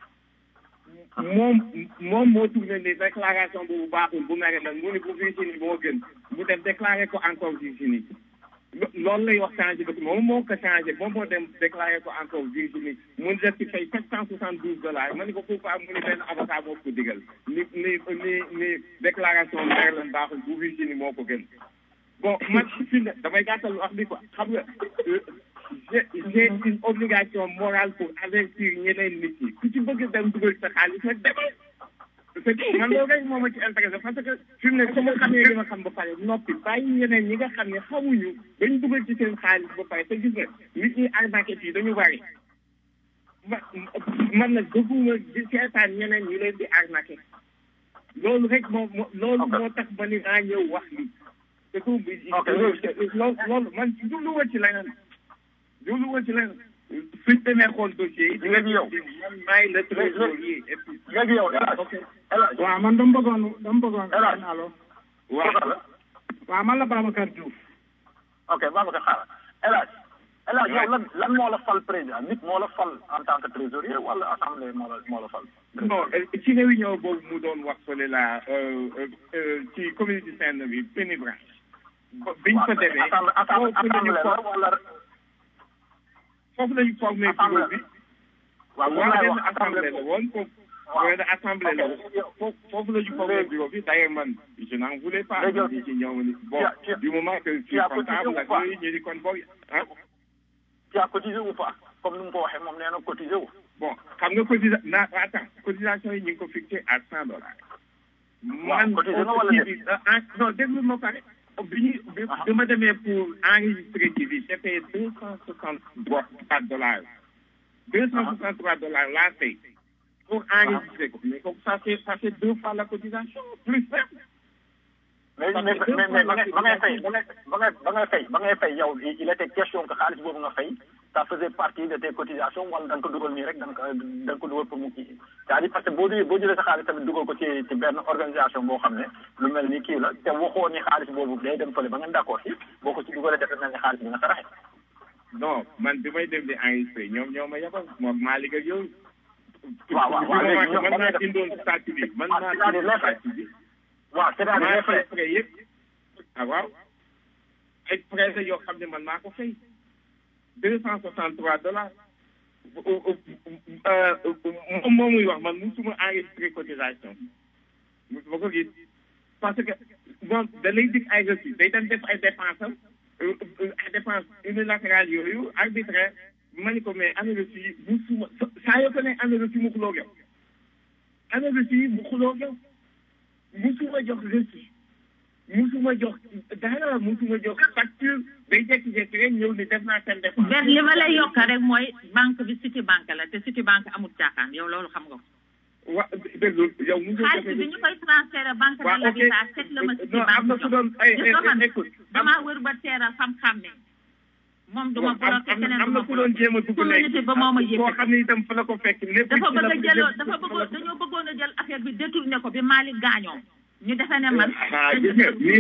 moom moo tourné ne déclaration boobu baaxul bu Maryland mu ne bu Virginie moo gën mu dem déclaré ko encore Virginie loolu lay wax changé document moom moo ko changé moom moo dem déclaré ko encore Virginie mu def ci fay $772 ma ne ko pourquoi mu ne benn avocat moo ko digal ni déclaration Maryland baaxul bu Virginie moo ko gën bon man fi ne damay gàttal wax bi quoi xam nga j'ai une obligation morale pour avertir ñeneen nit ñi ku ci bëgg dem dugal sa xaalis nag demal c'est man loolu rek moo ma ci intéressé parce que fi mu ne su ma xamee li ma xam ba pare noppi bàyyi ñeneen ñi nga xam ne xamuñu dañ dugal ci seen xaalis ba pare te gis nga nit ñi arnaqué yi dañu bari man nag bëgguma di seetaan ñeneen ñu leen di arnaqué loolu rek loolu moo tax ba ni naa ñëw wax li te ko loolu man jubluwa ci leneen suñ demee xool dossier yi. léegi yow man maay le trésorier et puis. léegi yow waaw man dama bëggoon. allo. waaw man la Babacar Diouf. ok Babacar xaaral El Hadj yow lan moo la fal président nit moo la fal en tant que trésorier wala assemblée moo la fal. non ci réunion boobu mu doon wax fële la ci communauté saine bi pénébranche biñ ko demee foofu lañu formé bureau bi benn assemblée la woon benn assemblée la foofu lañu formé bureau bi d'ailleurs man je n'en voulais pas di ci ñëw ni bon du moment que je suis comptable ak yooyu ñu di kon boobu ah tu as cotisé ou pas comme ni mu ko waxee moom nee na cotisé wu bon xam nga cotisation yi ñu ngi ko fixé à $100 man non déglu ma pare bi ma demee pour enregistrer ci bi j'ai payé $263 $263 laa fay pour enregistrer ko mais comme ça fait 2 fois la cotisation plus simple mais ba ngay fay yow il était question que xaalis boobu nga fay ça faisait partie de tes cotisations wala da nga ko dugal nii rek da nga ko dugal pour mu kii c'est-à-dire parce que boo jëlee sa xaalis tamit dugal ko ci benn organisation boo xam ne lu mel ni kii la te waxoo ni xaalis boobu day dem fële ba ngeen d'accord si boo ko ci dugalee def mel ni xaalis bi nga saraxe non man bi may dem di enregistré ñoo ma yabal moom maa liggéey ak yow waaw léegi man maa indoon statut bi man maa indoon statut bi waaw c'est-à-dire les frais yëpp ah waaw ay frais yoo xam ne man maa ko fay $263 moom muy wax man musuma enregistré cotisation musuma ko gis parce que bon da lay dig ay reçu day dem def ay dépenses ay dépenses unilatérales yooyu arbitraire ma ni ko mais année reçu yi musuma saa yoo ko ne année reçu mu xuloo yow année reçu yi mu xuloo yow musuma jox reçu musuma jox dara musuma jox facture day jékki-jékki rek ñëw ni def naa seen dépense. benn li ma lay yokk rek mooy banque bi Citibank la te Citibank amul caaxaan yow loolu xam nga ko. wa dégg yow mu ngi xaalis bi ñu koy transféré banque de l'habitat teg la ma Citibank am na ku doon écoute damaa wër ba teeral xam-xam ne moom duma bloqué keneen am na ku doon jéem a dugg léegi ba moom a yëkkati boo xam ne itam fa la ko fekk lépp dañoo bëggoon a jël affaire bi détourné ko bi Malick gaañoo ñu defe ne man nii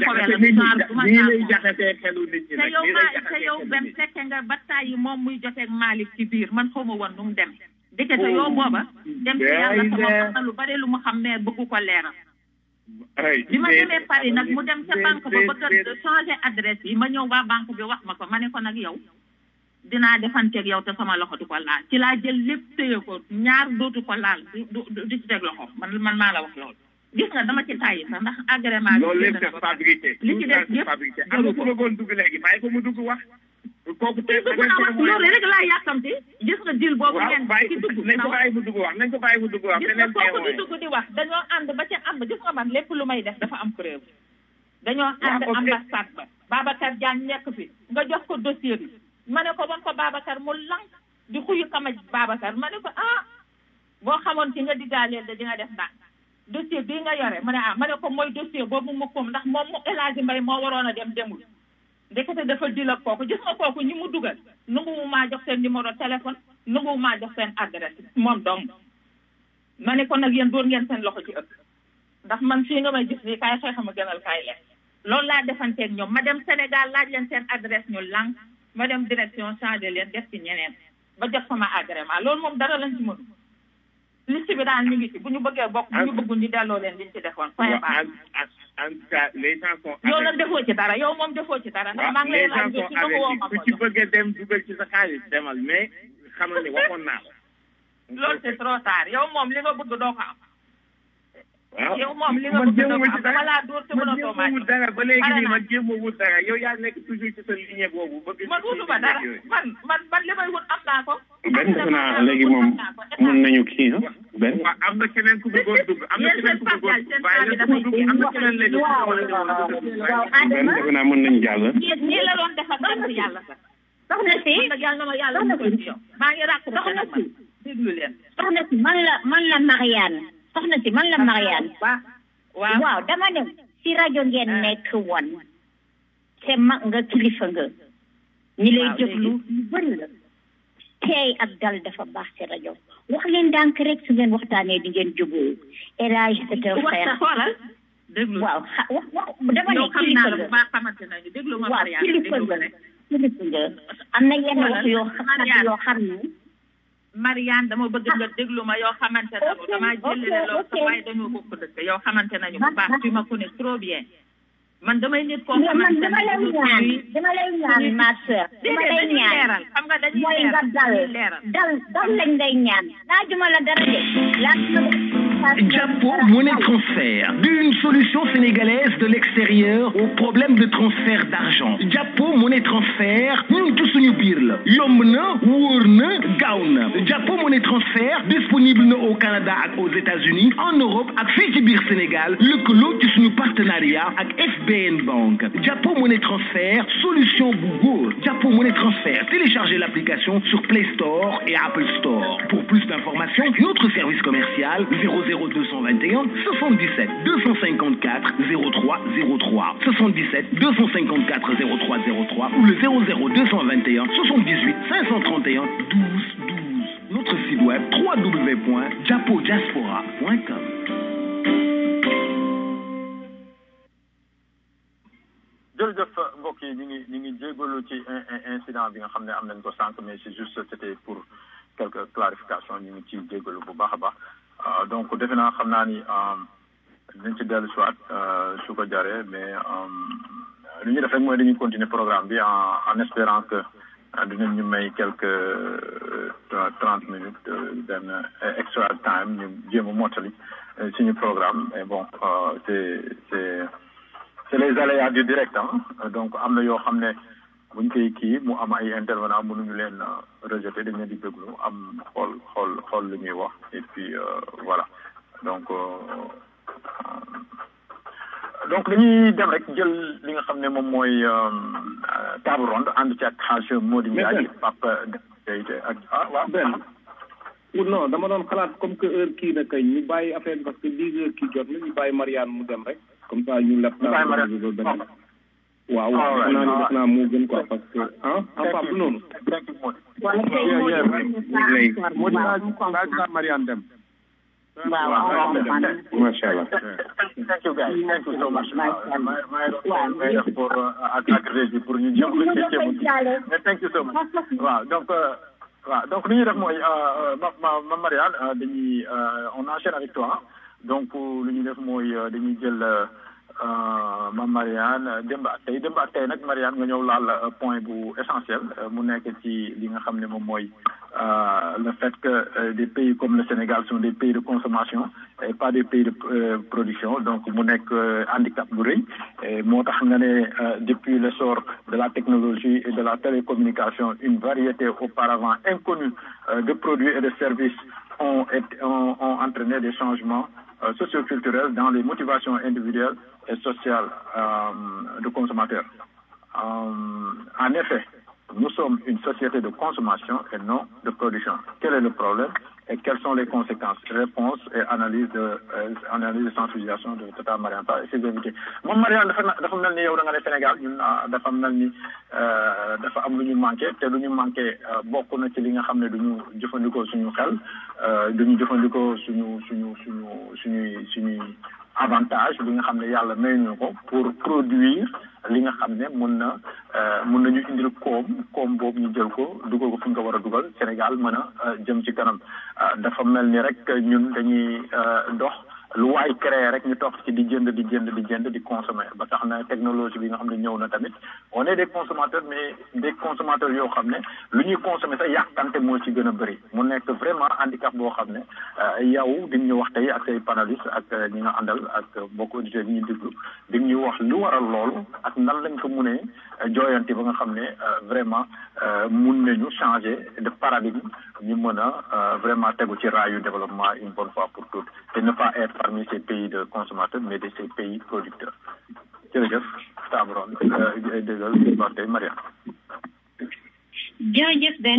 lay jaxasee xelu nit ñi te yow benn fekke nga ba tàyyi moom muy joteeg Malick ci biir man xaw ma woon nu mu dem dikkate yow booba dem ci yàlla sama xam na lu bari lu mu xam ne bëggu ko leeral bi ma demee Paris nag mu dem ca banque ba bëgg a changer adresse yi ma ñëw waa banque bi wax ma ko ma ne ko nag yow dinaa defanteeg yow te sama loxo du ko laal ci laa jël lépp téye ko ñaar dootu ko laal du ci teg loxo man maa la wax loolu gis nga dama ci tàyyi sax ndax agrément loolu lépp c'est fabriqué li ci des yëpp am na ku bëggoon dugg léegi bàyyi ko mu dugg wax kooku te loolu rek laa yàkkamti gis nga dil boobu ngeen ci dugg nañ ko bàyyi mu dugg wax nañ ko bàyyi mu dugg wax gis nga kooku di dugg di wax dañoo ànd ba ca ànd gis nga man lépp lu may def dafa am preuve dañoo ànd ambassade ba Babacar Diagne nekk fi nga jox ko dossier bi ma ne ko wan ko Babacar mu lank di xuyu kamaj Babacar ma ne ko boo xamoon ci nga diggaaleel de di nga def ndax dossier bii nga yore ma ne ko mooy dossier boobu mu koom ndax moom mu El Hadji Mbaye moo waroon a demul ndekete dafa dil ak kooku gis nga kooku ñi mu dugal nanguwu maa jox seen numéro téléphone nanguwu maa jox seen adresse moom dong ma ne ko nag yéen dóor ngeen seen loxo ci ëpp ndax man fii nga may gis nii kaay xeex ma gënal kaay leen loolu laa defanteeg ñoom ma dem Sénégal laaj leen seen adresse ñu lànk ma dem direction changé leen def ci ñeneen ba jox sama agrément loolu moom dara lañ ci mënu liste bi daal ñu ngi ci bu ñu bëggee bokk bu ñu bëggul ñu delloo leen liñ ci defoon point barre en tout cas les gens sont yow nag defoo ci dara yow moom defoo ci dara ndax maa ngi lay laaj ci ko woo ma ku ci bëgg a dem dugal ci sa xaalis demal mais xamal ni waxoon naa la loolu c'est trop tard yow moom li nga bëgg doo ko am waaw yow moom li nga bëgg doo ko am dama laa dóor te mënatoo maa wut dara ba léegi nii man jéem a wut dara yow yaa nekk toujours ci sa ligne boobu bëgg man wutuma dara man li may wut am naa ko benn defe naa léegi moom mën nañu kii benn waaw am na keneen ku bëggoon dugg am na keneen ku bëggoon waaye nag ku dugg am na keneen léegi benn defe naa mën nañu jàll ñii la doon defal sant yàlla sax soxna si yàlla na ma yàlla na ko ci yow maa ngi ràkk soxna si déglu leen soxna si man la Mariane soxna si man la Mariane waaw dama ne si rajo ngeen nekk woon te mag nga kilifa nga ñi lay déglu lu bëri la teey ak dal dafa baax ci rajo wax leen ndànk rek su ngeen waxtaanee di ngeen jubóo élage c'est un frère waaw dama ne kilifa nga waaw kilifa nga am na yenn wax yoo xam ne Marianne dama bëgg nga déglu ma yow xamante nañu damaa jëlile lool sax waaye dañoo bokk dëkk yow xamante nañu bu baax tu me connais trop bien man damay nit koo xamante dama lay ñaan ma sœur dama lay ñaan xam nga dañuy mooy nga dal lañ lay ñaan laajuma la dara de Japo Monnaie Transfert, une solution sénégalaise de l'extérieur aux problèmes de transfert d'argent. Japo Monnaie Transfert, ñun tous suñu biir la. Yomb na, wóor na, gaaw na. Japo Monnaie Transfert disponible na au Canada ak aux États-Unis, en Europe ak fii ci biir Sénégal, lëkkaloo ci suñu partenariat ak FBN Bank. Japo Monnaie Transfert, solution bu góor. Japo Monnaie Transfert, téléchargez l'application sur Play Store et Apple Store. Pour plus d'informations, notre service commercial 00221 77 254 0303 77 254 0303 ou le 00221 78 531 12 12. Notre site web www.japodiaspora.com. jërëjëf mbokk yi ñu ngi jégalu ci incident bi nga xam ne am nañ ko sànq mais c'est juste c'était pour quelques clarifications ñu ngi ciy jégalu bu baax a baax donc defe naa xam naa ni dinañ ci dellu soit su ko jaree mais li ñu def rek mooy dañuy continuer programme bi en espérant que dinañ ñu may quelques 30 minutes benn extra time ñu jéem a mottali suñu programme mais bon c'est les aléas du direct donc am na yoo xam ne buñ koy kii mu am ay intervenant mënuñu leen rejeter dañ leen di déglu am xool li ñuy wax et puis voilà donc dañuy dem rek jël li nga xam ne moom mooy table ronde ànd ci ak Hadj Mody Ndiaye Papa Deyte ak waaw benn non dama doon xalaat comme que heure kii na kay ñu bàyyi affaire parce que 10 heures kii jot na ñu bàyyi Marianne mu dem rek comme ça ñu lep naa waaw naa ni def naa moo gën quoi parce que en Pape du noonu Marianne dem Masha Allah. Thank you guys. Thank you so much. Pour ñu jëm mais thank you so much. Donc li ñuy def mooy ma Marianne dañuy on enchaîne avec toi. Donc li ñuy def mooy dañuy jël ma Marianne démb ak tey nag Marianne nga ñëw laal point bu essentiel mu nekk ci li nga xam ne moom mooy le fait que des pays comme le Sénégal sont des pays de consommation et pas des pays de production donc mu nekk handicap bu rëy moo tax nga ne depuis l'essor de la technologie et de la télécommunication une variété auparavant inconnue de produits et de services ont entraîné des changements socioculturels dans les motivations individuelles et sociales de consommateurs. En effet, nous sommes une société de consommation et non de production. Quel est le problème et quelles sont les conséquences? Réponse et analyse de sensibilisation de Tata Marianne et ses invités. Moom Marianne dafa mel ni yow da nga ne Sénégal ñun dafa mel ni dafa am lu ñu manqué te lu ñu manqué bokk na ci li nga xam ne duñu jëfandikoo suñu xel duñu jëfandikoo suñuy avantage li nga xam ne yàlla may ñu ko pour produire li nga xam ne mun nañu indil koom boobu ñu jël ko dugal ko fu ñu ko war a dugal Sénégal mën a jëm ci kanam dafa mel ni rek ñun dañuy dox lu waay créé rek ñu topp ci di jënd di consommer ba tax na technologie bi nga xam ne ñëw na tamit on est des consommateurs mais des consommateurs yoo xam ne lu ñuy consommer sax yàqante moo ci gën a bëri mu nekk vraiment handicap boo xam ne yow di ñu wax tey ak say panélistes ak ñi nga àndal ak mbokk auditeurs yi ñuy déglu di ñu wax lu waral loolu ak nan lañ ko munee jooyanti ba nga xam ne vraiment mun nañu changer de paradigme ñu mën a vraiment tegu ci raayu développement une bonne fois pour toutes et ne pas être parmi ces pays de consommateurs mais de ces pays producteurs jërëjëf Tabron dégal ba tey Marianne jërëjëf Ben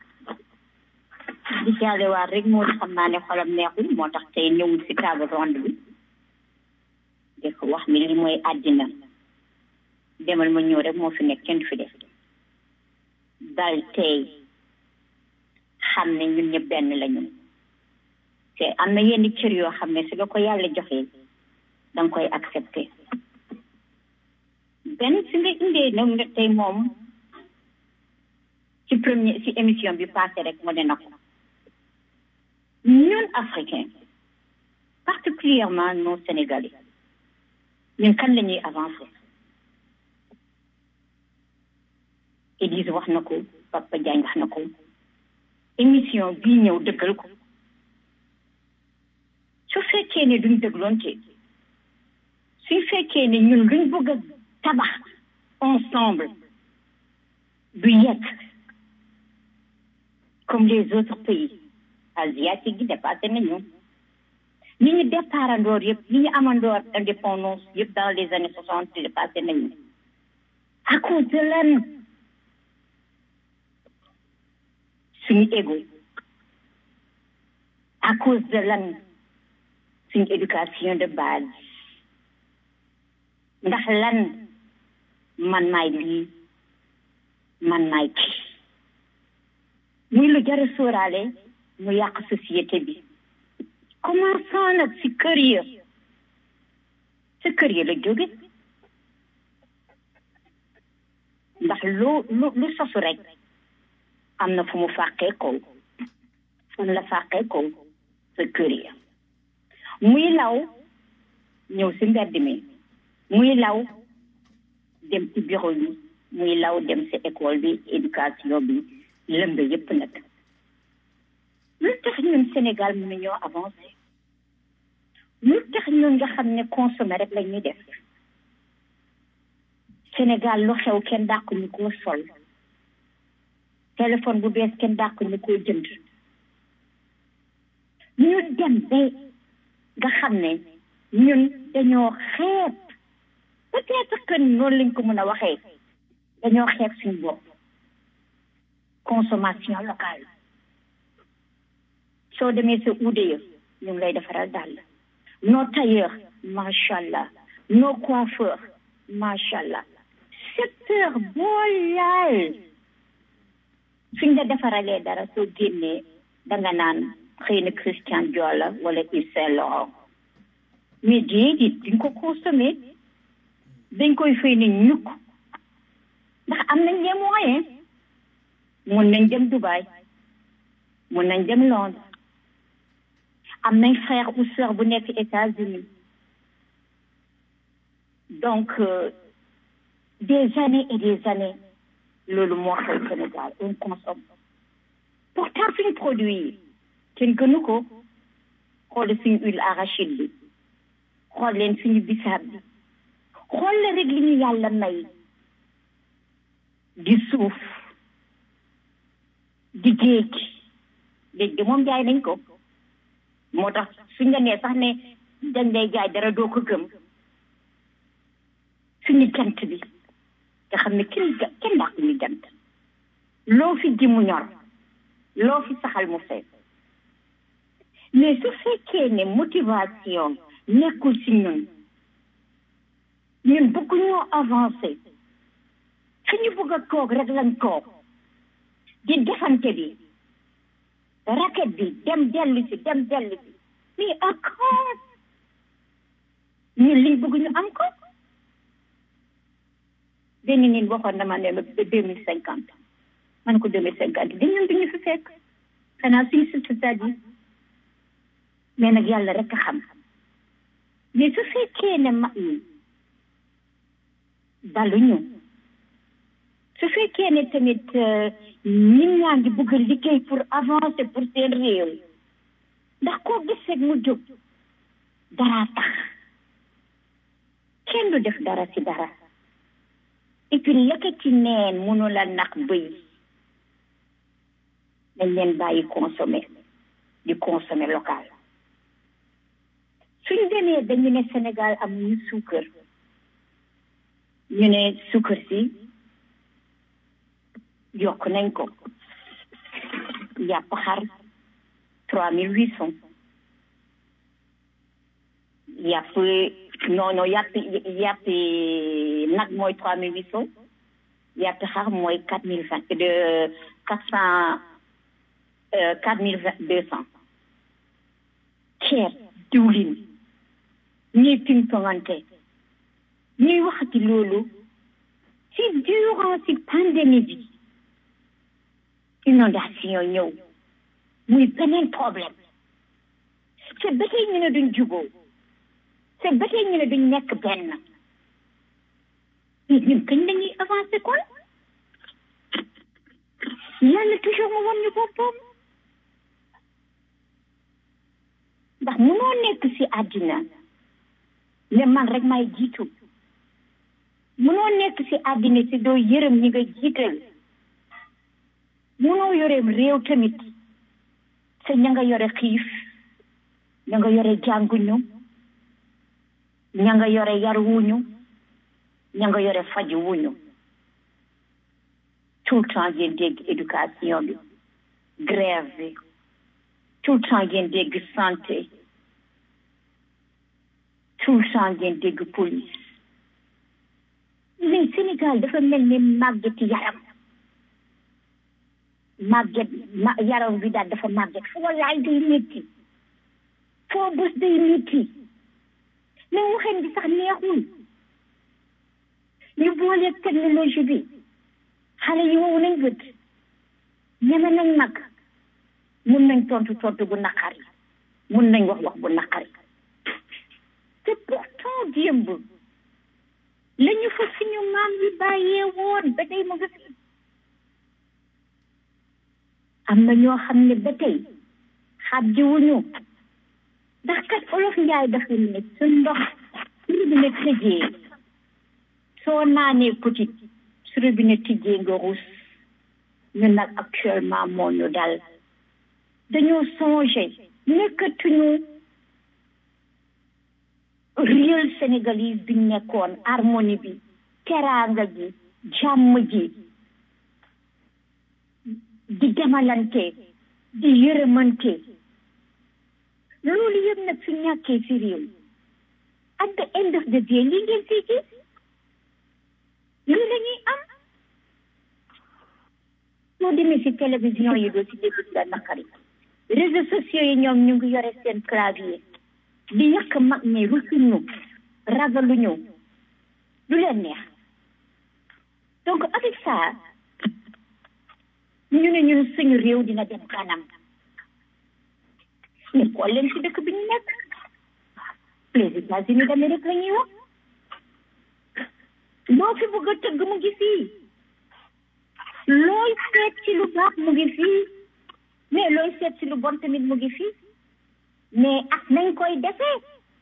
di jaale waar rek moo xam naa ne xolam neexul moo tax tey ñëwul si table ronde bi def wax mi li mooy àddina demal ma ñëw rek moo fi nekk kenn fi def dal tey xam ne ñun ñëpp benn lañu te am na yenn cër yoo xam ne su la ko yàlla joxee danga koy accepté benn si nga indee nag tey moom ci émission bi passé rek wane na ko ñun africains particulièrement nos Sénégalais ñun kan la ñuy avancer Élise wax na ko Papa Diagne wax na ko émission bii ñëw dëggal ko su fekkee ne duñ dëgloonte su fekkee ne ñun luñ bëgg a tabax ensemble du yegg comme les autres pays asiatiques yi dépassé nañu ñi ñu départandoor yëpp ñi ñu amandoor indépendance yëpp dans les années 60 dépassé nañu à cause de lan suñu égo à cause de lan suñu éducation de base ndax lan man maay lii man maay kii muy lu jar a sóoraale mu yàq société bi commençant nag si kër ya sa kër ya la jóge ndax lu sosu rek am na fu mu fàqee kaw fu la fàqee kaw sa kër ya muy law ñëw si mbedd mi muy law dem ci bureau bi muy law dem si école bi éducation bi lëmbe yépp nag lu tax ñun Sénégal mën nañoo avancé lu tax ñun nga xam ne consommer rek la ñuy def Sénégal lu xew kenn dàq ñu koo sol téléphone bu bees kenn dàq ñu koo jënd ñu dem ba nga xam ne ñun dañoo xeeb peut-être que noonu lañ ko mën a waxee dañoo xeeb suñu bopp consommation locale soo demee sa uude ya ñu ngi lay defaral dàll nos tailleurs macha allah nos coiffeurs macha allah secteur boo laal suñ la defaralee dara soo génnee danga naan xëy na Christian Dior la wala Yves Saint Laurent mais déedéet duñ ko consommer dañ koy fay ne ñukk ndax am nañ les moyens mun nañ dem Dubaï mun nañ dem Londres am nañ frère ou sœur bu nekk États-Unis donc des années et des années loolu moo xew Sénégal on consomme pourtant suñu produit yi kenn gënu ko xool suñu huile arachide bi xool leen suñu bisaab bi xool la rek li ñu yàlla may di suuf di géej géej moom jaay nañ ko moo tax suñ la nee sax ne dañ lay jaay dara doo ko gëm suñu jant bi nga xam ne kenn dàq ñu jant loo fi ji mu ñor loo fi saxal mu fees mais su fekkee ne motivation nekkul si ñun bëgguñoo avancé fi ñu bëgg a toog rek lañ toog di defante bi raquette bi dem dellu si mais encore ñun liñ bëgg ñu am ko benn nit waxoon na ma ne ba 2050 man ko 2050 di ñun duñu fi fekk xanaa suñu c'est-à-dire mais nag yàlla rek a xam mais su fekkee ne mag ñi daluñu su fekkee ne tamit nit ñaa ngi bëgg a liggéey pour avancer pour seen réew ndax koo gis rek mu jóg dara tax kenn du def dara ci dara et puis lekkati neen mënu la nax bëy dañ leen bàyyi consommer di consommer local suñ demee dañu ne Sénégal amuñu suukar ñu ne suukar si yokk nañ ko yàpp xar 3800 yàpp non yàpp nag mooy 3800 yàpp xar mooy 4200 ceeb diwlin ñuy pimpangante ñuy waxati loolu ci durant ci pandémie bi inondation ñëw muy beneen problème te ba tey ñu ne duñ juboo te ba tey ñu ne duñ nekk benn ñun kañ lañuy avancé kon yàlla toujours mu wan ñu boppam ndax munoo nekk si àddina ne man rek may jiitu munoo nekk si àddina si doo yërëm ñi nga jiital munoo yoreem réew tamit te ña nga yore xiif ña nga yore jànguñu ña nga yore yar wuñu ña nga yore faju wuñu tout le temps ngeen dégg éducation bi grève bi tout le temps ngeen dégg santé tout le temps ngeen dégg police mais Sénégal dafa mel ni màggeti yaram yaram bi daal dafa màgget foo laal day métti foo bés day métti mais waxeen bi sax neexul ñu boole technologie bi xale yi wow nañ bët ñeme nañ nag mun nañ tontu bu naqari mun nañ wax bu naqari te pourtant démb la ñu fa suñu maam yi bàyyee woon ba tey mu ngi fi am na ñoo xam ne ba tey xàjjiwuñu ndax kat olof njaay dafa ne su ndox su robinet tëjee soo naanee petit su robinet tijjee nga ruus ñu nag actuellement moo ñu dal dañoo songé nekkatuñu réel sénégalais bi nekkoon harmonie bi teraanga ji jàmm ji di demalante di yërëmante loolu yëpp nag su ñàkkee si réew at the end of the day lii ngeen fii gis lii la ñuy am soo demee si télévision yi doo si dégg la naqari réseaux sociaux yi ñoom ñu ngi yore seen clavier di yàq mag ñi rusuñu ragaluñu du leen neex donc avec ça ñu ne ñun suñu réew dina dem kanam mais xool leen si dëkk bi ñu nekk les États-Unis d'Amérique la ñuy wax loo fi bëgg a tëgg mu ngi fii looy seet si lu baax mu ngi fii mais looy seet si lu bon tamit mu ngi fii mais ak nañ koy defee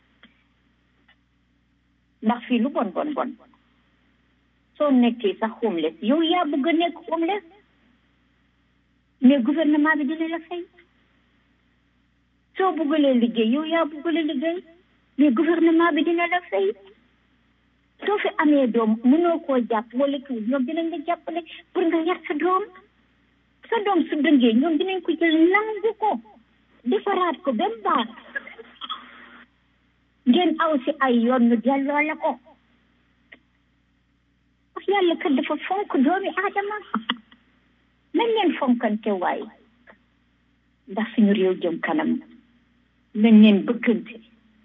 ndax fii lu bon soo nekkee sax homeless yow yaa bëgg a nekk homeless mais gouvernement bi dina la fay soo bëggalee liggéey yow yaa bëggalee liggéey mais gouvernement bi dina la fay soo fi amee doom mënoo koo jàpp wala tuuti ñoom dinañ la jàppale pour nga yar sa doom su dëngee ñoom dinañ ko jël nangu ko defaraat ko ba mu baax ngeen aw si ay yoon ñu delloo la ko wax yàlla kat dafa fonk doomi aadama nañ leen fonkante waay ndax suñu réew jëm kanam nañ leen bëggante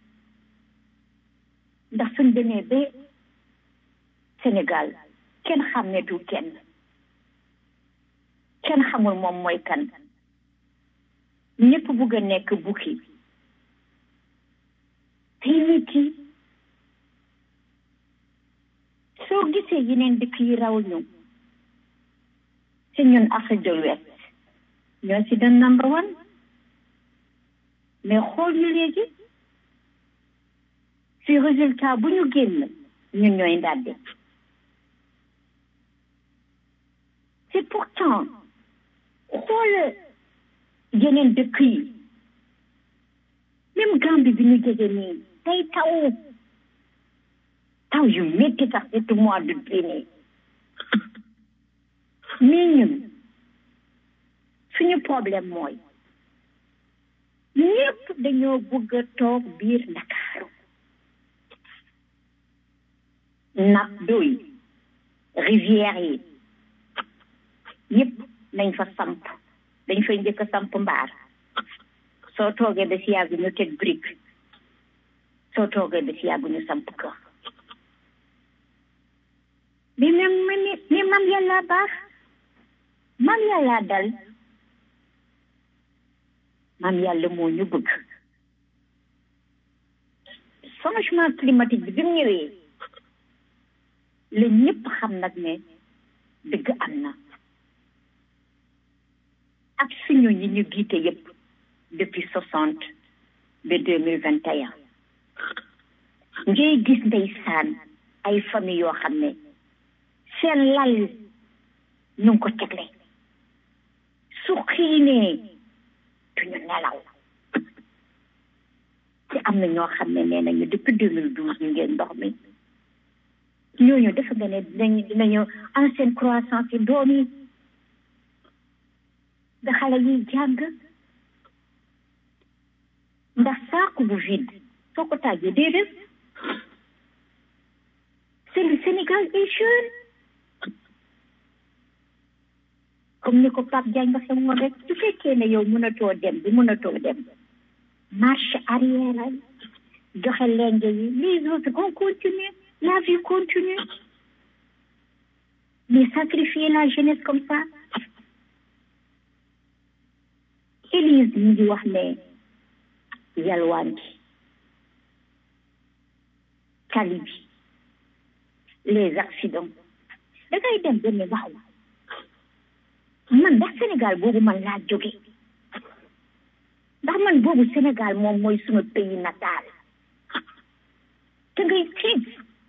ndax suñ demee ba Sénégal kenn xàmmeetu kenn xamul moom mooy kan ñëpp bugg a nekk bukki tey nit yi soo gisee yeneen dëkk yi raw ñu ci ñun Afrique de l'Ouest ñoo ci doon number one mais xool ñu léegi ci résultat bu ñu génn ñun ñooy ndàdde c'est pourtant xool yeneen dëkk yi même Gambie bi ñu jege nii tey taw yu métti sax surtout mois de juillet mais ñun suñu problème mooy ñëpp dañoo bëgg a toog biir Ndakaaru napp doy rivière yi yëpp nañ fa samp dañ fay njëkk a samp mbaar soo toogee ba si yàgg ñu teg brique soo toogee ba si yàgg ñu samp kër bi mais mam yàlla baax mam yàlla dal mam yàlla moo ñu bëgg changement climatique bi mu ñëwee la ñëpp xam nag ne dëgg am na ak suñu ñi ñu giite yëpp depuis 60 ba 2021 ngay gis ndeysaan ay famille yoo xam ne seen lal ñu ngi ko tegle su xiinee duñu nelaw te am na ñoo xam ne nee nañu depuis 2012 ñu ngeen ndox mi ñooñu defe nga ne dinañu ancienne croissance yi doom yi da xale yi jàng ndax saaku bu vide soo ko tàggee déedéet c'est le Sénégal est jeune comme ni ko Pape Diagne waxee woon rek su fekkee ne yow mënatoo dem marche arrière ay joxe lenge yi les autres on continue la vie continue mais sacrifier la jeunesse comme ça Élise mu ngi wax ne yalwaan bi tali bi les accidents da ngay dem ba ne waaw man ndax Sénégal boobu man laa jóge ndax man boobu Sénégal moom mooy suma pays natal te ngay xiif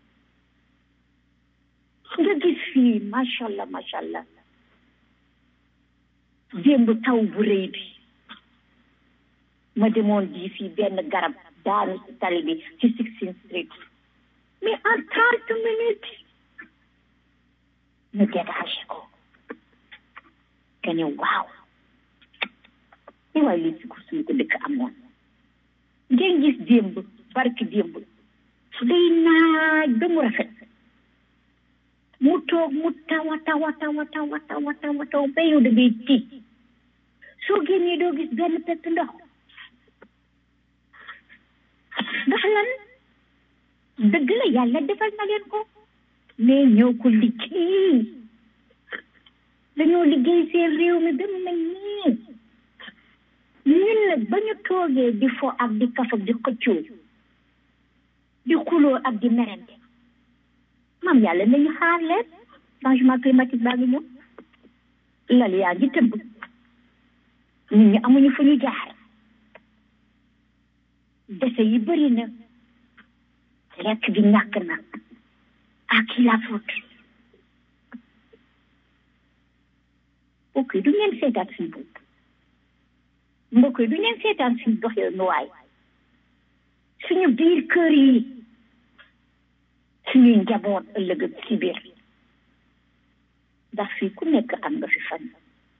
nga gis fii macha allah démb taw bu rëy bi ma demoon ji fii benn garab daanu si tali bi ci 16th Street mais en 30 minutes ñu dégagé ko te ne waaw waaye lii si ko suñu ko dëkk amoon ngeen gis démb barki démb day naaj ba mu rafet mu toog mu taw ba yow da ngay tiit soo génnee doo gis benn pepp ndox ndax lan dëgg la yàlla defal na leen ko mais ñoo ko liggéey dañoo liggéey seen réew mi ba mu mel nii ñun nag ba ñu toogee di fo ak di kaf ak di xëccoo di xuloo ak di merente maam yàlla nañu xaar leen changement climatique baa ngi ñëw lal yaa ngi tëbb nit ñi amuñu fu ñu jaar dese yi bëri na lekk gi ñàkk na à qui la faute ok du ngeen seetaat suñu bopp mbokk yi du ngeen seetaan suñu doxee nuwaay suñu biir kër yi suñuy njaboot ëllëg ak si biir ndax fii ku nekk am nga fi fan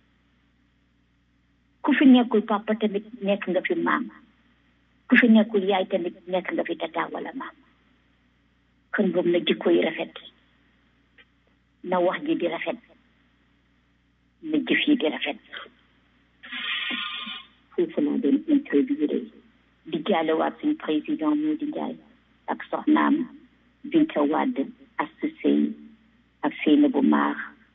ku fi nekkul papa tamit nekk nga fi maam ku fi nekkul yaay tamit nekk nga fi tata wala maam kon boobu na jikko yi rafet na wax ji di rafet na jëf yi di rafet foofu laa doon interviewé di jaalewaat suñu président Mody Ndiaye ak soxnaam Binta Wade Astou Seye ak Seynabou Mar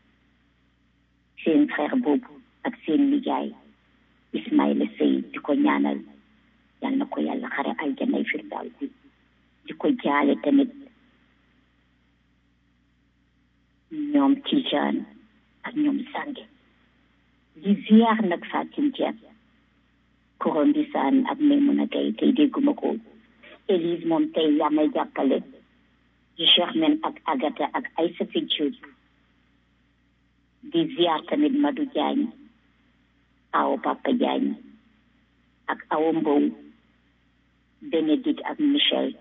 seen frère boobu ak seen nijaay Ismaïla Seye di ko ñaanal yal na ko yàlla xare aljanay firdawsi di ko jaale tamit ñoom Tijaan ak ñoom Sange di ziar nag Fatim Dieng Korom Bisaan ak Maymuna Gaye tey dégguma ko Élise moom tey yaa may jàppale di Germaine ak Agatha ak Aïssata Diop di ziar tamit Madou Diagne awo Papa Diagne ak awo Mbow Bénédicte ak Michel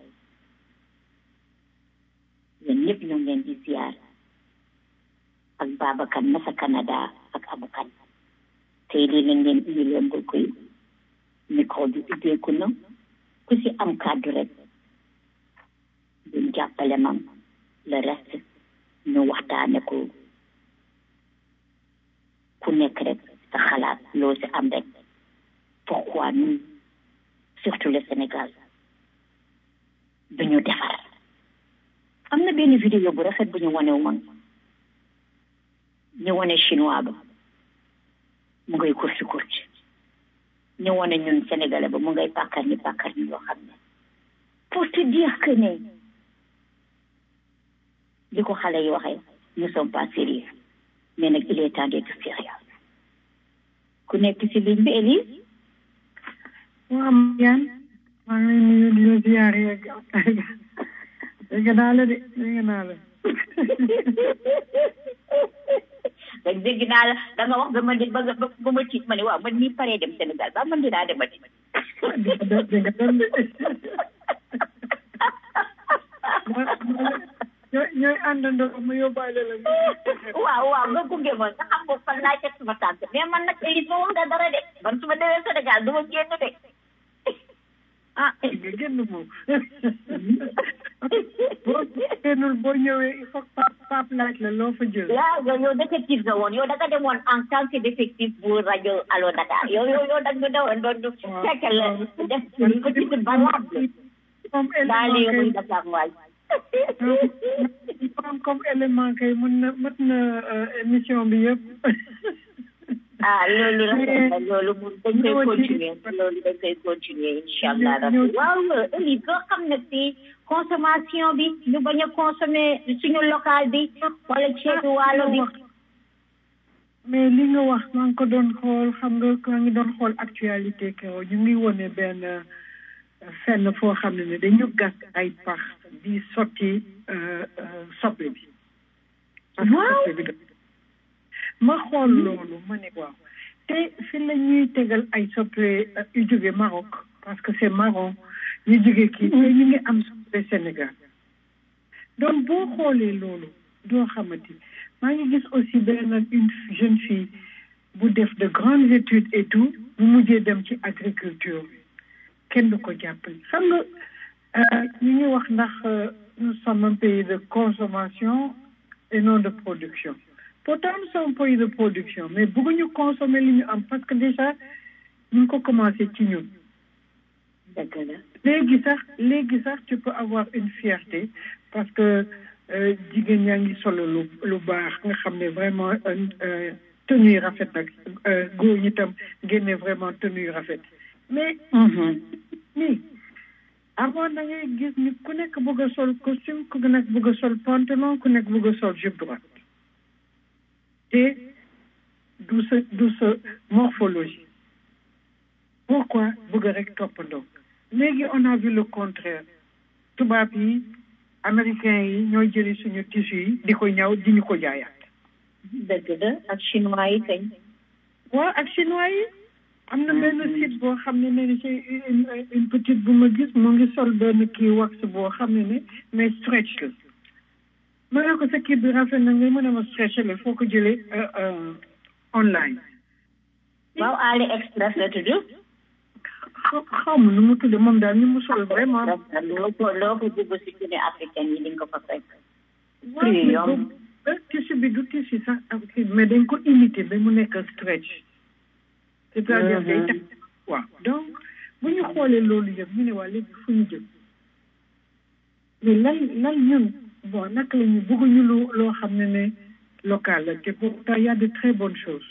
yéen ñëpp ñu ngi leen di ziar ak Babacar na sa Canada ak Aboukan tey lii lañ leen indi leen mbokk yi micro bi ubbeeku na ku si am kàddu rek duñ jàppale mam le reste ñu waxtaane ko ku nekk rek sa xalaat loo si am rek pourquoi nous surtout le Sénégal duñu defar am na benn vidéo bu rafet bu ñu wane woon ñu wane chinois ba mu ngay kursi ñu wane ñun sénégalais ba mu ngay pàkkar ni yoo xam ne pour te dire que ne li ko xale yi waxee nous sommes pas sérieux mais nag il est temps d'être sérieux ku nekk ci ligne bi Élise waaw Mariane maa ngi lay nuyu di la ziar yeeg dégg naa la de dégg naa la rek dégg naa la da nga wax ba ma di ba ma tiit ma ne waaw man nii paree dem Sénégal ba man dinaa demati ñooy àndandoo ma yóbbaale la waaw nga gunge ma nga xam fan laa teg suma tànk mais man nag Élise ma wax nga dara de man su ma demee Sénégal du ma génn de nga génn moom boo génnul boo ñëwee il faut que Pape laaj la loo fa jël yow détective nga woon yow da nga demoon en tant que détective bu rajo Allo Dakar yow da nga demoon doon fekk la def petite balade dans les rues Dakar waay comme élément kay mat na émission bi yëpp loolu loolu moom dañ koy continuer incha allah rabbi waaw Élise loo xam ne si consommation bi ñu bañ a consommer suñu local bi wala ceebu waalo bi mais li nga wax maa ngi ko doon xool xam nga maa ngi doon xool actualité kaw ñu ngi wone benn fenn foo xam ne dañu gas ay pax di sotti soble bi ma xool loolu ma ne waaw te fi la ñuy tegal ay soble yu jóge Maroc parce que c'est marron ñu jóge kii te ñu ngi am soble Sénégal donc boo xoolee loolu doo xamati maa ngi gis aussi benn une jeune fille bu def de grandes études et tout bu mujjee dem ci agriculture kenn du ko jàppale xam nga ñu ngi wax ndax nous sommes un pays de consommation et non de production pourtant nous sommes un pays de production mais bëgguñu consommer li ñu am parce que déjà ñu ngi ko commencé ci ñun léegi sax tu peux avoir une fierté parce que jigéen ñaa ngi solo lu baax nga xam ne vraiment tenue rafet nag góor ñi tam génne vraiment tenue rafet mais nii avant da ngay gis ni ku nekk bëgg a sol costume ku nekk bëgg a sol pantalon ku nekk bëgg a sol jupe droite te du sa morphologie pourquoi bëgg rek toppandoo léegi on a vu le contraire tubaab yi américains yi ñooy jëli suñu tissu yi di ko ñaw di ñu ko jaayaat dëgg la ak chinois yi kañ waaw ak chinois yi am na benn site boo xam ne ci une petite bu ma gis mu ngi sol benn kii wax boo xam ne mais stretch la ma ne ko sa kii bi rafet na nga mën a ma stretch la foo ko jëlee online waaw AliExpress la tudd xaw ma nu mu tudd moom daal ni mu sol vraiment loo ko dugg si tune africaine yi di nga ko fa fekk prix yomb tissu bi du tissu sax mais dañ ko imité ba mu nekk stretch c'est-à-dire day tax waaw donc bu ñu xoolee loolu yëpp ñu ne waa léegi fu ñu jëm mais lan ñun bon naka la ñu bëgguñu loo xam ne local la te pourtant y a de très bonnes choses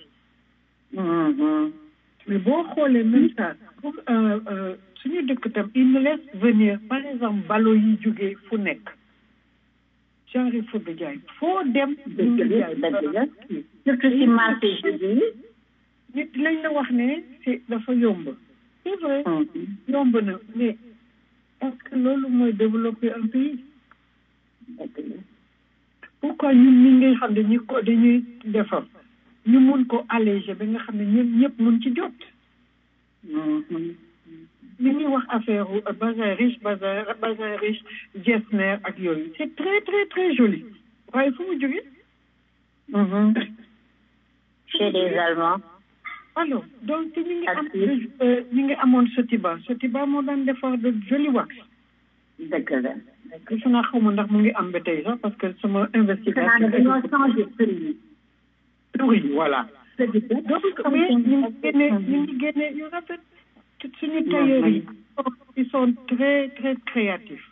mais boo xoolee même ça pour suñu dëkk tam il nous laisse venir par exemple balo yi jógee fu nekk genre il faut de jaay foo dem surtout si marché jeudi nit lañ la wax ne c'est dafa yomb c'est vrai yomb na mais est-ce que loolu mooy développer un pays pourquoi ñun ñi ngay xam ne dañuy defar ñu mun ko alléger ba nga xam ne ñëpp mun ci jot li ñuy wax affaire bazin riche Getzner ak yooyu c'est très très très joli waaye fu mu jógee chez les Allemands alors donc ñu ngi amoon Sotiba moo daan defar de joli wax dëgg la defe naa xaw ma ndax mu ngi am ba tey sax parce que sama investigation dañoo changé prix voilà donc mais ñu ngi génne yu rafet suñu tailleurs yi ils sont très très créatifs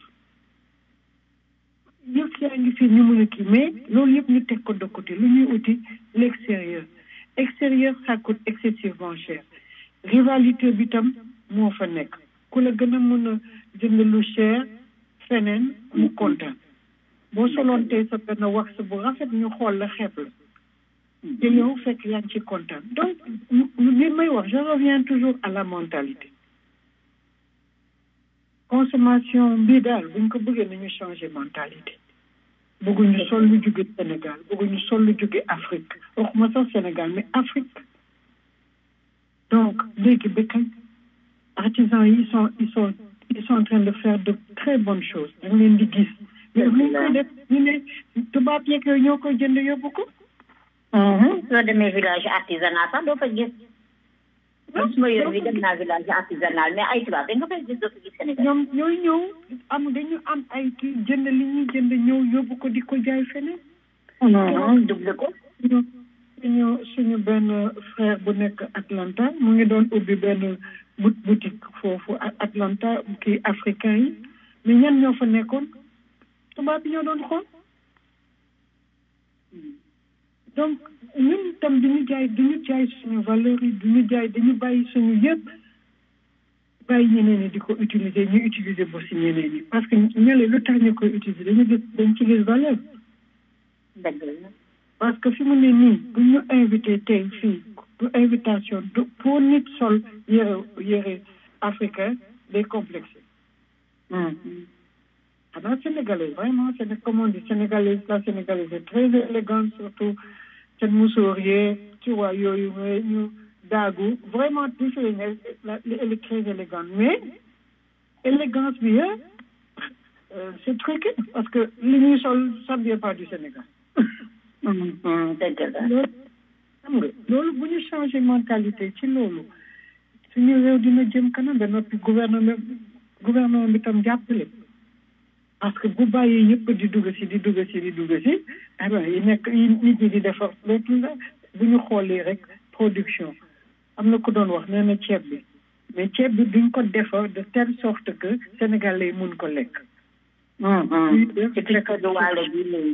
yëpp yaa ngi fi ñu mën a kii mais loolu yëpp ñu teg ko de côté lu ñuy uti l'extérieur ça coûte excessivement cher rivalité bi tam moo fa nekk ku la gën a mën a jënd lu cher feneen mu kontaan boo soloon tey sa benn wax bu rafet ñu xool la xeeb la te yow fekk yaa ngi ci kontaan donc li may wax je reviens toujours à la mentalité consommation bii daal buñ ko bëggee nañu changer mentalité bëgguñu sol lu jóge Sénégal bëgguñu sol lu jóge Afrique waxuma sax Sénégal mais Afrique donc léegi ba kañ artisans yi ils sont en train de faire de très bonnes choses da nga leen di gis mais ñu koy def ñu ne tubaab yeeg yooyu ñoo koy jënd yóbbu ko soo demee village artisanal sax doo fa gis man su ma yor bi dem naa village artisanal mais ay tubaab da nga fay gis doo fa gis Sénégal ñoom ñooy ñëw dañu am ay kii jënd li ñuy jënd ñëw yóbbu ko di ko jaay feneen double ko suñu benn frère bu nekk Atlanta mu ngi doon ubbi benn boutique foofu Atlanta kii africain yi mais ñan ñoo fa nekkoon tubaab bi ñoo doon xool donc ñun tam duñu jaay suñu valeur yi dañu bàyyi suñu yëpp bàyyi ñeneen ñi di ko utiliser ñu utiliser bo si ñeneen ñi parce que ñële lu tax ñu koy utiliser dañ ci gis valeur parce que fi mu ne nii bu ñu invité tey fii du invitation du pour nit sol yére africain day complexé xanaa sénégalais vraiment c'est comme on dit sénégalaise la sénégalaise est très élégante surtout seen musóor yee ci waa yooyu ñu daagu vraiment toujours elle est très élégante mais élégance bi c'est truqué parce que li ñuy sol ça vient pas du Sénégal dëgg la xam nga loolu bu ñu changé mentalité ci loolu suñu réew dina jëm kanam ba noppi gouvernement bi tam jàppale parce que bu bàyyee yëpp di dugg si yi nekk nit ñi di defar léegi la bu ñu xoolee rek production am na ku doon wax nee na ceeb bi mais ceeb bi duñ ko defar de telle sorte que sénégalais mun ko lekk ci lekk du waalo bi léegi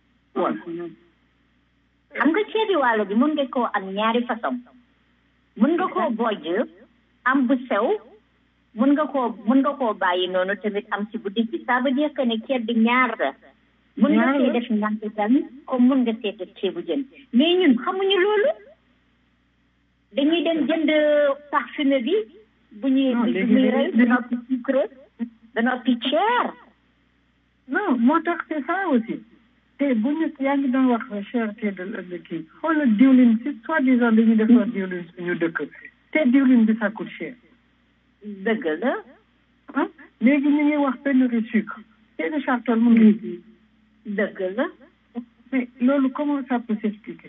xam nga ceebi waalo bi mën nga koo am ñaari façon mën nga koo bojj am bu sew mën nga koo bàyyi noonu tamit am si bu digg bi ça veut dire que ne ceeb bi ñaar la mën nga see def ñànk tamit comme mën nga seeta ceebu jën mais ñun xamuñu loolu dañuy dem jënd parfumé bi bu ñuy rey da noppi sucré da noppi cher non moo tax c'est ça aussi te bu ñu yaa ngi doon wax cherté de kii xoolal diwlin si soi-disant dañuy defar diwlin suñu dëkk te diwlin bi ça coûte cher dëgg la ah léegi ñu ngi wax pénurie sucre te de charton mu ngi dëgg la mais loolu comment ça peut s'expliquer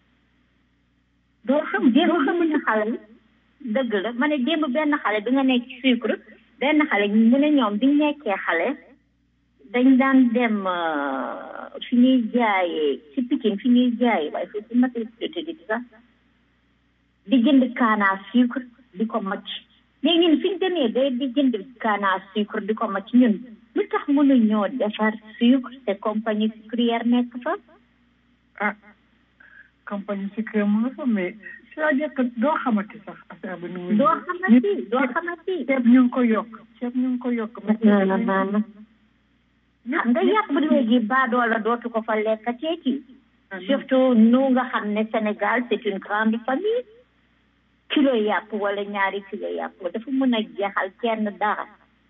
doo xam xamuñu xale dëgg la ma ne démb benn xale bi nga nekk sucre benn xale mu ne ñoom bi nekkee xale dañ daan dem fi ñuy jaayee ci Pikine fi ñuy jaayee waaye foofu matérialité di sax di jënd canne à sucre di ko macc mais ñun fi ñu demee ba di jënd canne à sucre di ko macc ñun lu tax mënuñoo defar sucre te compagnie sucrière nekk fa ah compagnie sucrière mu nga fa mais c'est-à-dire que doo xamati sax affaire bi nu muy doo xamati ceeb ñu ngi ko yokk xam nga yàpp léegi baadoola dootu ko fa lekkatee ci surtout nu nga xam ne Sénégal c'est une grande famille kilo yàpp wala ñaari kilo yàpp dafa mën a jeexal kenn dara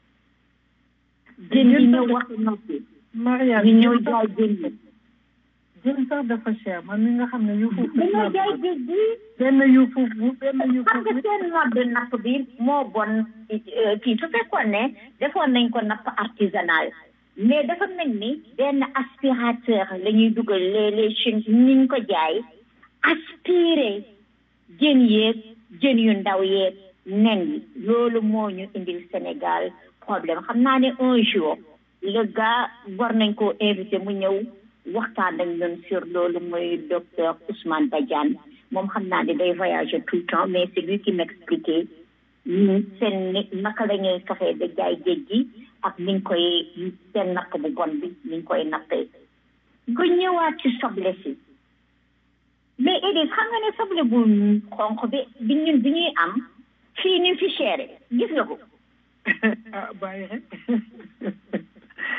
jën yi ñëw wax noppi Mariam ñu ñëw jaay jën sax dafa cher man mi nga xam ne yu foofu dañoo jaay géej gi benn yu foofu xam nga seen nodd napp bi moo bon kii su fekkoon ne defoon nañ ko napp artisanal mais dafa mel ni benn aspirateur la ñuy dugal les chines niñ ko jaay aspiré jën yu ndaw yeeg nen yi loolu moo ñu indil Sénégal problème xam naa ne un jour le gars war nañ koo invité mu ñëw waxtaan ak ñun sur loolu mooy docteur Ousmane Badiane moom xam naa ne day voyager tout le temps mais c'est lui qui m'expliquait seen naka la ñuy fexee da jaay géej gi ak ni ñu koy seen napp bu bon bi ni ñu koy nappee nga ñëwaat ci soble si mais Edith xam nga ne soble bu xonq bi ñuy am fii ni fi chéré gis nga ko ah bàyyi rek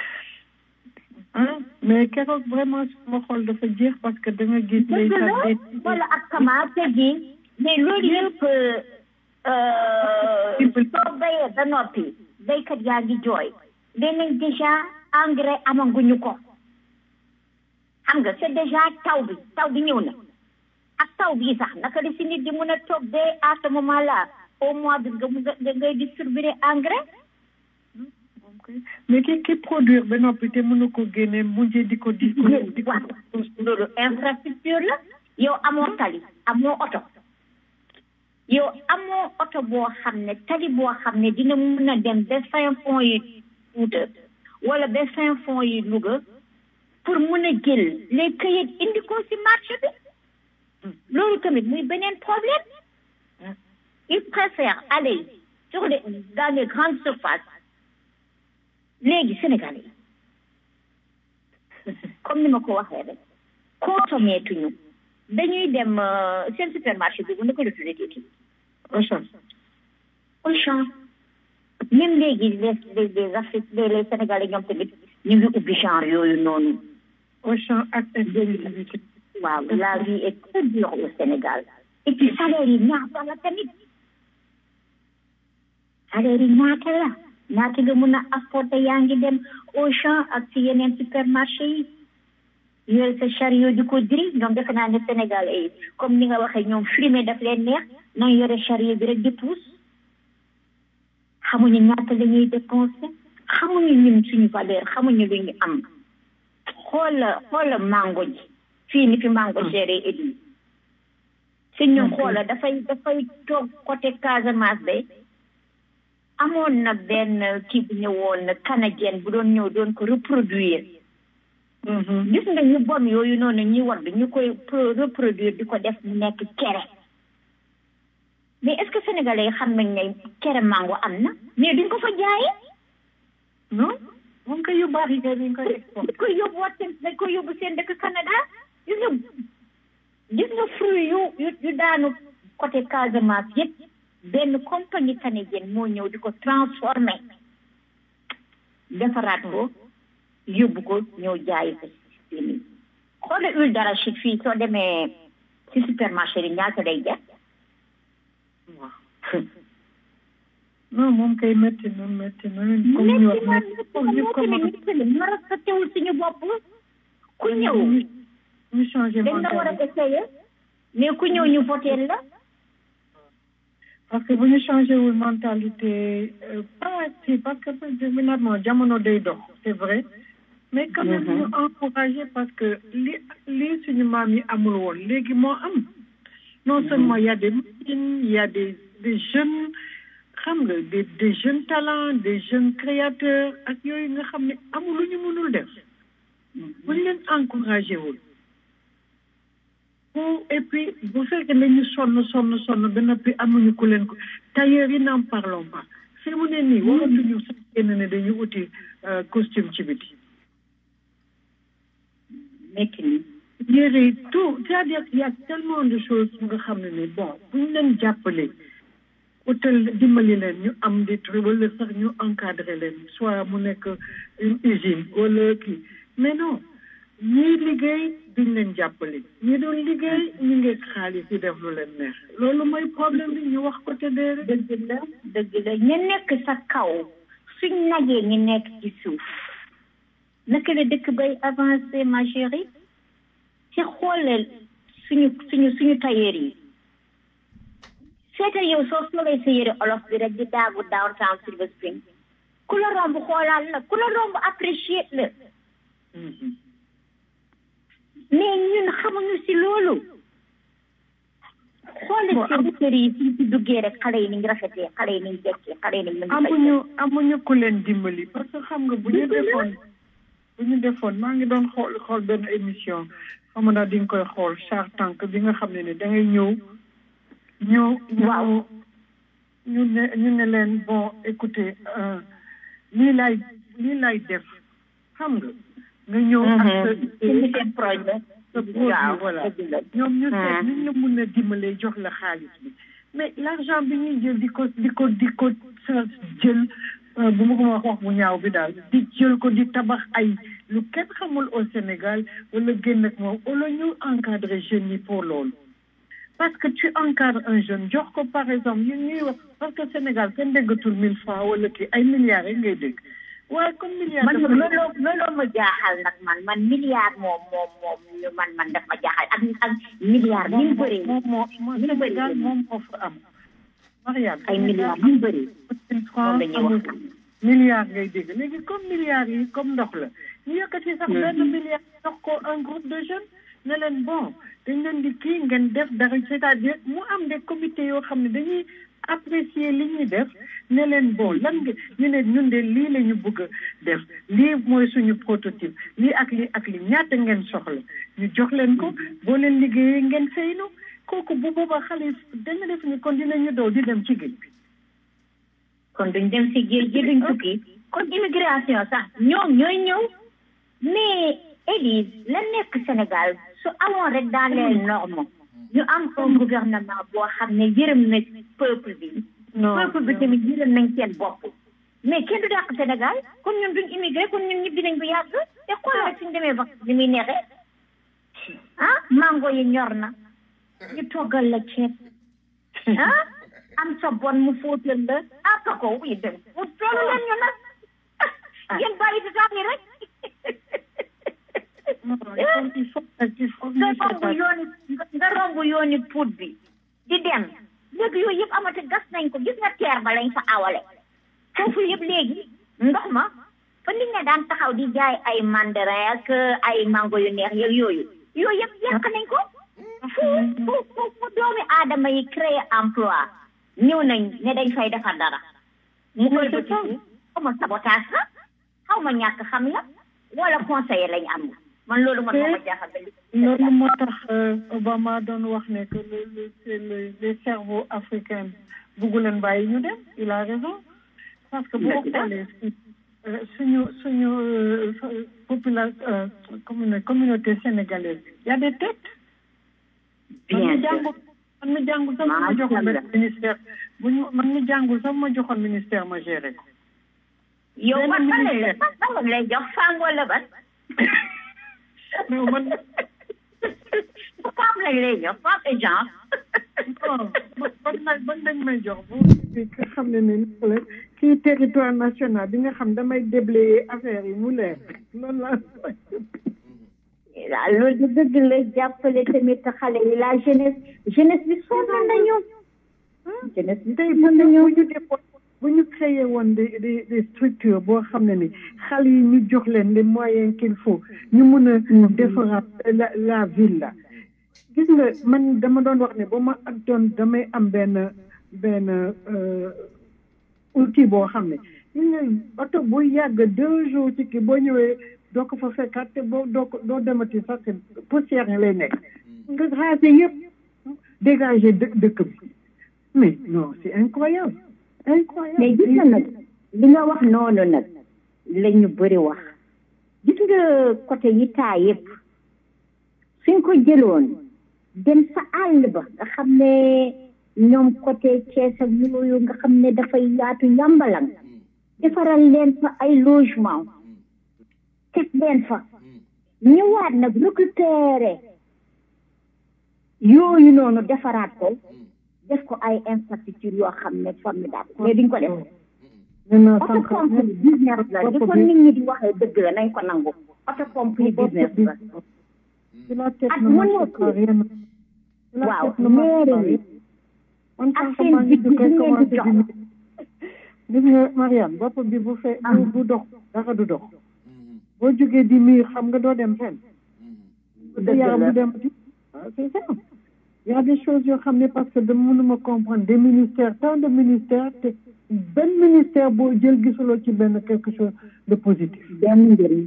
ah mais keroog vraiment sama xol dafa jeex parce que da nga gis wala ak kama tegi mais loolu yëpp soo bayee ba noppi baykat yaa ngi jooy danañ déjà engrais amaguñu ko xam nga c'est déjà taw bi ñëw na ak taw bi sax naka la si nit di mën a toog ba à ce moment là au mois de nga ngay distribuer engrais mais ki produire ba noppi te mënu ko génne mujjee di ko loolu infrastructure la yow amoo tali amoo oto yow amoo oto boo xam ne tali boo xam ne dina mën a dem ba fin fond yi Fuuta wala ba fin fond yi Louga pour mën a jël les kayit indi ko si marché bi loolu tamit muy beneen problème ils préfèrent aller dans les grandes surfaces léegi Sénégalais comme ni ma ko waxee rek consommé tuñu dañuy dem seen supermarché bi bu na ko la tuddee kii Auchan même léegi les Afrique les Sénégalais ñoom tamit ñu ngi ubbi genre yooyu noonu Auchan ak waaw la vie est très dure au Sénégal et puis salaire yi ñaata la tamit salaire yi ñaata la ñaata nga mën a apporter yaa ngi dem Auchan ak ci yeneen supermarché yi yooyu sa chariot di ko diri ñoom defe naa ne Sénégalais yi comme ni nga waxee ñoom frimé daf leen neex nañ yore chariot bi rek di pousse xamuñu ñaata la ñuy dépensé xamuñu ñun suñu valeur xamuñu lu ñu am xoola mango ji fii ni fi mango géré édi si ñu xoola dafay toog côté Casamance bay amoon na benn kii bu ñëwoon canadien bu doon ñëw doon ko reproduire gis nga ñu bon yooyu noonu ñuy war ñu koy reproduire di ko def mu nekk kere mais est-ce que sénégalais yi xam nañ ne kere mango am na mais duñ ko fa jaayee non moom koy yóbbu Afrique dañ koy exporté koy yóbbu waat seen dañ koy yóbbu seen dëkk Canada gis nga fruit yu daanu côté Casamance yëpp benn compagnie canadienne moo ñëw di ko transformé defaraat ko yóbbu ko ñëw jaay ko fii xoolal huile d'arachide fii soo demee ci supermarché yi ñaata day jar non moom kay métti na comme ñu wax ñu respecté wul suñu bopp ku ñëw ñu changé dañ la war a essayer mais ku ñëw ñu voté la parce que bu ñu changé wul mentalité parce que finalement jamono day dox c'est vrai mais quand même ñu encouragé parce que li suñu maam yi amul woon léegi moo am non seulement il y a des machines il y a des jeunes xam nga des jeunes talents des jeunes créateurs ak yooyu nga xam ne amul lu ñu mënul def bu ñu leen encouragé wul et puis bu fekkee ne ñu sonn ba noppi amuñu ku leen ko tailleur yi n'en parlons pas fi mu ne nii waratuñu sax génn ne dañu uti costume ci biti nekk ni yére tout c'est-à-dire il y a tellement de choses nga xam ne ni bon bu ñu leen jàppale utal dimbali leen ñu am des trucs wala sax ñu encadré leen soit mu nekk une usine wala kii mais non ñii liggéey duñ leen jàppale ñi doon liggéey ñu ngi xaalis yi def lu leen neex loolu mooy problème bi ñu wax ko te dee dëgg la ñu nekk sa kaw suñ nagee ñu nekk ci suuf naka la dëkk bay avancé ma chérie ci xoolal suñu tailleur yi seetal yow soo solee sa yére olof bi rek di daagu downtown Silver Spring ku la romb xoolaal la ku la romb apprécier la mais ñun xamuñu si loolu xoolal seen kër yi suñ ci duggee rek xale yi niñ rafetee xale yi niñ jekkee xale yi niñ amuñu ku leen dimbali parce que xam nga bu ñu defoon maa ngi doon xool benn émission xam nga di nga koy xool Shark Tank bi nga xam ne da ngay ñëw ñu ne leen bon écoutez lii lay def xam nga ñëw ak seen projet sa produit voilà ñoom ñu seet ñu la mun a dimbalee jox la xaalis bi mais l'argent bi ñuy jël di ko jël bu ma ko wax bu ñaaw bi daal di jël ko di tabax ay lu kenn xamul au Sénégal wala génn ak moom wala ñu encadrer jeunes yi pour loolu parce que tu encadres un jeune jox ko par exemple ñuy wax parce que Sénégal kenn déggatul 1000 francs wala kii ay milliards rek ngay dégg waaye comme milliards man looloo ma jaaxal nag man milliard moom man daf ma jaaxal ak milliard ni mu bëree moom Sénégal moom moo fa am Mariane ay milliards ni mu bëree 1000 francs amul milliards ngay dégg léegi comme milliards yi comme ndox la ñu yëkkati sax benn milliard jox ko un groupe de jeunes ne leen bon dañ leen di kii ngeen def dara c'est-à-dire mu am des comités yoo xam ne dañuy apprécier li ñuy def ne leen bon lan nga ñu ne ñun de lii la ñu bëgg a def lii mooy suñu prototype lii ak lii ñaata ngeen soxla ñu jox leen ko boo leen liggéeyee ngeen faynu kooku bu boobaa xale yi dañu def ni kon dinañu daw di dem ci géej bi kon duñ dem ci géej gi duñ tukki kon immigration sax ñoom ñooy ñëw mais Élise la nekk Sénégal su amoon rek dans les normes ñu am un gouvernement boo xam ne yërëm na peuple bi peuple bi tamit yërëm nañ seen bopp mais kenn du dàq Sénégal kon ñun duñ immigré kon ñun ñibbi nañ bu yàgg te xool rek suñ demee vacances ni muy neexee mango yi ñor na ñu toggal la ceeb am sa bon mu fóotal la ka ko wuy dem mu toolu leen ñu nag yéen bàyyi di sax yi rek nga romb yooni puut bi di dem léegi yooyu yëpp amati gas nañ ko gis nga teer ba lañ fa awale foofu yëpp léegi ndox ma fa nit ñi daan taxaw di jaay ay mandarin ak ay mango yu neex yeeg yooyu yëpp yàq nañ ko fu doomi aadama yi créer emploi ñëw nañ ne dañ fay defar dara mu koy bëti xaw ma sabotage la xaw ma ñàkk xam la wala conseiller lañ am man loolu man moo ma jaaxal loolu moo tax Obama doon wax ne que les cerveaux africains buggu leen bàyyi ñu dem il a raison parce que boo xoolee suñu population communauté sénégalaise y a des têtes man mi jàngul sax ma joxoon benn ministère man mi jàngul sax ma joxoon ministère ma géré ko yow man man lay jox fang wala ban non man femme lañ lay jox femme et genre non ban dañ may jox bu nga xam ne la kii territoire national bi nga xam damay déblayer affaire yi mu leer loolu laa loolu dëgg la jàppale tamit xale yi la jeunesse bi sonn nañu jeunesse bi tey bu ñu créé woon des structures boo xam ne ni xale yi ñu jox leen les moyens qu'il faut ñu mun a defaraat la ville la gis nga man dama doon wax ne ba ma ak doon damay am benn outil boo xam ne gis nga oto bu yàgg 2 jours ci kii boo ñëwee doo ko fa fekkaat te doo demati sax poussière yi lay nekk nga raser yëpp dégager dëkk bi mais non c'est incroyable mais gis nga nag li nga wax noonu nag la ñu bëri wax gis nga côté yi taa yëpp suñ ko jëloon dem sa àll ba nga xam ne ñoom côté Thiès ak yooyu nga xam ne dafay yaatu yàmbalang defaral leen fa ay logement teg leen fa ñëwaat nag récupérer yooyu noonu defaraat ko def ko ay infrastructure yoo xam ne formidable mais duñ ko def auto pompe yi business la di ko nit ñi di waxee dëgg la nañ ko nangu auto pompe yi business la ak mënoo waaw mairie yi ak seen digg bi ngeen di jox gis nga Mariane bopp bi bu dox dara du dox boo jógee di miir xam nga doo dem fenn yaram bu dem c'est ça il y a des choses yoo xam ne parce que de mënuma comprendre des ministères tant de ministères te benn ministère boo jël gisuloo ci benn quelque chose de positif benn njëriñ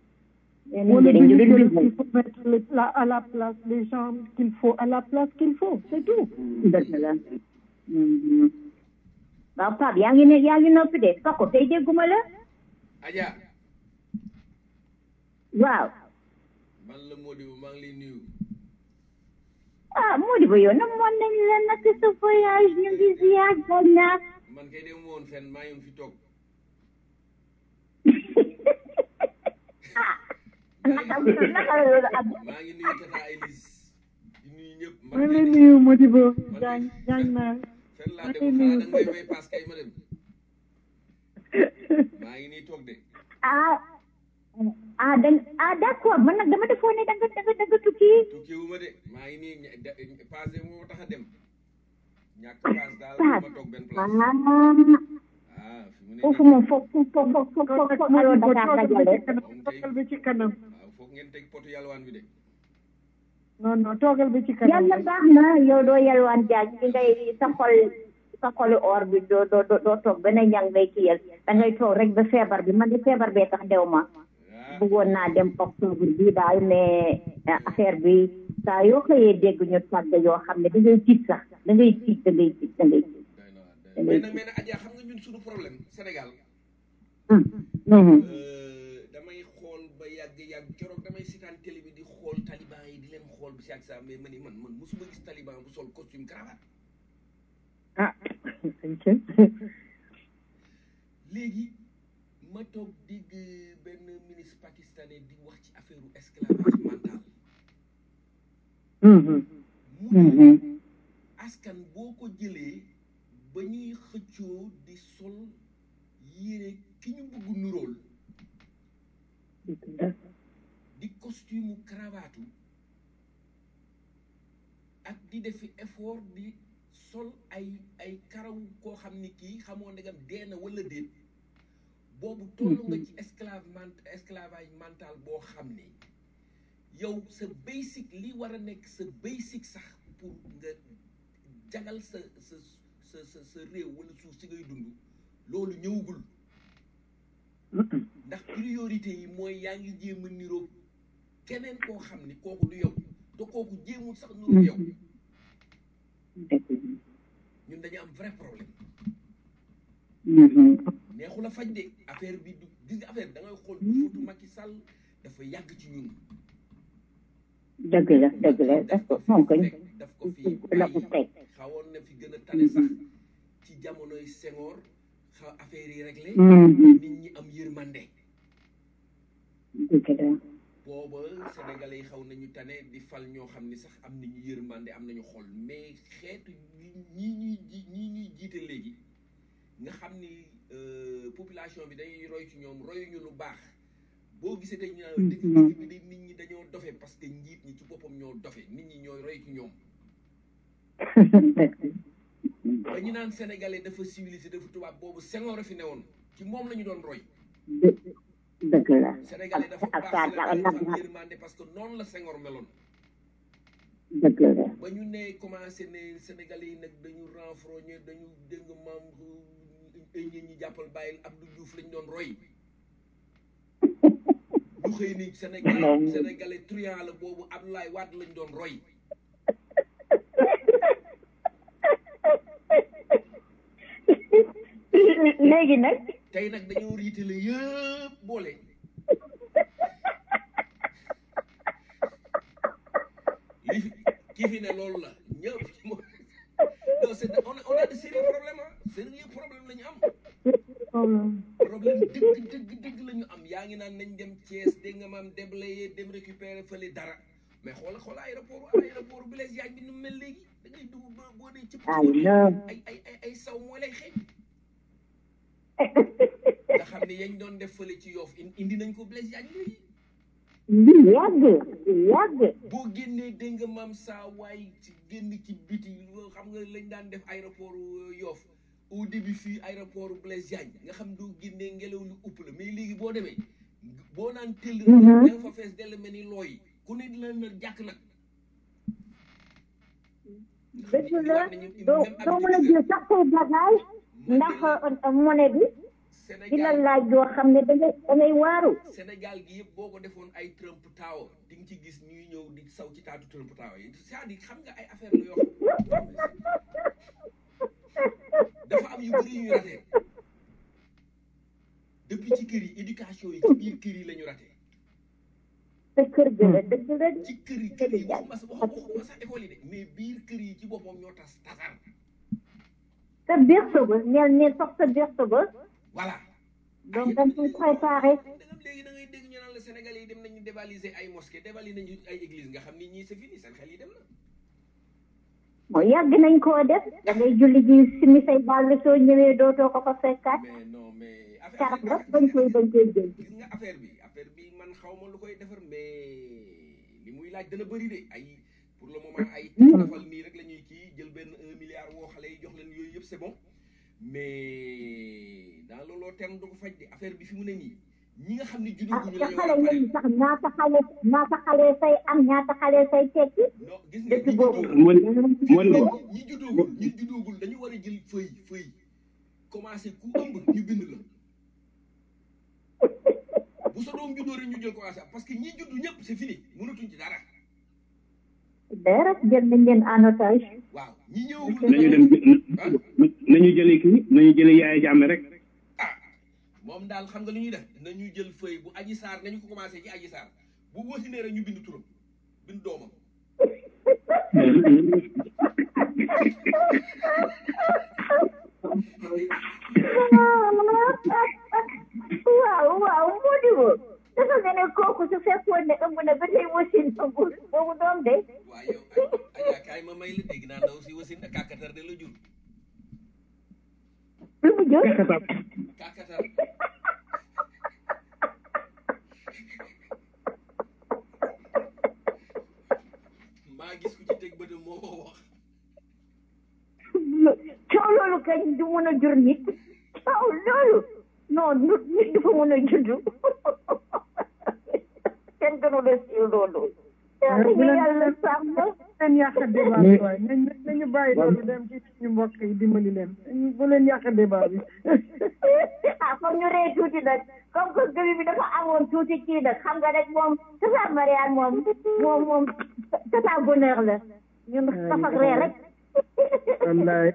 il faut mettre à la place les gens qu'il faut à la place qu'il faut c'est tout dëgg la waaw Pape yaa ngi noppi de Paco tey dégguma la Adja waaw man la Modibo maa ngi lay nuyu Modibo yow nag moon nañ la nag sa voyage ñu ngi ziar gànnaar man kay dem woon fenn maa ngi fi toog naka la loolu ab maa ngi nuyu Tata Elise di nuyu ñëpp maa ngi lay nuyu Modibo Diagne naar fen laa dem xanaa da ngay may paas kay ma dem maa ngi nii toog de d'accord man nag dama defoon ne da nga tukki wu ma de maa ngi nii passé moo tax a dem ñàkk paas daal ma toog benn place foofu moom foog aloo Dakar la jàlle toogal bi ci kanam waaw foog ngeen teg potu yalwaan bi de non toogal bi ci kanam yàlla baax na yow doo yalwaan jaaj li ngay sa xoli or bi doo toog ba ne ñang ngay kiyal da ngay toog rek ba feebar bi man di feebar bee tax dew ma bëggoon naa dem octobre bi daal mais affaire bi saa yoo xëyee dégg ñu tàgg yoo xam ne da ngay tiit sax da ngay tiit mais nag Adja xam nga ñun suñu problème Sénégal damay xool ba yàgg keroog damay seetaan télé bi di xool taliban yi di leen xool bi si ak saa mais man mosuma gis taliban bu sol costume cravate léegi ma toog dégg benn ministre pakistanais di wax ci affaire esclavage mental mu askan boo ko jëlee ba ñuy xëccoo di sol yére ki ñu bëgg nuróol di costume cravate ak di defi effort di sol ay karaw koo xam ni kii xamoo ndegam dee na wala déet boobu toll nga ci esclavage mental boo xam ne yow sa basic li war a nekk sa basic sax pour nga jagal sa réew wala suuf si ngay dund loolu ñëwagul ndax priorité yi mooy yaa ngi jéem a niroo keneen koo xam ni kooku du yow te kooku jéemul sax niroo yow ñun dañu am vrai problème neexu la faj de affaire bi du gis nga affaire bi da ngay xool bu fotu Macky Sall dafa yàgg ci ñun dëgg la daf ko fonk la ko teg xawoon na fi gën a tane sax ci jamonoy Senghor xaw affaire yi réglé nit ñi am yërmande dëgg la booba sénégalais yi xaw nañu tane di fal ñoo xam ni sax am nañu yërmande am nañu xol mais xeetu ñii ñuy jiite léegi nga xam ni population bi dañuy roy ci ñoom royuñu lu baax boo gisee tey ñu naan dëkk bi di nit ñi dañoo dofe parce que njiit ñi ci boppam ñoo dofe nit ñi ñooy roy ci ñoom ba ñu naan sénégalais dafa civilisé dafa tubaab boobu Senghor a fi newoon ci moom la ñu doon roy dëgg la sénégalais dafa baax yërmande parce que noonu la Senghor meloon dëgg la ba ñu ne commencé ne sénégalais yi nag dañu renfrogné dañu dégg maam ay ñi jàppal bàyyil Abdou Diouf lañ doon roy ñu xëy ni sénégalais truand la boobu Abdoulaye Wade lañ doon roy léegi nag tey nag dañoo riitale yëpp boole li fi kii fi ne loolu la ñëpp non c'est on a de sérieux problèmes sérieux problème la ñu am problème dëgg la ñu am yaa ngi naan nañ dem Thiès dégg nga maam déblayer dem récupérer fële dara mais xool aéroport Blaise Diagne bi nu mel léegi da ngay dugg boo dee ci ay saw moo lay xeeñ nga xam ne yañ doon def fële ci Yoff indi nañ ko Blaise Diagne léegi yàgg boo génnee dégg nga maam saa waay ci génn ci biti xam nga lañ daan def aéroport Yoff au début fii aéroport Blaise Diagne nga xam doo génnee ngelaw lu upp la mais léegi boo demee boo naan tëll da fa fees dell mel ni looy ku ne dina na jàkk nag dëgg la doo mën a jël sax say bagage ndax monnaie bi di la laaj doo xam ne dangay waaru Sénégal gi yëpp boo ko defoon ay Trump Tower di nga ci gis ñuy ñëw di saw ci taatu Trump Tower yi c'est-à-dire xam nga ay affaire la yoo xam dafa am yu bëri yu ñu ratee depuis ci kër yi éducation yi ci biir kër yi la ñu ratee te kër gi la dëgg la ci kër yi waxuma sax école yi de mais biir kër yi ci boppam ñoo tasar sa berceau neel sax sa berceau voilà donc dañ koy préparé léegi da ngay dégg ñu naan la Sénégal yi yi dem nañu dévaliser ay mosquée dévaliser nañu ay église nga xam ni ñii c'est fini seen xel yi dem na. mooy yàgg nañ koo def da ngay julli ji simi say dàll soo ñëwee dootoo ko fa fekkaat. mais non mais carax ba dañ koy jël. gis nga affaire bi man xaw ma lu koy defar mais li muy laaj dana bëri de ay pour le moment ay tafal nii rek la ñuy kii jël benn 1 milliard woo xale yi jox leen yooyu yëpp c'est bon mais dans le long terme du ko faj de affaire bi fi mu ne nii ñi nga xam ne juddooguñu la ñu war a pare sax ñaata xale say am ñaata xale say tekki. non gis nga ñi juddoogul dañu war a jël feuille commencé ku ëmb ñu bind la bu sa doom juddoo rek ñu jël commencé parce que ñi juddu ñëpp c'est fini mënatuñ ci dara. dara jël nañ leen en otage. waaw ñi ñëwagul nañu jëli Yaaya Jammeh rek. moom daal xam nga lu ñuy def nañu jël feuille bu Adji Sarr nañu ko commencé ci Adji Sarr bu wasinee rek ñu bind turam bind doomam. waaw moo di ko dafa nga ne kooku su fekkoon ne ëmb na ba tey wasin boobu doom de. waaw yow Adja kaay ma may la dégg naa ndaw si wasin na kàkkatar de la jur. lu mu jur kàkkatar. maa gis ku ci teg bëtam moo ko wax. coow loolu kañ du mën a jur nit coow loolu non nit dafa mën a judd kenn gënu la siiw loolu. yàlla sax na. leen yàq débat bi waay nañu bàyyi loolu dem ci suñu mbokk yi dimbali leen bu leen yàq débat bi. comme ñu ree tuuti nag comme que gëbi bi dafa amoon tuuti kii nag xam nga rek moom tata Mariane moom tata bonheur la ñun dafa ree rek. wallaay.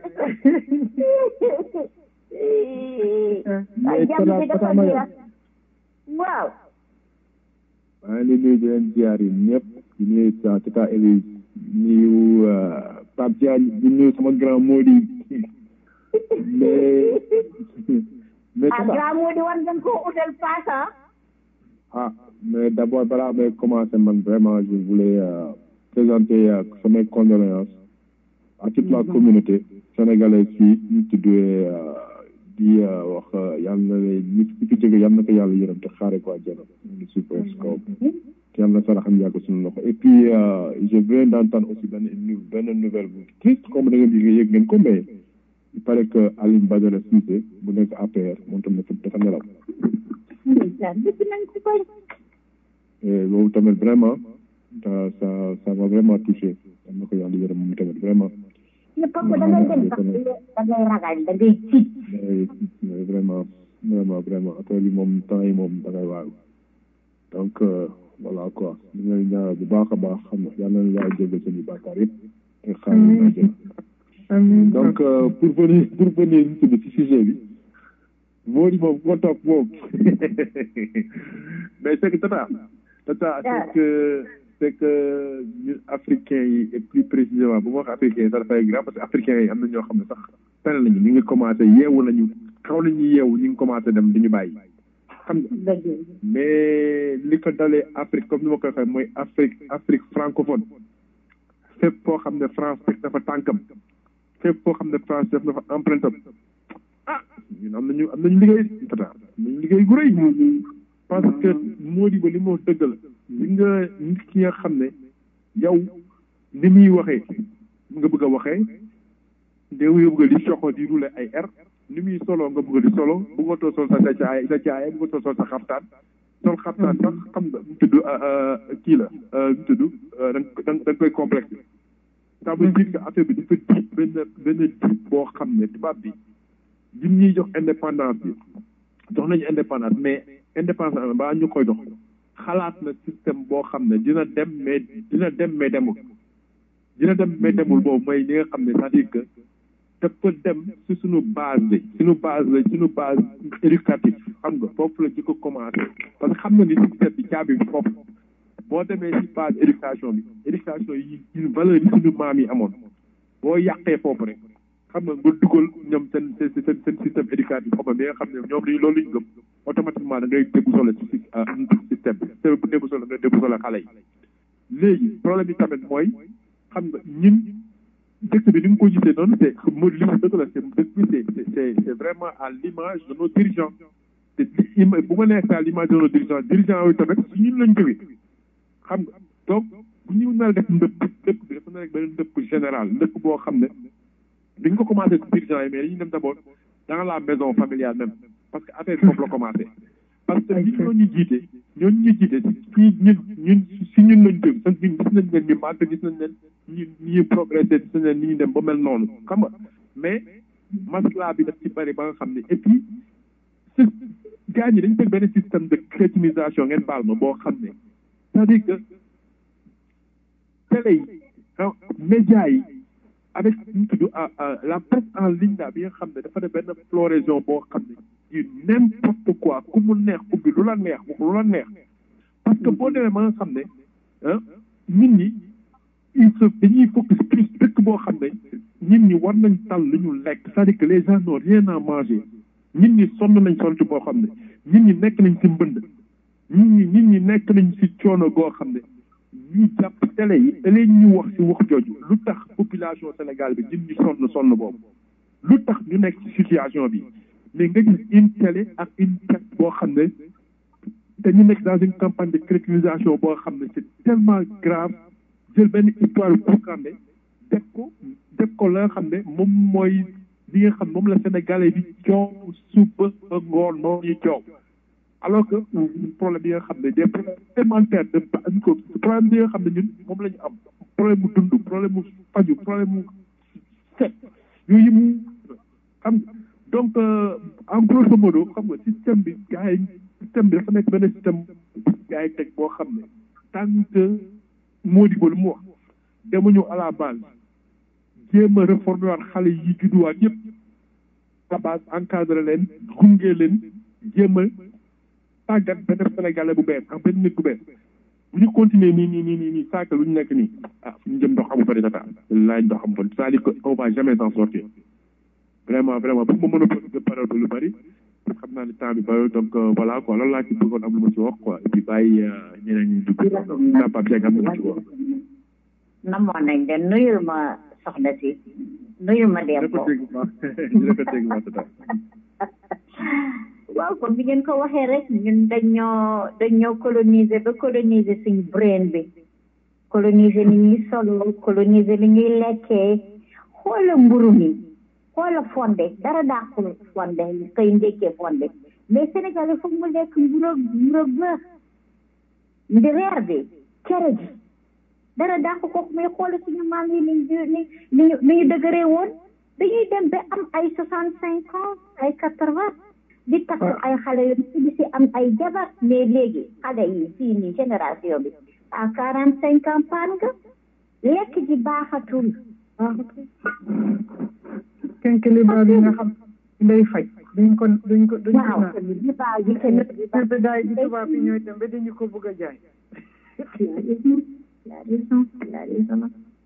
jàmm bi dafa neex waaw. maa ngi nuyu di leen ziar yi ñëpp di nuyu tata Elise nuyu Pape Diagne di nuyu sama grand Mody mais grand Mody war ngeen koo utal paasa. mais d'abord balaa may commencer man vraiment je voulais présenter mes condoléances à toute la communauté sénégalaise fii ñu tuddee di wax yàlla na ñi fi jóge yàlla na ko yàlla yërëm te xaare ko àjjana ñu suuf kaw yàlla na saraxam yàgg suñu loxo et puis je viens d'entendre aussi benn nouvelle bu triste comme da ngeen yëg ngeen ko mais il paraît que Alioune Badara Cissé bu nekk APR moom tam dafa nelaw loolu tamit vraiment ça m'a vraiment touché yàlla na ko yàlla yërëm moom tamit vraiment papa da ngay dem sax da ngay ragal da ngay tiit. vraiment affaire yi moom temps yi moom da ngay waaru donc voilà quoi ñu ngi ñaanal bu baax a baax xam nga yal na yàlla jéggal suñu bàkkaar yëpp te xaar na jël donc pour venir ñu tudd ci sujet bi moo di moom ko topp moom mais c'est que tata c'est que ñun africains yi et plus précisément bu ma wax africains yi sax dafay grave parce que africains yi am na ñoo xam ne sax tane nañu ñu ngi commencé yeewu nañu xaw nañu yeewu ñu ngi commencé dem di ñu bàyyi xam nga mais li ko dalee Afrique comme ni ma koy waxee mooy Afrique francophone fépp foo xam ne France teg dafa tànkam fépp foo xam ne France def na fa empreinte ñun am nañu liggéey tata am nañu liggéey gu rëy parce que moo di ba li moo dëgg la li nga nit ki nga xam ne yow ni muy waxee nga bëgg a waxee ndéw nga bëgg di soxo di roulé ay air ni muy solo nga bëgg di solo bëggatoo sol sa caaya bëggatoo sol sa xaftaan sol xaftaan sax xam nga mu tudd kii la mu tudd da nga koy complexe ça veut dire que affaire bi dafa diib benn diib boo xam ne tubaab bi jim ñuy jox indépendance bi jox nañu indépendance mais indépendance ba ñu koy jox xalaat na système boo xam ne dina dem mais demul boobu mooy li nga xam ne c'est-à-dire que dafa dem si suñu base éducative xam nga foofu la ci ko commencé parce que xam nga ni système bi caabi bi foofu boo demee si base éducation yi valeur yi suñu maam yi amoon boo yàqee foofu rek xam nga nga dugal ñoom seen système éducatif xam nga bi nga xam ne ñoom dañu loolu lañu gëm automatiquement da ngay déboussoler ci système bi système bu déboussoler nga déboussoler xale yi léegi problème bi tamit mooy xam nga ñun dëkk bi ni nga ko gisee noonu c'est moo li ma dëgg la c'est dëkk bi c'est vraiment à l'image de nos dirigeants te bu ma nee c'est à l'image de nos dirigeants yooyu tamit si ñun lañ jógee xam nga donc bu ñu mën a def ndëpp dëkk bi dafa nekk benn ndëpp général ndëpp boo xam ne dañ ko commencé ci dirigeants yi mais dañuy dem d'abord dans la maison familiale même parce que affaire bi foofu la commencé parce que ñi ñoo ñu jiite si ñun lañ jóg parce que ñun gis nañ leen ñu màgg gis nañ leen ñu progressé gis nañ leen ñu dem ba mel noonu xam nga mais masla bi daf ci bëri ba nga xam ne et puis gars ñi dañ teg benn système de crétinisation ngeen baal ma boo xam ne c'est-à-dire que télé yi médias yi avec ñu tudd la presse en ligne là bi nga xam ne dafa def benn floraison boo xam ne yu n'importe quoi ku mu neex ubbi lu la neex wax lu la neex parce que boo demee ba nga xam ne nit ñi dañuy focus plus dëkk boo xam ne nit ñi war nañ tal lu ñu lekk c'est-à-dire que les gens n'ont rien à manger nit ñi sonn nañ sontu boo xam ne nit ñi nekk nañ ci mbënd nit ñi nekk nañ ci coono goo xam ne ñu jàpp télé yi ëllëg ñu wax ci wax jooju lu tax population Sénégal bi nit ñi sonn boobu lu tax ñu nekk ci situation bi mais nga gis une télé ak une presse boo xam ne te ñu nekk dans une campagne de crétinisation boo xam ne c'est tellement grave jël benn histoire Koukandé def ko la nga xam ne moom mooy li nga xam moom la Sénégalais bi coow suba ba ngoon noonu ñuy coow alors que problème yi nga xam ne des problèmes élémentaires de problème yi nga xam ne ñun moom la ñu am problème mu dund problème mu faju problème mu set yooyu mu xam donc en grosso modo xam nga système bi gars yi système bi dafa nekk benn système gars yi teg boo xam ne tant que Modibo lu mu wax demuñu à la base jéem a réformer waat xale yi judduwaat yëpp à la base encadré leen gunge leen jéem a tàggat benn Sénégalais bu bees ak benn nit bu bees bu ñu continuer nii saaka lu ñu nekk nii fu ñu jëm ndox amu fa déjà laaj ndox amu fa c'est-à-dire que on va jamais s'en sortir vraiment pour ma mën a profiter parole lu bari xam naa ne temps bi bari donc voilà quoi loolu laa ci bëggoon am lu ma ci wax quoi et puis bàyyi ñeneen ñi dugg naa Pape Dieng am na ci wax namoon nañ de nuyul ma soxna si nuyul ma dem ko waaw comme bi ngeen ko waxee rek ñun dañoo coloniser suñu brain bi coloniser ni ñuy solo coloniser li ñuy lekkee xoola mburu mi xoola fonde dara dàqul fonde kay ndekkee fonde mais Sénégalais foog mu lekk mburoog beurre ndi reer bi cere gi dara dàq ko muy xoola suñu maam yi ni ñu dëgëree woon dañuy dem ba am ay 65 ans ay 80 di takk ay xale yu di si am ay jabar mais léegi xale yi fii nii génération bi à 45 ans paan nga lekk ji baaxatul kenkeliba bi nga xam day faj duñ ko waaw liba yi daay di tubaab bi ñooy dem ba dañu ko bëgg a jaay la raison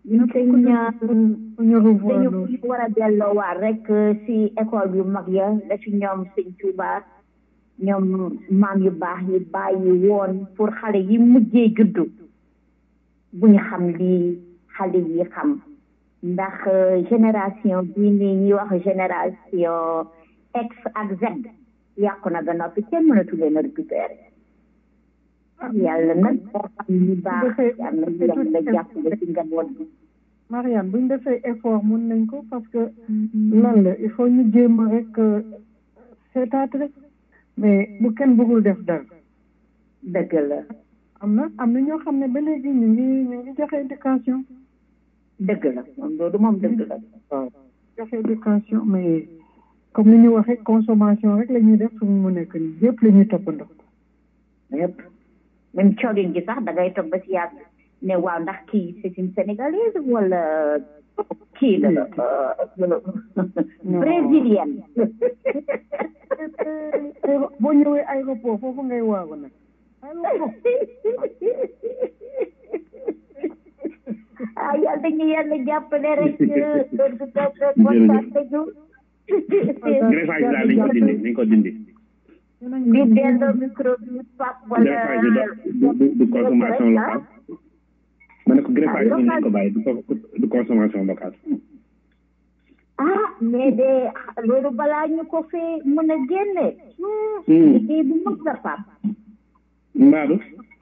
dañu war a delloowaat rek si école yu mag ya la ci ñoom sëñ Tuuba ñoom maam yu baax yi bàyyi woon pour xale yi mujjee juddu bu ñu xam lii xale yi xam ndax génération bii nii ñuy wax génération X ak Z yàqu na ba noppi kenn mënatu leen a récupérer yàlla nag moo xam li baax yàlla la jàppale ci njaboot bi Mariane buñ defee effort mun nañ ko parce que lan la il faut ñu jéem rek seetaat rek mais bu kenn bëggul def dara dëgg la am na ñoo xam ne ba léegi ñu ngi joxe éducation dëgg la moom loolu moom dëgg la waaw joxe éducation mais comme ni ñu waxee consommation rek la ñuy def fu mu nekk nii yëpp la ñuy toppandoo yëpp même colin gi sax da ngay toog ba si yàgg ne waaw ndax kii c'est une sénégalaise wala kii la brésilienne boo ñëwee aéroport foofu ngay waagu nag yàlla dañu yàlla jàppale rek kontaan nañu greffage daal nañ ko dindi di delloo micro bi pap wala du consommation locale ma ne ko greffage bi nañ ko bàyyi du consommation locale mais de loolu balaa ñu ko fee mën a génne liggéey bu mag la pap mbaadu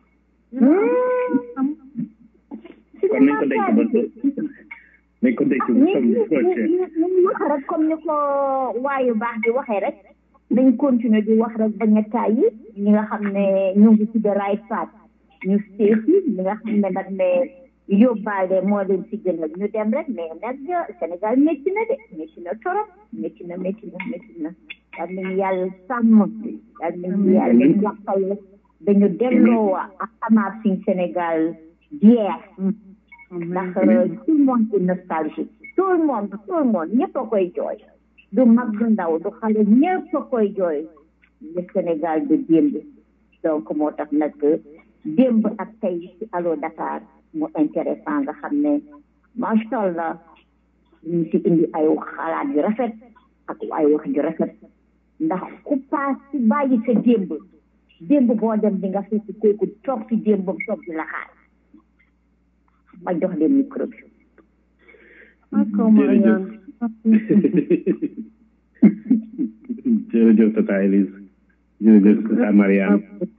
kon nañ ko denc ba nañ ko denc ñu wax rek comme ni ko waayu baax di waxee rek dañ continuer di wax rek bañ a tàyyi ñi nga xam ne ñu ngi ci the right path ñu seeti ñi nga xam ne nag ne yóbbaale moo leen ci gënal ñu dem rek mais nag Sénégal métti na de métti na torop métti na yal nañu yàlla sàmm yal nañu yàlla jàppale dañu delloo ak xamaat suñ Sénégal jeex ndax tout le monde est nostalgique tout le monde ñëpp a koy jooy du mag du ndaw du xale ñëpp a koy jooy le Sénégal de démb donc moo tax nag démb ak tey ci Allo Dakar mu intéressant nga xam ne macha allah ñu ci indi ay xalaat yu rafet ak ay wax ju rafet ndax ku paas ci bàyyi sa démb boo dem di nga fekk kooku toog ci démbam toog di la xaar ma jox leen micro bi. jërëjëf Tata Elise jërëjëf Tata Mariane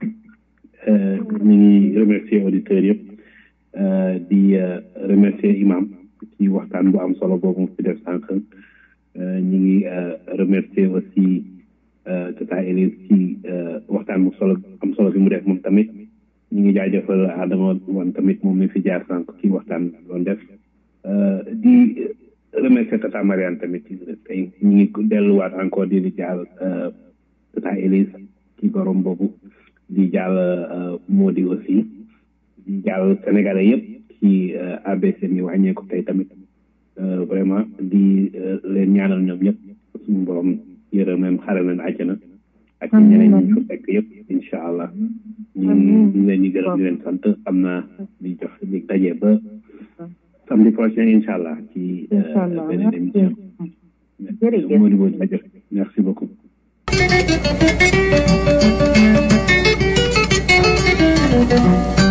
ñu ngi remercier auditeurs yëpp di remercier imam ci waxtaan bu am solo boobu mu fi def sànq ñu ngi remercier aussi Tata Elise ci waxtaan bu am solo bi mu def moom tamit ñu ngi jaajëfal Adama wan tamit moom mi fi jaar sànq ci waxtaan doon def di remercier Tata Mariane tamit tey ñu ngi delluwaat encore di jaal Tata Elise ci borom boobu di jaal Modi aussi di jaal Sénégalais yëpp ci ABC mi wàññeeku tey tamit vraiment di leen ñaanal ñoom ñëpp suñu borom yërëm leen xaral leen àjjana ak ñeneen ñi fa fekk yëpp incha allah ñu ngi leen di gërëm di leen sant xam naa di jox di daje ba samedi prochain incha allah ci beneen émission Modi Bo jaajëf merci beaucoup Thank you.